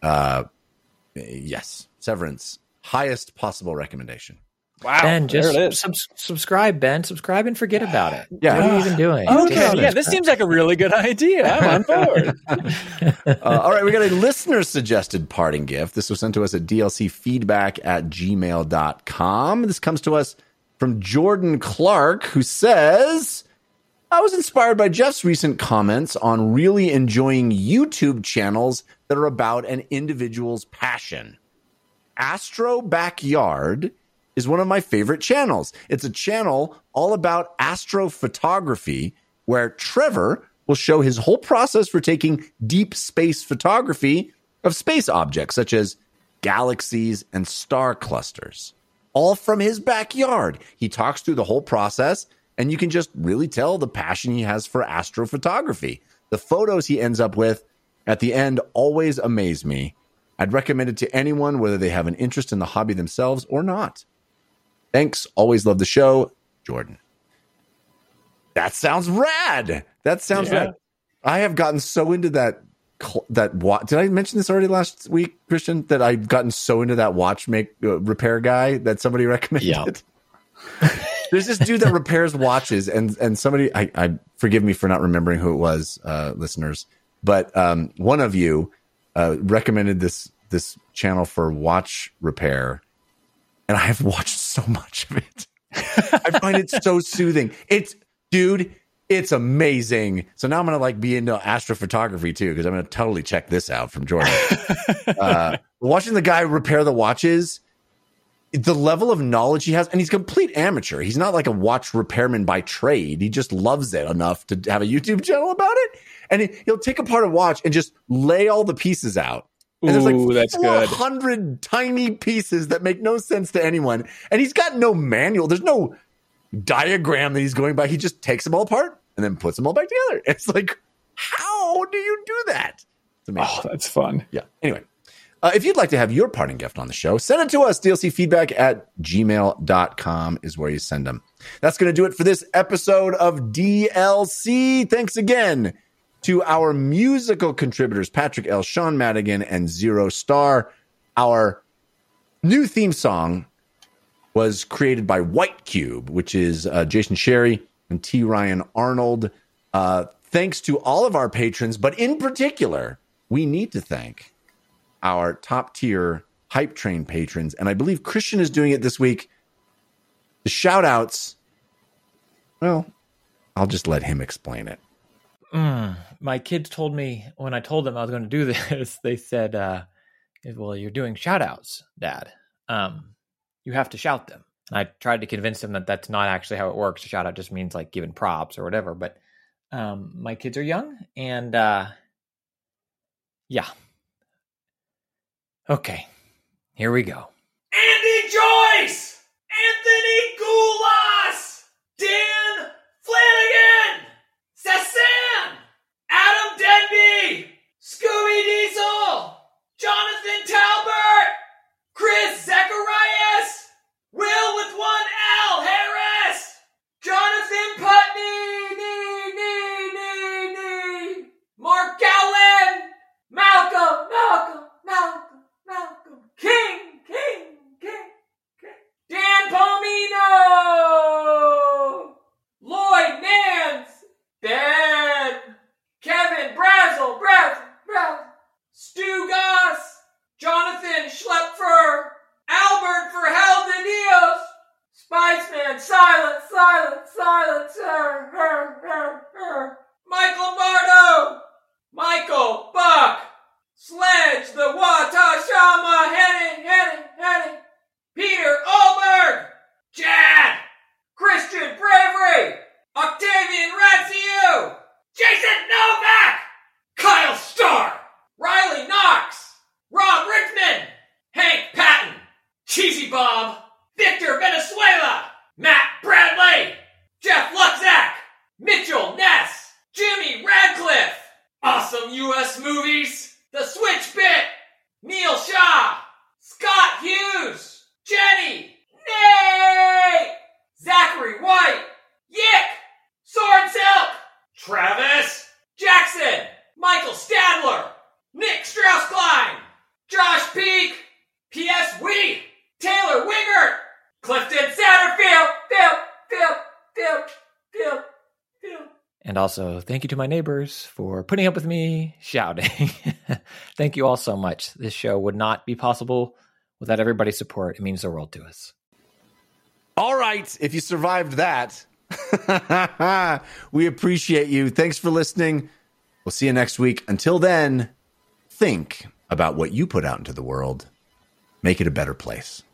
Yes, Severance, highest possible recommendation. Wow, Ben, just subscribe, Ben. Subscribe and forget about it. Yeah. What are you even doing? Okay, this seems like a really good idea. I'm on board. All right, we got a listener-suggested parting gift. This was sent to us at dlcfeedback@gmail.com. This comes to us from Jordan Clark, who says, I was inspired by Jeff's recent comments on really enjoying YouTube channels that are about an individual's passion. Astro Backyard is one of my favorite channels. It's a channel all about astrophotography where Trevor will show his whole process for taking deep space photography of space objects such as galaxies and star clusters, all from his backyard. He talks through the whole process, and you can just really tell the passion he has for astrophotography. The photos he ends up with at the end always amaze me. I'd recommend it to anyone, whether they have an interest in the hobby themselves or not. Thanks. Always love the show, Jordan. That sounds rad. Rad. I have gotten so into that did I mention this already last week, Christian? That I've gotten so into that watch repair guy that somebody recommended. Yeah. There's this dude that repairs watches, and somebody, I forgive me for not remembering who it was, listeners, but one of you recommended this channel for watch repair, and I have watched so much of it. I find it so soothing. It's amazing. So now I'm gonna be into astrophotography too, because I'm gonna totally check this out from Jordan. Watching the guy repair the watches, the level of knowledge he has, and he's a complete amateur. He's not like a watch repairman by trade. He just loves it enough to have a YouTube channel about it. And he'll take apart a watch and just lay all the pieces out. And there's Ooh, like that's good. 400 tiny pieces that make no sense to anyone. And he's got no manual. There's no diagram that he's going by. He just takes them all apart and then puts them all back together. It's like, how do you do that? It's amazing. Oh, that's fun. Yeah. Anyway, if you'd like to have your parting gift on the show, send it to us. dlcfeedback@gmail.com is where you send them. That's going to do it for this episode of DLC. Thanks again to our musical contributors, Patrick L., Sean Madigan, and Zero Star. Our new theme song was created by White Cube, which is Jason Sherry and T. Ryan Arnold. Thanks to all of our patrons, but in particular, we need to thank our top tier Hype Train patrons. And I believe Christian is doing it this week. The shout outs, well, I'll just let him explain it. My kids told me when I told them I was going to do this, they said, well, you're doing shout outs, Dad. You have to shout them. And I tried to convince them that that's not actually how it works. A shout out just means like giving props or whatever. But my kids are young and yeah. Okay, here we go. Andy Joyce! Anthony Goulas! Dan Flanagan! Sassan! Adam Denby! Scooby Diesel! Jonathan Talbert! Chris Zacharias! Will with one L Harris! Jonathan Putney! Mark Gowland! Malcolm! King! Dan Palomino! Lloyd Nance! Ben! Kevin Brazel! Stu Goss! Jonathan Schlepfer! Albert Verhelden Dios! Spiceman! Silence! Mike Lombardo! Michael Buck! Sledge the Watashama Henning! Peter Olberg! Jad! Christian Bravery! Octavian Ratsiu! Jason Novak! Kyle Starr! Riley Knox! Rob Rickman! Hank Patton! Cheesy Bob! Victor Venezuela! Matt Bradley! Jeff Lutzak! Mitchell Ness! Jimmy Radcliffe! Awesome U.S. Movies! The Switch Bit! Neil Shaw! Scott Hughes! Jenny! Nate! Zachary White! Yick! Soren Silk! Travis! Jackson! Michael Stadler! Nick Strauss-Klein! Josh Peak! P.S. Wheat! Taylor Wingert! Clifton Satterfield! Phil! And also, thank you to my neighbors for putting up with me shouting. Thank you all so much. This show would not be possible without everybody's support. It means the world to us. All right. If you survived that, we appreciate you. Thanks for listening. We'll see you next week. Until then, think about what you put out into the world. Make it a better place.